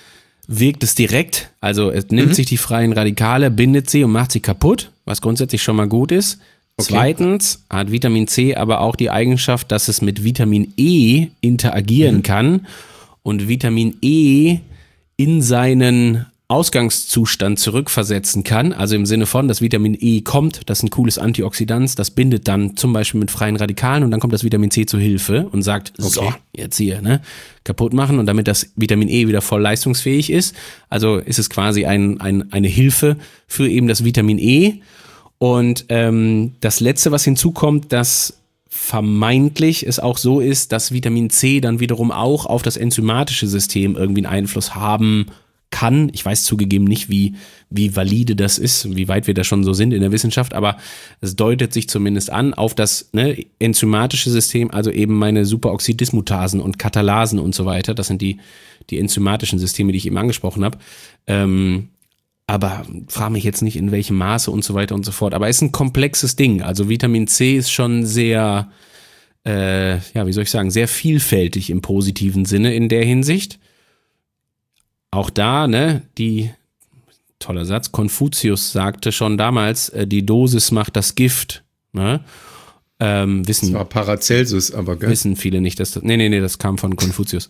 wirkt es direkt. Also es nimmt mhm. sich die freien Radikale, bindet sie und macht sie kaputt, was grundsätzlich schon mal gut ist. Okay. Zweitens hat Vitamin C aber auch die Eigenschaft, dass es mit Vitamin E interagieren mhm. kann und Vitamin E in seinen Ausgangszustand zurückversetzen kann. Also im Sinne von, das Vitamin E kommt, das ist ein cooles Antioxidant, das bindet dann zum Beispiel mit freien Radikalen und dann kommt das Vitamin C zu Hilfe und sagt, okay. so, jetzt hier, ne, kaputt machen und damit das Vitamin E wieder voll leistungsfähig ist. Also ist es quasi ein, ein, eine Hilfe für eben das Vitamin E. Und ähm, das Letzte, was hinzukommt, dass vermeintlich es auch so ist, dass Vitamin C dann wiederum auch auf das enzymatische System irgendwie einen Einfluss haben kann. Ich weiß zugegeben nicht, wie, wie valide das ist, wie weit wir da schon so sind in der Wissenschaft, aber es deutet sich zumindest an auf das ne, enzymatische System, also eben meine Superoxidismutasen und Katalasen und so weiter. Das sind die, die enzymatischen Systeme, die ich eben angesprochen habe. Ähm, aber frage mich jetzt nicht, in welchem Maße und so weiter und so fort. Aber es ist ein komplexes Ding. Also Vitamin C ist schon sehr, äh, ja, wie soll ich sagen, sehr vielfältig im positiven Sinne in der Hinsicht. Auch da, ne, die, toller Satz, Konfuzius sagte schon damals, äh, die Dosis macht das Gift, ne, ähm, wissen. Das war Paracelsus, aber, gell? Wissen viele nicht, dass das, nee, nee, nee, das kam von Konfuzius.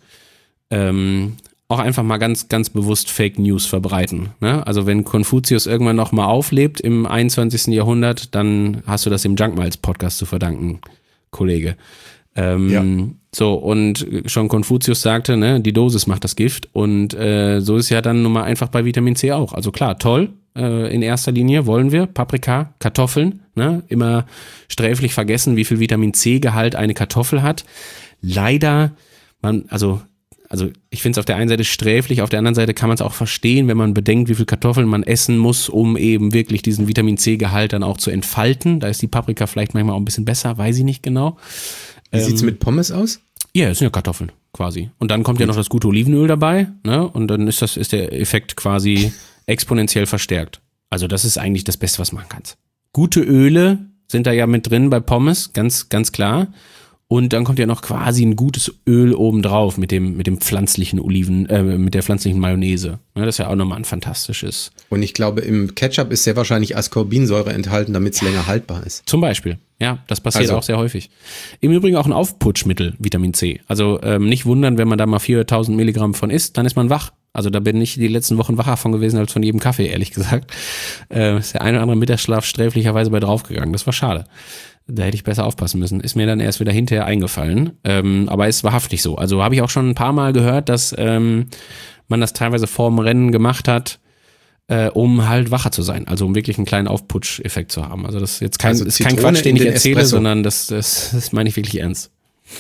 ähm, auch einfach mal ganz, ganz bewusst Fake News verbreiten, ne, also wenn Konfuzius irgendwann noch mal auflebt im einundzwanzigsten Jahrhundert, dann hast du das dem Junkmiles Podcast zu verdanken, Kollege. Ähm, ja. So, und schon Konfuzius sagte, ne, die Dosis macht das Gift und äh, so ist ja dann nun mal einfach bei Vitamin C auch. Also klar, toll, äh, in erster Linie wollen wir Paprika, Kartoffeln, ne, immer sträflich vergessen, wie viel Vitamin C-Gehalt eine Kartoffel hat. Leider, man, also, also ich finde es auf der einen Seite sträflich, auf der anderen Seite kann man es auch verstehen, wenn man bedenkt, wie viel Kartoffeln man essen muss, um eben wirklich diesen Vitamin C-Gehalt dann auch zu entfalten. Da ist die Paprika vielleicht manchmal auch ein bisschen besser, weiß ich nicht genau. Wie sieht's mit Pommes aus? Ja, es sind ja Kartoffeln quasi. Und dann kommt Gut. ja noch das gute Olivenöl dabei, ne? Und dann ist das ist der Effekt quasi exponentiell verstärkt. Also das ist eigentlich das Beste, was man machen kannst. Gute Öle sind da ja mit drin bei Pommes, ganz ganz klar. Und dann kommt ja noch quasi ein gutes Öl obendrauf mit dem mit dem pflanzlichen Oliven, äh, mit der pflanzlichen Mayonnaise. Ne, das ist ja auch nochmal ein fantastisches. Und ich glaube, im Ketchup ist sehr wahrscheinlich Ascorbinsäure enthalten, damit es ja. länger haltbar ist. Zum Beispiel. Ja, das passiert also. auch sehr häufig. Im Übrigen auch ein Aufputschmittel, Vitamin C. Also ähm, nicht wundern, wenn man da mal viertausend Milligramm von isst, dann ist man wach. Also da bin ich die letzten Wochen wacher von gewesen als von jedem Kaffee, ehrlich gesagt. Äh, ist der eine oder andere Mittagsschlaf sträflicherweise bei draufgegangen. Das war schade. Da hätte ich besser aufpassen müssen. Ist mir dann erst wieder hinterher eingefallen. Ähm, aber ist wahrhaftig so. Also habe ich auch schon ein paar Mal gehört, dass ähm, man das teilweise vorm Rennen gemacht hat, äh, um halt wacher zu sein. Also um wirklich einen kleinen Aufputsch-Effekt zu haben. Also das ist jetzt kein, also ist kein Quatsch, den ich erzähle, Espresso. sondern das, das, das meine ich wirklich ernst.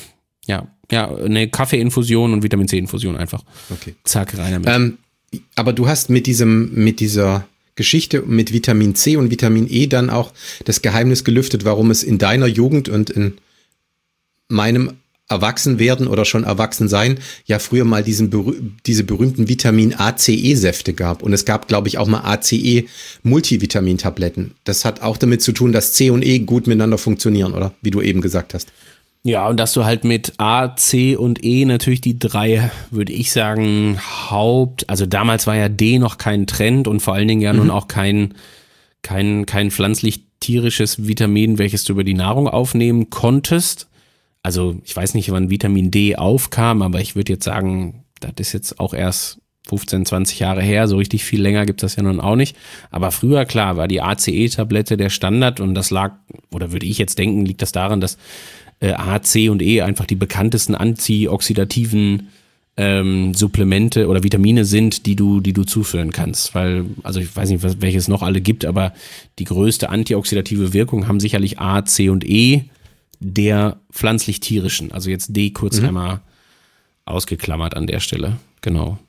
Ja, ja, eine Kaffeeinfusion und Vitamin C-Infusion einfach. Okay. Zack, rein damit. Ähm, aber du hast mit diesem, mit dieser Geschichte mit Vitamin C und Vitamin E dann auch das Geheimnis gelüftet, warum es in deiner Jugend und in meinem Erwachsenwerden oder schon Erwachsensein ja früher mal diesen berüh- diese berühmten Vitamin A C E-Säfte gab. Und es gab, glaube ich, auch mal A C E-Multivitamin-Tabletten. Das hat auch damit zu tun, dass C und E gut miteinander funktionieren, oder? Wie du eben gesagt hast. Ja, und dass du halt mit A, C und E natürlich die drei, würde ich sagen, Haupt, also damals war ja D noch kein Trend und vor allen Dingen ja mhm. nun auch kein, kein, kein pflanzlich-tierisches Vitamin, welches du über die Nahrung aufnehmen konntest. Also ich weiß nicht, wann Vitamin D aufkam, aber ich würde jetzt sagen, das ist jetzt auch erst fünfzehn, zwanzig Jahre her, so richtig viel länger gibt es das ja nun auch nicht. Aber früher, klar, war die A C E-Tablette der Standard und das lag, oder würde ich jetzt denken, liegt das daran, dass äh, A, C und E einfach die bekanntesten antioxidativen ähm, Supplemente oder Vitamine sind, die du, die du zuführen kannst. Weil, also ich weiß nicht, was, welches es noch alle gibt, aber die größte antioxidative Wirkung haben sicherlich A, C und E der pflanzlich-tierischen. Also jetzt D kurz mhm. einmal ausgeklammert an der Stelle. Genau.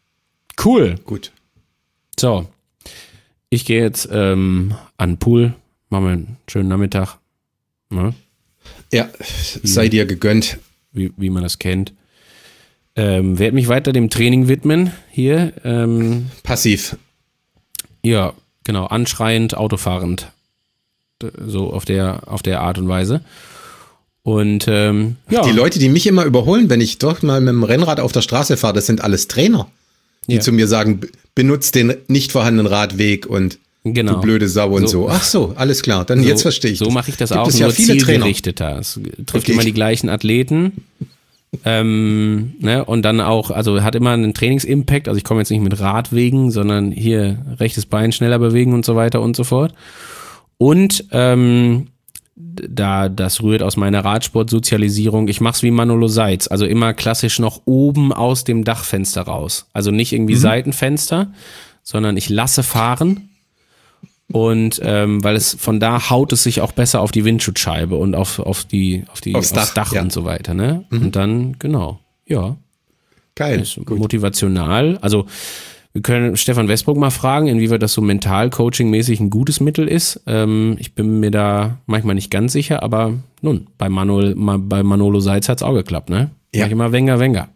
Cool. Gut. So. Ich gehe jetzt ähm, an den Pool. Machen wir einen schönen Nachmittag. Ne? Ja, sei dir gegönnt. Wie, wie man das kennt. Ähm, werde mich weiter dem Training widmen hier. Ähm, Passiv. Ja, genau. Anschreiend, autofahrend. So auf der, auf der Art und Weise. Und ähm, ja. Die Leute, die mich immer überholen, wenn ich doch mal mit dem Rennrad auf der Straße fahre, das sind alles Trainer. die Ja. zu mir sagen, b- benutzt den nicht vorhandenen Radweg und Genau. du blöde Sau und So. so. Ach so, alles klar, dann jetzt verstehe ich So das. mache ich das Gibt auch, es ja nur viele Trainer. zielgerichteter. Es trifft Okay. immer die gleichen Athleten. ähm, ne? Und dann auch, also hat immer einen Trainingsimpact. Also ich komme jetzt nicht mit Radwegen, sondern hier rechtes Bein schneller bewegen und so weiter und so fort. Und ähm, da das rührt aus meiner Radsportsozialisierung. Ich mache es wie Manolo Seitz, also immer klassisch noch oben aus dem Dachfenster raus. Also nicht irgendwie Seitenfenster, sondern ich lasse fahren. Und ähm, weil es von da haut es sich auch besser auf die Windschutzscheibe und auf, auf die, auf die Aufs aufs Dach, Dach ja. und so weiter, ne? Und dann, genau, ja, Geil, ist gut. motivational. Also wir können Stefan Westbrook mal fragen, inwieweit das so mental-coaching-mäßig ein gutes Mittel ist. Ähm, ich bin mir da manchmal nicht ganz sicher, aber nun, bei, Manol, ma, bei Manolo Seitz hat's auch geklappt, ne? Ja. Mach ich immer Wenger, Wenger.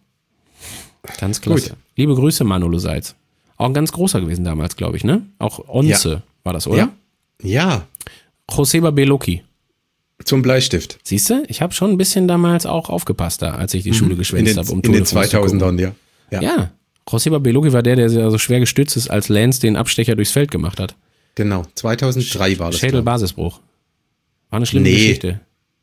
Ganz klasse. Gut. Liebe Grüße, Manolo Seitz. Auch ein ganz großer gewesen damals, glaube ich, ne? Auch Onze war das, oder? Ja. Ja, Joseba Beloki. zum Bleistift. Siehst du, ich habe schon ein bisschen damals auch aufgepasst da, als ich die Schule In geschwänzt den, habe. Um in Tour den de France zu gucken. zweitausendern, ja. ja. Ja, Joseba Beloki war der, der so schwer gestützt ist, als Lance den Abstecher durchs Feld gemacht hat. Genau, zweitausenddrei war das. glaub Schädelbasisbruch. War eine schlimme Nee. Geschichte.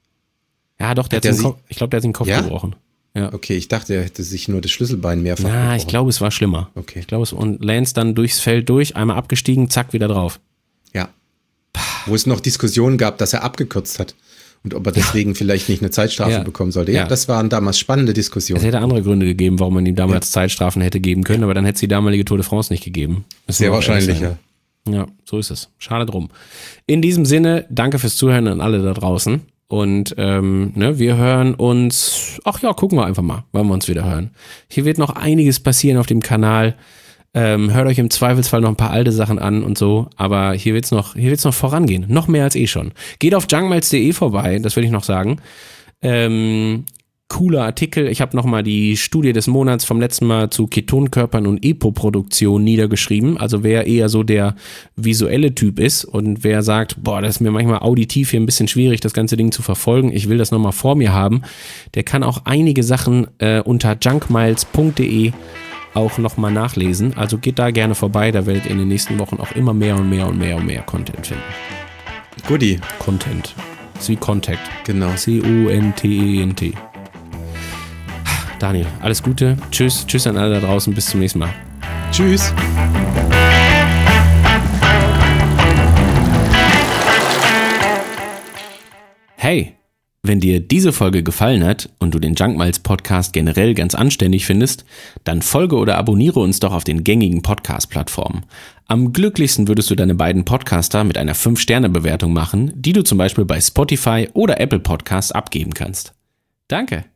Ja, doch, der Hat hat der den sie- Kopf, ich glaube, der hat den Kopf Ja? gebrochen. Ja. ich. Okay, ich dachte, er hätte sich nur das Schlüsselbein mehrfach Na, ich gebrochen. glaube, es war schlimmer. Okay. Ich glaube, es und Lance dann durchs Feld durch, einmal abgestiegen, zack, wieder drauf. Ja. Wo es noch Diskussionen gab, dass er abgekürzt hat und ob er deswegen vielleicht nicht eine Zeitstrafe Ja. bekommen sollte. Ja, Ja. das waren damals spannende Es Diskussionen. hätte andere Gründe gegeben, warum man ihm damals Zeitstrafen hätte geben können, aber dann hätte es die damalige Tour de France nicht gegeben. Müssen Sehr wir auch ehrlich wahrscheinlich, sein. ja. Ja, so ist es. Schade drum. In diesem Sinne, danke fürs Zuhören an alle da draußen. Und ähm, ne, wir hören uns, ach ja, gucken wir einfach mal, wann wir uns wieder hören. Hier wird noch einiges passieren auf dem Kanal. Ähm, hört euch im Zweifelsfall noch ein paar alte Sachen an und so, aber hier wird's noch, hier wird's noch vorangehen. Noch mehr als eh schon. Geht auf junkmiles punkt de vorbei, das will ich noch sagen. Ähm, cooler Artikel. Ich habe nochmal die Studie des Monats vom letzten Mal zu Ketonkörpern und Epoproduktion niedergeschrieben. Also wer eher so der visuelle Typ ist und wer sagt, boah, das ist mir manchmal auditiv hier ein bisschen schwierig, das ganze Ding zu verfolgen. Ich will das nochmal vor mir haben. Der kann auch einige Sachen äh, unter junkmiles punkt de auch nochmal nachlesen. Also geht da gerne vorbei. Da werdet ihr in den nächsten Wochen auch immer mehr und mehr und mehr und mehr Content finden. Guti, Content. Das ist wie Contact. genau. C O N T E N T. Daniel, alles Gute. Tschüss. Tschüss an alle da draußen. Bis zum nächsten Mal. Tschüss. Hey, wenn dir diese Folge gefallen hat und du den Junkmiles Podcast generell ganz anständig findest, dann folge oder abonniere uns doch auf den gängigen Podcast-Plattformen. Am glücklichsten würdest du deine beiden Podcaster mit einer fünf Sterne Bewertung machen, die du zum Beispiel bei Spotify oder Apple Podcasts abgeben kannst. Danke.